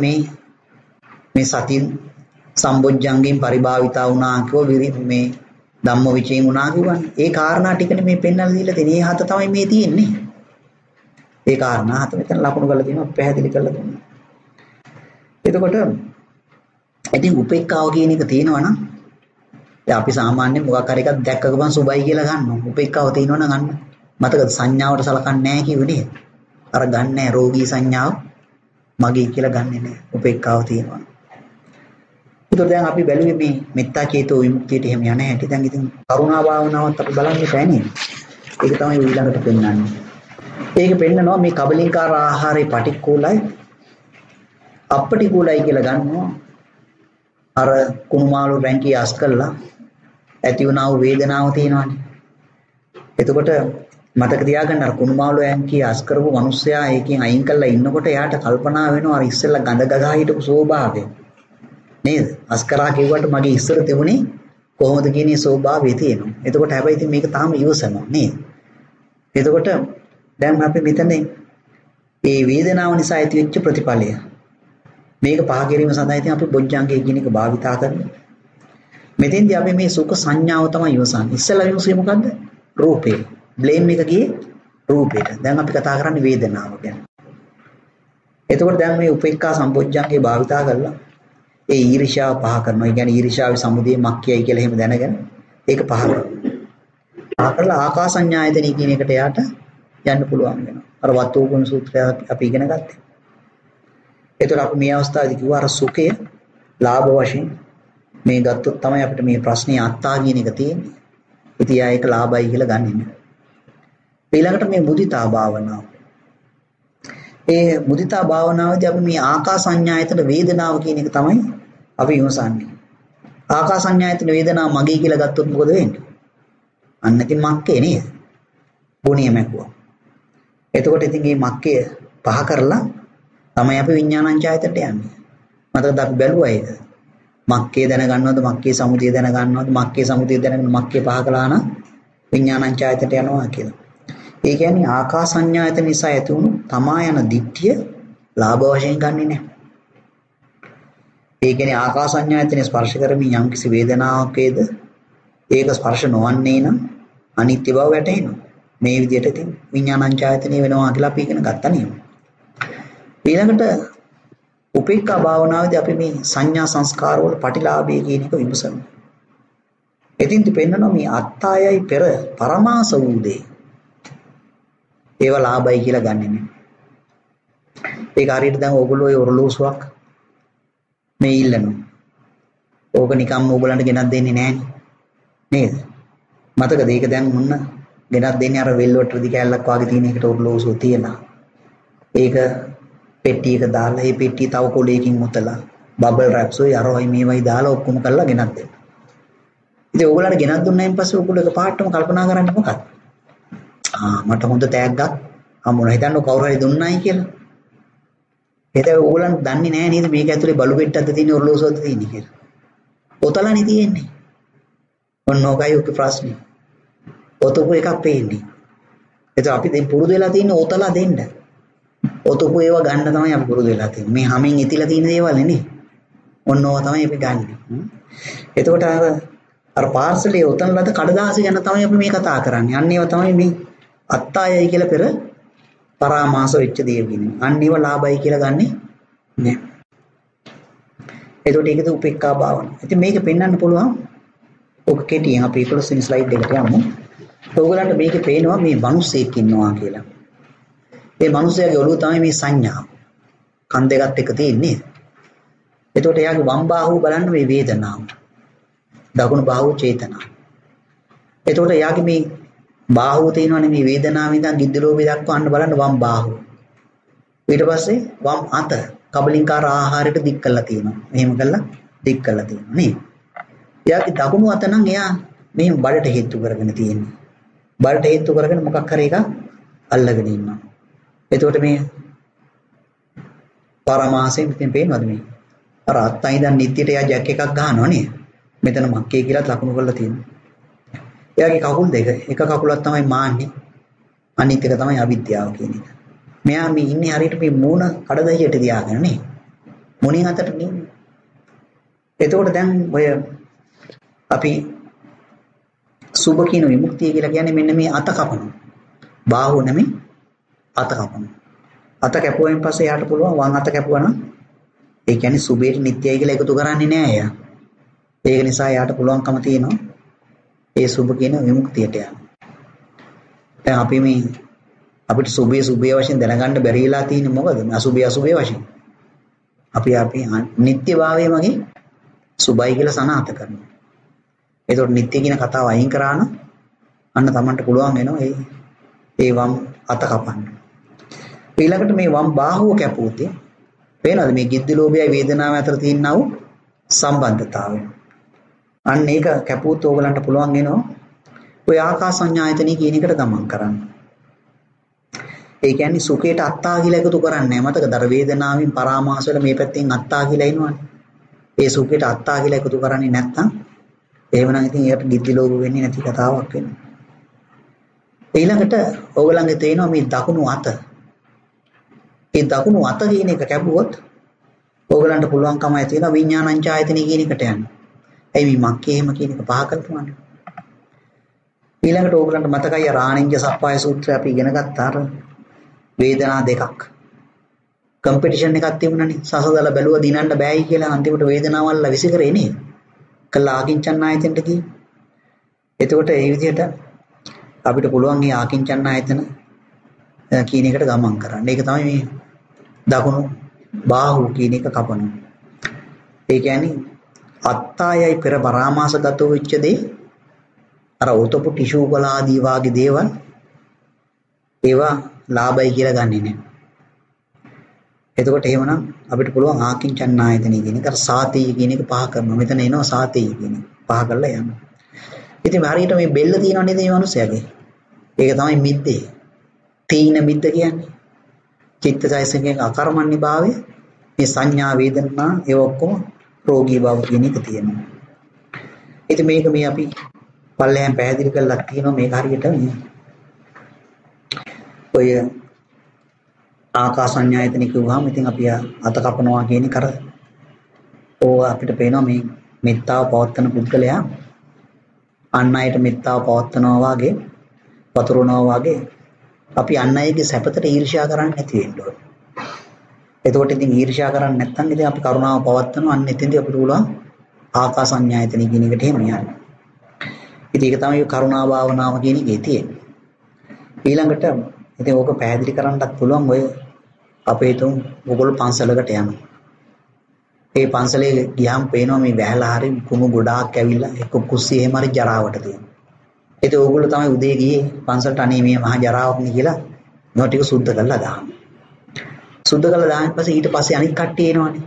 මේ සති සම්බොජ්ජංගෙන් පරිභාවිතා වුණා කියෝ මේ ධම්මවිචයෙන් වුණා කියවනේ. ඒ කාරණා ටිකනේ මේ පෙන්වලා දීලා තියෙන්නේ. මේ හත තමයි මේ තියෙන්නේ. ඒ කාරණා හත මෙතන ලකුණු කරලා තියෙනවා පැහැදිලි කරලා දුන්නා. එතකොට ඉතින් උපේක්ඛාව කියන එක තියෙනවා නම් දැන් අපි සාමාන්‍යයෙන් මොකක් හරි එකක් දැක්ක ගමන් සුබයි කියලා ගන්නවා. උපේක්ඛාව තියෙනවා නම් ගන්න. මතකද සංඥාවට සලකන්නේ නැහැ කිව්වේ. අර ගන්නෑ රෝගී සංඥාව මගේ කියලා ගන්නෙ නැහැ. උපේක්ඛාව තියෙනවා. ඒතකොට දැන් අපි බැලුවේ මේ මෙත්තා චේතෝ විමුක්තියට එහෙම යන හැටි. දැන් ඉතින් කරුණා භාවනාවත් අපි බලන්නේ නැහැ. ඒක තමයි ඊළඟට පෙන්වන්නේ. ඒක පෙන්නනවා මේ කබලින්කාර ආහාරේ පටික්කුලයි අපටිකුලයි කියලා ගන්නවා. අර කුණුමාළු රැංකිය අස් කළා ඇති වුණා වූ වේදනාව තියෙනවානේ. එතකොට මතක තියාගන්න අර කුණුමාළු රැංකිය අස් කරපු මිනිස්සයා ඒකෙන් අයින් කරලා ඉන්නකොට එයාට කල්පනා වෙනවා අර ඉස්සෙල්ලා ගඳ ගගා හිටපු ස්වභාවය. නේද? අස් කරා කිව්වට මගේ ඉස්සර තිබුණේ කොහොමද කියන ස්වභාවය තියෙනවා. එතකොට හැබැයි ඉතින් මේක තාම ඉවසනවා නේද? එතකොට දැන් අපි මෙතන මේ වේදනාව නිසා ඇති වෙච්ච ප්‍රතිඵලය මේක පහ කිරීම සඳහා ඉතින් අපි බොජ්ජංගයේ කියන එක භාවිතා කරනවා. මෙතෙන්දී අපි මේ සුඛ සංඥාව තමයි ඉවසන්නේ. ඉස්සෙල්ලා විමසුවේ මොකද්ද? රූපේ. බ්ලේම් එක ගියේ රූපේට. දැන් අපි කතා කරන්නේ වේදනාව ගැන. එතකොට දැන් මේ උපේක්ඛා සම්බොජ්ජංගේ භාවිතා කරලා ඒ ඊර්ෂ්‍යාව පහ කරනවා. ඒ කියන්නේ ඊර්ෂ්‍යාවේ සමුදේ මක්කයයි කියලා එහෙම දැනගෙන ඒක පහ කරනවා. පහ කරලා ආකාසඤ්ඤායතනෙ කියන එකට යාට යන්න පුළුවන් වෙනවා. අර වතෝගුණ සූත්‍රය අපි ඉගෙන ගත්තා. ඒතර අපි මේ අවස්ථාවේදී කිව්වා අර සුඛය ලාභ වශයෙන් මේ ගත්තොත් තමයි අපිට මේ ප්‍රශ්නේ අත්තා කියන එක තියෙන්නේ. ඉතින් ආ ඒක ලාභයි කියලා ගන්නෙ නෑ. ඊළඟට මේ මුදිතා භාවනාව. ඒ මුදිතා භාවනාවේදී අපි මේ ආකාසඤ්ඤායතන වේදනාව කියන එක තමයි අපි විමසන්නේ. ආකාසඤ්ඤායතන වේදනාව මගේ කියලා ගත්තොත් මොකද වෙන්නේ? අන්න ඉතින් මක්කේ නේද? ගුණිය මැකුවා. එතකොට ඉතින් මේ මක්කේ පහ කරලා තමයි අපි විඥානංචායතනට යන්නේ. මතකද අපි බැලුවා ඒක. මක්කේ දැනගන්නවද මක්කේ සමුදය දැනගන්නවද මක්කේ සමුදය දැනගෙන මක්කේ පහ කළා නම් විඥානංචායතනට යනවා කියලා. ඒ කියන්නේ ආකාසඤ්ඤායතන නිසා ඇති වුණු තමා යන දිට්ඨිය ලාභ වශයෙන් ගන්නෙ නැහැ. ඒ කියන්නේ ආකාසඤ්ඤායතන ස්පර්ශ කරමින් යම්කිසි වේදනාවකේද ඒක ස්පර්ශ නොවන්නේ නම් අනිත්‍ය බව වැටහෙනවා. මේ විදිහට ඉතින් විඥානංචායතනෙ වෙනවා කියලා අපි ඉගෙන ගත්තා නේ. ඊළඟට උපේක්ඛා භාවනාවේදී අපි මේ සංඥා සංස්කාර වල පටිලාභය කියන එක විමසනවා. එතින්දි පෙන්නනවා මේ අත්තායයි පෙර පරමාස වූ දේ. ඒව ලාභයි කියලා ගන්නෙ නෙමෙයි. ඒක හරියට දැන් ඕගොල්ලෝ ඒ ඔරලෝසුවක් මේ ඉල්ලනවා. ඕක නිකම්ම ඕගලන්ට ගෙනත් දෙන්නේ නැහනේ. නේද? මතකද ඒක දැන් මොන්න ගෙනත් දෙන්නේ අර වෙල්වට රෙදි කෑල්ලක් වගේ තියෙන එකට ඔරලෝසුව තියලා. ඒක පෙට්ටියක දාලා ඒ පෙට්ටිය තව කොලයකින් මුතලා බබල් රැප්ස් ඔය අරවයි මේවයි දාලා ඔක්කොම කරලා ගෙනත් දෙන්න. ඉතින් ඕගොල්ලන්ට ගෙනත් දුන්නායින් පස්සේ ඕගොල්ලෝ එක පාටම කල්පනා කරන්නේ මොකක්ද? මට හොඳ තෑග්ගක් හම්බුණා. හිතන්න කවුරු හරි දුන්නයි කියලා. ඒක ඕගොල්ලන් දන්නේ නැහැ නේද මේක ඇතුලේ බලු පෙට්ටක්ද තියෙන්නේ ඔරලෝසුවක්ද තියෙන්නේ කියලා. ඔතලනේ තියෙන්නේ. ඔන්න ඔකයි ඔක ප්‍රශ්නේ. ඔතපු එකක් පේන්නේ. ඒක අපි දැන් පුරුදු වෙලා තියෙන්නේ ඔතලා දෙන්න. ඔතපු ඒවා ගන්න තමයි අපි පුරුදු වෙලා තියෙන්නේ. මේ හැමින් ඉතිලා තියෙන දේවල් නේ. ඔන්න ඕවා තමයි අපි ගන්නෙ. එතකොට අර පාර්සලේ ඔතන ලද කඩදාසි ගැන තමයි අපි මේ කතා කරන්නේ. අන්න ඒවා තමයි මේ අත්තායයි කියලා පෙර පරාමාස වෙච්ච දේ කියන්නේ. අන්න ඒවා ලාභයි කියලා ගන්නෙ නෑ. එතකොට ඒකද උපේක්ඛා භාවන. ඉතින් මේක පෙන්වන්න පුළුවන්. ඔක කෙටියෙන් අපි 11 වෙනි ස්ලයිඩ් එකට යමු. ඔයගලන්ට මේකේ පේනවා මේ මිනිස්සෙක් ඉන්නවා කියලා. ඒ මිනිසයාගේ ඔළුව තමයි මේ සංඥා. කන් දෙකත් එක තියෙන්නේ. එතකොට එයාගේ වම් බාහුව බලන්න මේ වේදනාව. දකුණු බාහුව චේතනාව. එතකොට එයාගේ මේ බාහුව තියෙනවනේ මේ වේදනාව ඉඳන් ගිද්දලෝභය දක්වන්න බලන්න වම් බාහුව. ඊට පස්සේ වම් අත කබලින්කාර ආහාරයට දික් කරලා තියෙනවා. මෙහෙම කරලා දික් කරලා තියෙනවා නේ. එයාගේ දකුණු අත නම් එයා මෙහෙම බඩට හේතු කරගෙන තියෙන්නේ. බඩට හේතු කරගෙන මොකක් හරි එකක් අල්ලගෙන ඉන්නවා. එතකොට මේ පරමාසයෙන් මෙතෙන් පේනවද මේ? අර අත්තයි ඉඳන් නිත්‍යයට එයා ජැක් එකක් ගහනවා නේ. මෙතන මක්කේ කියලා ලකුණු කරලා තියෙනවා. එයාගේ කකුල් දෙක එක කකුලක් තමයි මාන්නේ. අනිත් එක තමයි අවිද්‍යාව කියන එක. මෙයා මේ ඉන්නේ හරියට මේ මූණ කඩදාසියට තියාගෙන නේ. මුණින් අතට නේ. එතකොට දැන් ඔය අපි සුභ කියන විමුක්තිය කියලා කියන්නේ මෙන්න මේ අත කපනවා. බාහුව නෙමෙයි අත කපනවා. අත කැපුවෙන් පස්සේ යාට පුළුවන් වම් අත කැපුවා නම් ඒ කියන්නේ සුභේට නිට්ටයයි කියලා එකතු කරන්නේ නෑ එයා. ඒක නිසා යාට පුළුවන්කම තියෙනවා ඒ සුභ කියන විමුක්තියට යන්න. දැන් අපි මේ අපිට සුභේ වශයෙන් දැනගන්න බැරි වෙලා තියෙන්නේ මොකද? අසුභේ වශයෙන්. අපි නිට්ටයභාවයේ මගේ සුභයි කියලා සනාථ කරනවා. ඒතකොට නිට්ටය කියන කතාව අයින් කරා නම් අන්න Tamanට පුළුවන් වෙනවා ඒ වම් අත කපන්න. ඊළඟට මේ වම් බාහුව කැපුවොත් පේනවද මේ ගිද්ද ලෝභයයි වේදනාව අතර තියෙනා වූ සම්බන්ධතාවය. අන්න ඒක කැපුවොත් ඕගලන්ට පුළුවන් වෙනවා ඔය ආකාස සංඥායතනෙ කියන එකට ගමන් කරන්න. ඒ කියන්නේ සුඛයට අත්තා කියලා එකතු කරන්නේ නැහැ. මතකද? අර වේදනාවෙන් පරාමාස වල මේ පැත්තෙන් අත්තා කියලා එනවනේ. ඒ සුඛයට අත්තා කියලා එකතු කරන්නේ නැත්නම් එහෙමනම් ඉතින් ඒකට ගිද්ද ලෝභ වෙන්නේ නැති කතාවක් වෙනවා. ඊළඟට ඕගලන්ගේ තේනවා මේ දකුණු අත. ඒ දකුණු අත කියන එක කැපුවොත් ඕගලන්ට පුළුවන්කම ඇති වෙනවා විඥානංචායතනෙ කියන එකට යන්න. ඇයි මේ මක්කේ එහෙම කියන එක පහ කරපුවානේ. ඊළඟට ඕගලන්ට මතකයි ආනන්ද සප්පාය සූත්‍රය අපි ඉගෙන ගත්තා අර වේදනා දෙකක්. කම්පිටිෂන් එකක් තිබුණානේ. සසදලා බැලුවා දිනන්න බෑයි කියලා අන්තිමට වේදනාවල් විසි කරේ නේද? කළා ආකින්චන් ආයතනට ගිහින්. එතකොට ඒ විදිහට අපිට පුළුවන් මේ ආකින්චන් ආයතන කියන එකට ගමන් කරන්න. ඒක තමයි මේ දකුණු බාහුව කියන එක කපනවා. ඒ කියන්නේ අත්තායයි පෙර පරාමාසගත වෙච්ච දේ අර උතපු ටිෂු කල ආදී වාගේ දේවල් ඒවා ලාභයි කියලා ගන්නෙ නෑ. එතකොට එහෙමනම් අපිට පුළුවන් ආකින්චන් ආයතනෙ කියන එක අර සාතේය කියන එක පහ කරනවා. මෙතන එනවා සාතේය කියන එක. පහ කරලා යනවා. ඉතින් හරියට මේ බෙල්ල තියෙනව නේද මේ මිනිස්යාගේ? ඒක තමයි මිද්දේ. තීන මිද්ද කියන්නේ. චිත්තචෛතසිකයේ අකර්මණ්‍ය භාවය, මේ සංඥා වේදනා ඒ ඔක්කොම රෝගී භාව කියන එක තියෙනවා. ඉතින් මේක මේ අපි පල්ලෙහෙන් පැහැදිලි කරලා තියෙනවා මේක හරියට මේ ඔය ආකාසඤ්ඤායතන කිව්වහම ඉතින් අපි අත කපනවා කියන කර ඕව අපිට පේනවා මේ මෙත්තාව පවත්තන පුද්ගලයා අන් අයට මෙත්තාව පවත්තනවා වාගේ වතුරනවා වාගේ අපි අන් අයගේ සැපතට ඊර්ෂ්‍යා කරන්නේ නැති වෙන්න ඕනේ. එතකොට ඉතින් ඊර්ෂ්‍යා කරන්නේ නැත්නම් ඉතින් අපි කරුණාව පවත්වනවා. අන්න එතෙන්දී අපිට පුළුවන් ආකාසඤ්ඤායතන කියන එකට එහෙම යන්න. ඉතින් ඒක තමයි කරුණා භාවනාව කියන එකේ තියෙන්නේ. ඊළඟට ඉතින් ඕක පැහැදිලි කරන්නත් පුළුවන් ඔය අපේ තුන් ඔයගොල්ලෝ පන්සලකට යනවා. ඒ පන්සලේ ගියාම පේනවා මේ වැහලා හරි කුණු ගොඩාක් ඇවිල්ලා එක්ක කුස්සිය එහෙම හරි ජරාවට තියෙනවා. ඉතින් ඕගොල්ලෝ තමයි උදේ ගියේ පන්සලට අනේ මේ මහා ජරාවක් නේ කියලා මේවා ටික සුද්ධ කරලා දාන්න. සුද්ධ කරලා දාන්න පස්සේ ඊට පස්සේ අනිත් කට්ටිය එනවනේ.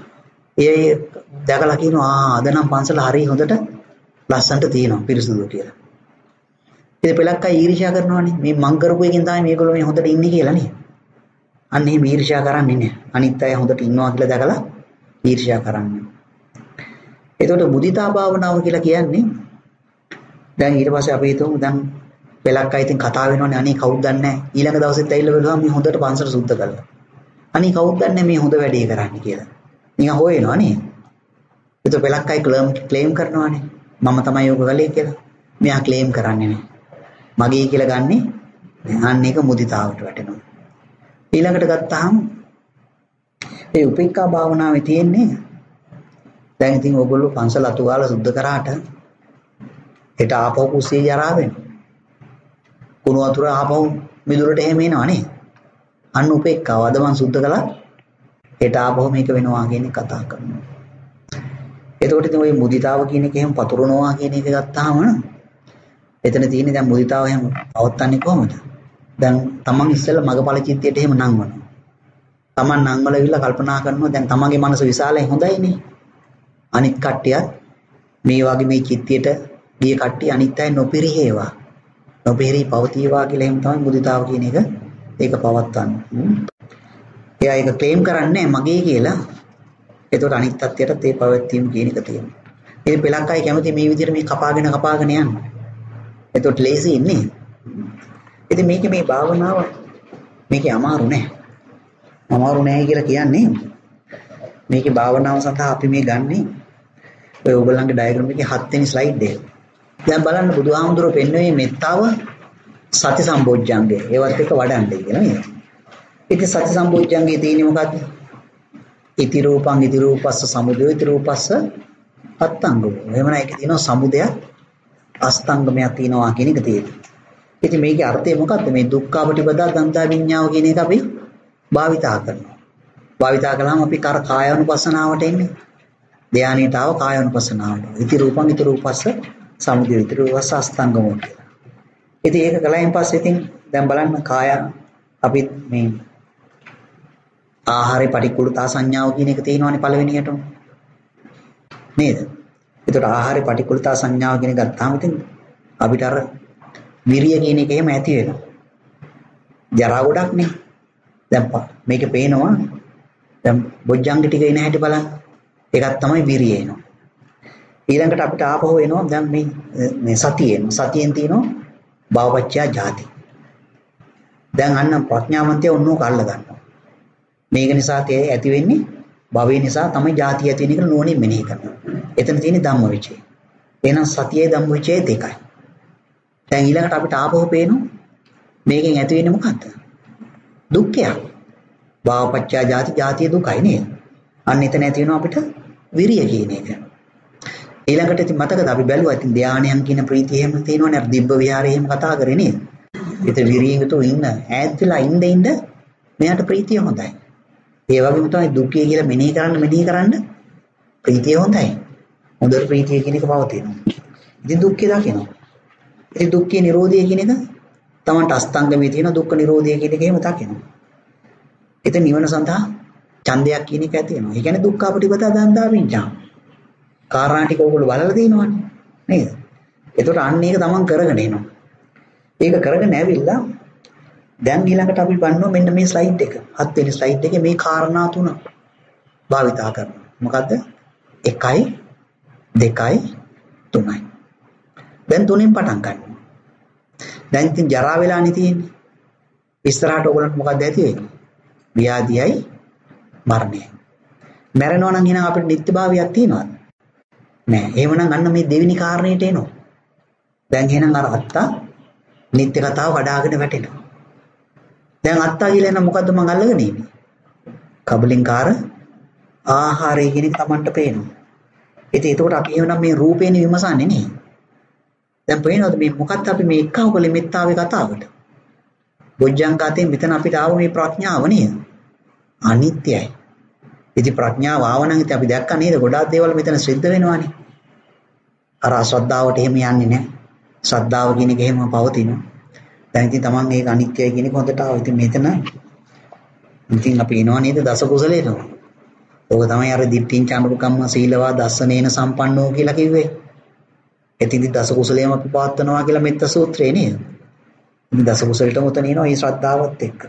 ඒ දැකලා කියනවා අද නම් පන්සල හරි හොඳට ලස්සනට තියෙනවා පිරිසුදු කියලා. ඉතින් පෙලක් අය ඊර්ෂ්‍යා කරනවානේ මේ මං කරපු එකෙන් තමයි මේගොල්ලෝ මේ හොඳට ඉන්නේ කියලා නේ. අන්න එහෙම ඊර්ෂ්‍යා කරන්නේ නැහැ. අනිත් අය හොඳට ඉන්නවා කියලා දැකලා ඊර්ෂ්‍යා කරන්නේ. එතකොට මුදිතා භාවනාව කියලා කියන්නේ දැන් ඊට පස්සේ අපි හිතමු දැන් පෙලක් අය ඉතින් කතා වෙනවනේ අනේ කවුද දන්නේ නැහැ. ඊළඟ දවසෙත් ඇවිල්ලා බලුවා මේ හොඳට පන්සල සුද්ධ කළා. අනේ කවුද දන්නේ මේ හොඳ වැඩේ කරන්නේ කියලා. නිකන් හොයනවා නේ. ඒතකොට පෙලක් අය ක්ලේම් කරනවානේ. මම තමයි යෝග කළේ කියලා. මෙයා ක්ලේම් කරන්නේ නැහැ. මගේ කියලා ගන්නෙ අන්න ඒක මුදිතාවට වැටෙනවා. ඊළඟට ගත්තාම ඒ උපේක්ඛා භාවනාවේ තියෙන්නේ දැන් ඉතින් ඕගොල්ලෝ පන්සල අතුගාලා සුද්ධ කරාට හෙට ආපහු කුස්සිය ජරා වෙනවා. කුණු වතුර ආපහු මිදුලට එහෙම එනවනේ. අන්න උපේක්ඛාව අද මං සුද්ධ කළා හෙට ආපහු මේක වෙනවා කියන එක කතා කරනවා. එතකොට ඉතින් ওই මුදිතාව කියන එක එහෙම පතුරනවා කියන එක ගත්තාම එතන තියෙන්නේ දැන් මුදිතාව එහෙම පවත්න්නේ කොහොමද? දැන් තමන් ඉස්සෙල්ලා මගපල චිත්තයට එහෙම නංවනවා. තමන් නංවලා ඉවිල්ලා කල්පනා කරනවා දැන් තමන්ගේ මනස විශාලයි හොඳයිනේ. අනිත් කට්ටියත් මේ වගේ මේ චිත්තයට ගිය කට්ටිය අනිත් අය නොපිරිහෙවා. නොපිරි පවතිවා කියලා එහෙම තමයි මුදිතාව කියන එක ඒක පවත්වන්නේ. එයා ඒක ක්ලේම් කරන්නේ මගේ කියලා. ඒතකොට අනිත් තත්ත්වයටත් ඒ පවත්වීම කියන එක තියෙනවා. ඉතින් පෙලක් අය කැමති මේ විදිහට මේ කපාගෙන යන්න. එතකොට ලේසි ඉන්නේ. ඉතින් මේකේ මේ භාවනාව මේකේ අමාරු නෑ. අමාරු නෑ කියලා කියන්නේ මේකේ භාවනාව සඳහා අපි මේ ගන්නේ ඔය ඕගොල්ලන්ගේ ඩයග්‍රෑම් එකේ 7 වෙනි ස්ලයිඩ් එක. දැන් බලන්න බුදුහාමුදුරුවෝ පෙන්වන්නේ මෙත්තාව සති සම්බොජ්ජංගය. ඒවත් එක වඩන්නේ කියලා නේද? ඉතින් සති සම්බොජ්ජංගයේ තියෙන්නේ මොකද්ද? ඉති රූපං ඉති රූපස්ස සමුදය ඉති රූපස්ස අත්තංගෝ. එහෙම නැහැ ඒක තියෙනවා සමුදයක් අස්තංගමයක් තියෙනවා කියන එක තියෙනවා. ඉතින් මේකේ අර්ථය මොකක්ද? මේ දුක්ඛාපටිපදා දන්තා විඤ්ඤාව කියන එක අපි භාවිතා කරනවා. භාවිතා කළාම අපි කායානුපස්සනාවට එන්නේ. ධානයට ආව කායානුපස්සනාවට. ඉති රූපං ඉති රූපස්ස සමුදය ඉති රූපස්ස අස්තංගමෝ කියලා. ඉතින් ඒක කලයින් පස්සේ ඉතින් දැන් බලන්න කාය අපි මේ ආහාරේ පටික්කුලතා සංඥාව කියන එක තියෙනවානේ පළවෙනියට. නේද? ඒකට ආහාරේ පටික්කුලතා සංඥාව කියන එක ගත්තාම ඉතින් අපිට අර විරිය කියන එක එහෙම ඇති වෙනවා. ජරා ගොඩක් නේ. දැන් මේකේ පේනවා දැන් බොජ්ජංග ටික එන හැටි බලන්න. ඒකක් තමයි විරිය එනවා. ඊළඟට අපිට ආපහු එනවා දැන් මේ සතිය එනවා. සතියෙන් තියෙනවා භවපච්චය ජාති. දැන් අන්න ප්‍රඥාවන්තය ඔන්නෝ කල්ල ගන්නවා. මේක නිසා තේ ඇති වෙන්නේ භවය නිසා තමයි ජාති ඇති වෙන එක නෝනින් මෙනෙහි කරනවා. එතන තියෙන්නේ ධම්මවිචය. එහෙනම් සතියේ ධම්මවිචය දෙකයි. දැන් ඊළඟට අපිට ආපහු පේනවා මේකෙන් ඇති වෙන්නේ මොකද්ද? දුක්ඛයක්. භවපච්චය ජාති ජාතිය දුකයි නේද? අන්න එතන ඇති වෙනවා අපිට විරිය කියන එක. ඊළඟට ඉතින් මතකද අපි බැලුවා ඉතින් ධානයන් කියන ප්‍රීතිය එහෙම තියෙනවනේ අර දිබ්බ විහාරය එහෙම කතා කරේ නේද? ඒතර විරියෙන්තු ඉන්න ඈත් වෙලා ඉන්න මෙයාට ප්‍රීතිය හොඳයි. ඒ වගේම තමයි දුක්ඛය කියලා මෙනෙහි කරන්න ප්‍රීතිය හොඳයි. හොඳට ප්‍රීතිය කියන එක පවතිනවා. ඉතින් දුක්ඛය දකිනවා. ඉතින් දුක්ඛේ නිරෝධය කියන එක තමන්ට අස්තංගමේ තියෙන දුක්ඛ නිරෝධය කියන එක එහෙම දකිනවා. ඉතින් නිවන සඳහා ඡන්දයක් කියන එක ඇති වෙනවා. ඒ කියන්නේ දුක්ඛාපටිපදා දන්තා විඤ්ඤාණ. කාරණා ටික ඕගොල්ලෝ බලලා තියෙනවනේ නේද? ඒකට අන්න ඒක තමන් කරගෙන එනවා. ඒක කරගෙන ඇවිල්ලා දැන් ඊළඟට අපි බලනවා මෙන්න මේ ස්ලයිඩ් එක. 7 වෙනි ස්ලයිඩ් එකේ මේ කාරණා තුන භාවිතා කරනවා. මොකද්ද? 1යි 2යි 3යි. දැන් තුනෙන් පටන් ගන්නවා. දැන් ඉතින් ජරා වෙලානේ තියෙන්නේ. ඉස්සරහට ඕගොල්ලන්ට මොකක්ද ඇති වෙන්නේ? ව්‍යාධියයි මරණයයි. මැරෙනවා නම් එහෙනම් අපිට නිත්‍යභාවයක් තියෙනවද? නෑ. එහෙමනම් අන්න මේ දෙවෙනි කාරණේට එනවා. දැන් එහෙනම් අර අත්තා නිත්‍ය කතාව කඩාගෙන වැටෙනවා. දැන් අත්තා කියලා එන මොකද්ද මං අල්ලගෙන ඉන්නේ? කබලින්කාර ආහාරය කියන එක Tamanට පේනවා. ඉතින් ඒකට අපි එහෙනම් මේ රූපේනේ විමසන්නේ නේ. දැන් පේනවද මේ මොකක්ද අපි මේ එක්කවකලේ මෙත්තාවේ කතාවට? බොජ්ජංගාතෙන් මෙතන අපිට ආව මේ ප්‍රඥාව නේද? අනිත්‍යයි. ඉතින් ප්‍රඥාව ආව නම් ඉතින් අපි දැක්කා නේද ගොඩාක් දේවල් මෙතන සිද්ධ වෙනවානේ. අර අශ්‍රද්ධාවට එහෙම යන්නේ නැහැ. ශ්‍රද්ධාව කියන එක එහෙම පවතිනවා. දැන් ඉතින් Taman ඒක අනිත්‍යයි කියන එක හොඳට ආවා. ඉතින් මෙතන ඉතින් අපි එනවා නේද දස කුසලේට. ඕක තමයි අර දිට්ඨිං චානුකම්ම සීලවා දස්සනේන සම්පන්නෝ කියලා කිව්වේ. එතින්දි දස කුසලයම අපි පවත්වනවා කියලා මෙත්ත සූත්‍රේ නේද? ඉතින් දස කුසලටම උතන එනවා මේ ශ්‍රද්ධාවත් එක්ක.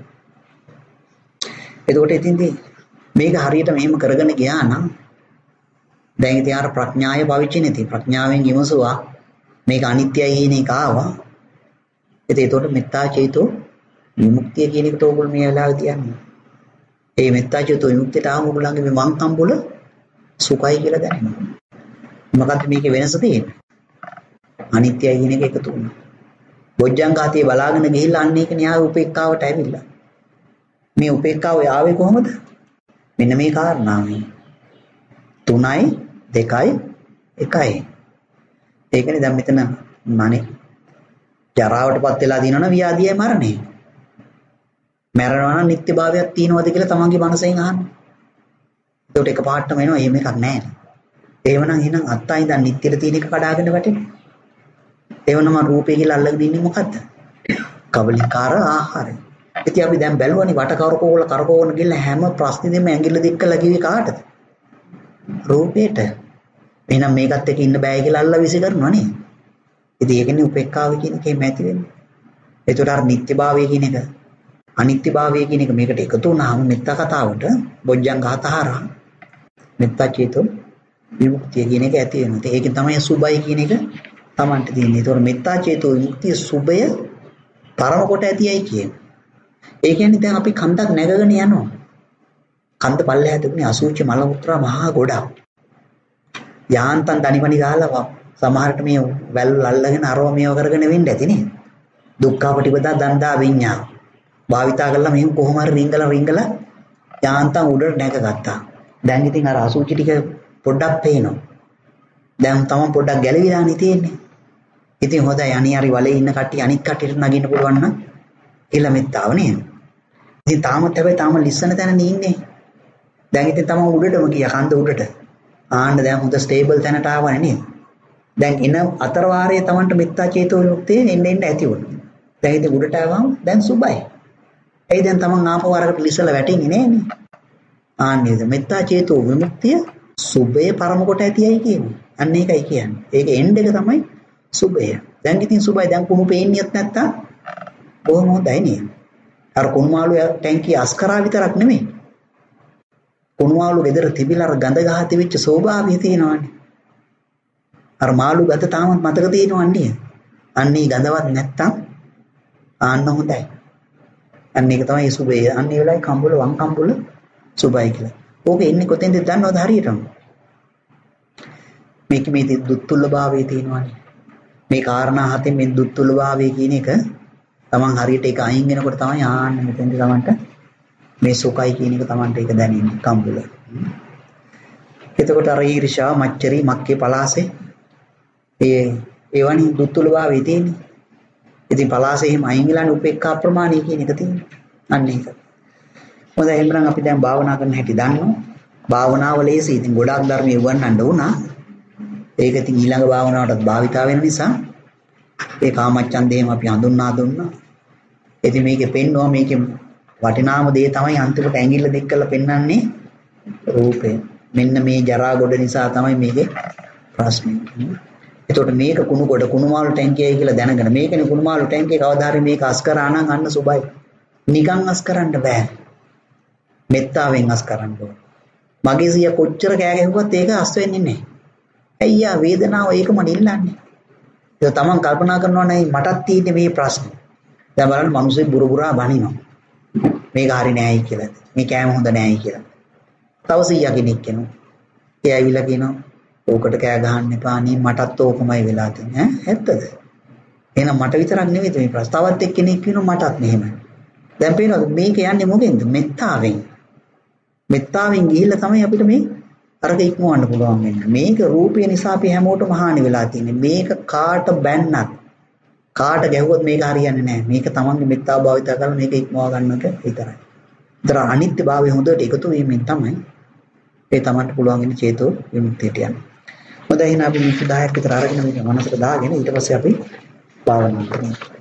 එතකොට එතින්දි මේක හරියට මෙහෙම කරගෙන ගියා නම් දැන් ඉතින් අර ප්‍රඥාය පාවිච්චි නැති ප්‍රඥාවෙන් විමසුවා මේක අනිත්‍යයි කියන එක ආවා. ඉතින් ඒතකොට මෙත්තා චේතෝ විමුක්තිය කියන එකට ඕගොල්ලෝ මේ වෙලාවේ තියන්නේ. ඒ මෙත්තා චේතෝ විමුක්තියට ආවම ඕගොල්ලන්ගේ මේ මං කම්බුල සුඛයි කියලා දැනෙනවා. මොකක්ද මේකේ වෙනස තියෙන්නේ? අනිත්‍යයි කියන එක එකතු වුණා. බොජ්ජංගාතිය බලාගෙන ගිහිල්ලා අන්න ඒක න්යාය උපේක්ඛාවට ඇවිල්ලා. මේ උපේක්ඛාව ආවේ කොහොමද? මෙන්න මේ කාරණාවයි. 3යි 2යි 1යි. ඒකනේ දැන් මෙතන මනේ ජරාවටපත් වෙලා දිනවනම් ව්‍යාධියයි මරණය. මරනවා නම් නිත්‍යභාවයක් තියෙනවද කියලා තමන්ගේ මනසෙන් අහන්න. ඒකට එකපාරටම එනවා එහෙම එකක් නැහැ. එහෙමනම් එහෙනම් අත්තයි දැන් නිත්‍යෙට තියෙන එක කඩාගෙන වැටෙන්නේ. එවනම රූපේ කියලා අල්ලගෙන ඉන්නේ මොකද්ද? කබලිකාර ආහාරය. ඉතින් අපි දැන් බැලුවනේ වට කරකෝන ගිහලා හැම ප්‍රශ්නෙදීම ඇඟිල්ල දික් කළා කිව්වේ කාටද? රූපේට. එහෙනම් මේකත් එක්ක ඉන්න බෑ කියලා අල්ල විසි කරනවා නේ. ඉතින් ඒකනේ උපේක්ඛාව කියන එකේ මැති වෙන්නේ. ඒතකොට අර නිත්‍යභාවය කියන එක අනිත්‍යභාවය කියන එක මේකට එකතු වුණාම මෙත්තා කතාවට බොජ්ජංග හතරා මෙත්තා චේතෝ විමුක්තිය කියන එක ඇති වෙනවා. ඒකෙන් තමයි සුභයි කියන එක Tamanට තියෙන්නේ. ඒතකොට මෙත්තා චේතෝ විමුක්තිය සුභය පරම කොට ඇතියයි කියන්නේ. ඒ කියන්නේ දැන් අපි කන්දක් නැගගෙන යනවා. කන්ද පල්ලෙහාට තිබුණේ අසූචි මල මුත්‍රා මහා ගොඩක්. යාන්තම් දනිපනි ගහලා සමහරට මේ වැල් අල්ලගෙන අරව මේව කරගෙන වෙන්න ඇති නේ. දුක්ඛපටිපදා දන්දා විඤ්ඤා. භාවිතා කළා මෙහෙම කොහොම හරි රිංගලා යාන්තම් උඩට නැගගත්තා. දැන් ඉතින් අර අසූචි ටික පොඩ්ඩක් පේනවා. දැන් තමන් පොඩ්ඩක් ගැලවිලානේ තියෙන්නේ. ඉතින් හොඳයි අනිහරි වලේ ඉන්න කට්ටිය අනිත් කට්ටියට නගින්න පුළුවන් නම් කියලා මෙත්තාව නේද? ඉතින් තාම ලිස්සන තැනනේ ඉන්නේ. දැන් ඉතින් තමන් උඩටම ගියා කන්ද උඩට. ආන්න දැන් හොඳ ස්ටේබල් තැනට ආවනේ නේද? දැන් එන අතර වාරයේ තමන්ට මෙත්තා චේතෝ විමුක්තිය එන්න ඇති වුණා. දැන් ඉතින් උඩට ආවම දැන් සුබයි. එයි දැන් තමන් ආපහු අරකට ලිස්සලා වැටෙන්නේ නෑනේ. ආන්නේද මෙත්තා චේතෝ විමුක්තිය සුබේ පරම කොට ඇතියයි කියන්නේ. අන්න ඒකයි කියන්නේ. ඒක එන්ඩ් එක තමයි සුබය. දැන් ඉතින් සුබයි දැන් කුණු පේන්නේත් නැත්තම් බොහොම හොඳයි නේද? අර කුණු මාළු ටැංකිය අස්කරා විතරක් නෙමෙයි. කුණු මාළු ගෙදර තිබිලා අර ගඳ ගහ තිබිච්ච ස්වභාවය තියෙනවානේ. අර මාළු ගඳ තාමත් මතක තියෙනවන්නේ. අන්නේ ගඳවත් නැත්තම් ආන්න හොඳයි. අන්න ඒක තමයි සුබය. අන්න ඒ වෙලාවේ කම්බුල වම් කම්බුල සුබයි කියලා. ඕක එන්නේ කොතෙන්ද දන්නවද හරියටම? මේක මේ දුත්තුල්ල භාවයේ තියෙනවානේ. මේ කාරණා හතෙන් මේ දුත්තුල්ල භාවයේ කියන එක තමන් හරියට ඒක අයින් වෙනකොට තමයි ආන්න මෙතෙන්ද තමන්ට මේ සුඛයි කියන එක තමන්ට ඒක දැනෙන්නේ කම්බුල. එතකොට අර ඊර්ෂා මච්චරි මක්කේ පලාසේ ඒවනි දුත්තුල්ල භාවයේ තියෙන්නේ. ඉතින් පලාසේ එහෙම අයින් වෙලානේ උපේක්ඛා ප්‍රමාණී කියන එක තියෙන්නේ. අන්න ඒක. හොඳයි එහෙනම් අපි දැන් භාවනා කරන්න හැටි දන්නවා. භාවනාව ලේසි. ඉතින් ගොඩාක් ධර්ම ඉවන්නන්න උනා. ඒක ඉතින් ඊළඟ භාවනාවටත් භාවිතා වෙන නිසා ඒ කාමච්ඡන්දේම අපි හඳුන්වා දුන්නා. ඉතින් මේකේ පෙන්නවා මේකේ වටිනාම දේ තමයි අන්තිමට ඇඟිල්ල දික් කරලා පෙන්වන්නේ රූපය. මෙන්න මේ ජරා ගොඩ නිසා තමයි මේකේ ප්‍රශ්නේ. එතකොට මේක කුණු මාළු ටැංකියයි කියලා දැනගෙන මේකනේ කුණු මාළු ටැංකිය කවදා හරි මේක අස් කරා නම් අන්න සුබයි. නිකන් අස් කරන්න බෑ. මෙත්තාවෙන් අස් කරන්න ඕන. මගේ සිය කොච්චර කෑ ගැහුවත් ඒක අස් වෙන්නේ නැහැ. අයියා වේදනාව ඒකම නිල්ලන්නේ. ඒක තමන් කල්පනා කරනවා නේ මටත් තියෙන්නේ මේ ප්‍රශ්නේ. දැන් බලන්න මිනිස්සු බුරුබුරා බනිනවා. මේක හරි නෑයි කියලා. මේ කෑම හොඳ නෑයි කියලා. තව 100 කෙනෙක් කෙනා. ඒ ඇවිල්ලා කියනවා ඕකට කෑ ගහන්න එපා නේ මටත් ඕකමයි වෙලා තියෙන්නේ. ඇත්තද? එහෙනම් මට විතරක් නෙවෙයි මේ ප්‍රශ්න. තවත් එක්කෙනෙක් කියනවා මටත් මෙහෙමයි. දැන් පේනවද මේක යන්නේ මොකෙන්ද? මෙත්තාවෙන්. මෙත්තාවෙන් ගිහිල්ලා තමයි අපිට මේ අරක ඉක්මවන්න පුළුවන් වෙන්නේ. මේක රූපය නිසා අපි හැමෝටම හානි වෙලා තියෙන්නේ. මේක කාට බැන්නත් කාට ගැහුවොත් මේක හරියන්නේ නැහැ. මේක තමන්ගේ මෙත්තාව භාවිත කරලා මේක ඉක්මවා ගන්න එක විතරයි. ඒතර අනිත්‍ය භාවය හොඳට එකතු වීමෙන් තමයි ඒ තමන්ට පුළුවන් වෙන චේතෝ විමුක්තියට යන්නේ. හොඳයි එහෙනම් අපි මිනිත්තු 10ක් විතර අරගෙන මේක මනසට දාගෙන ඊට පස්සේ අපි භාවනා කරමු.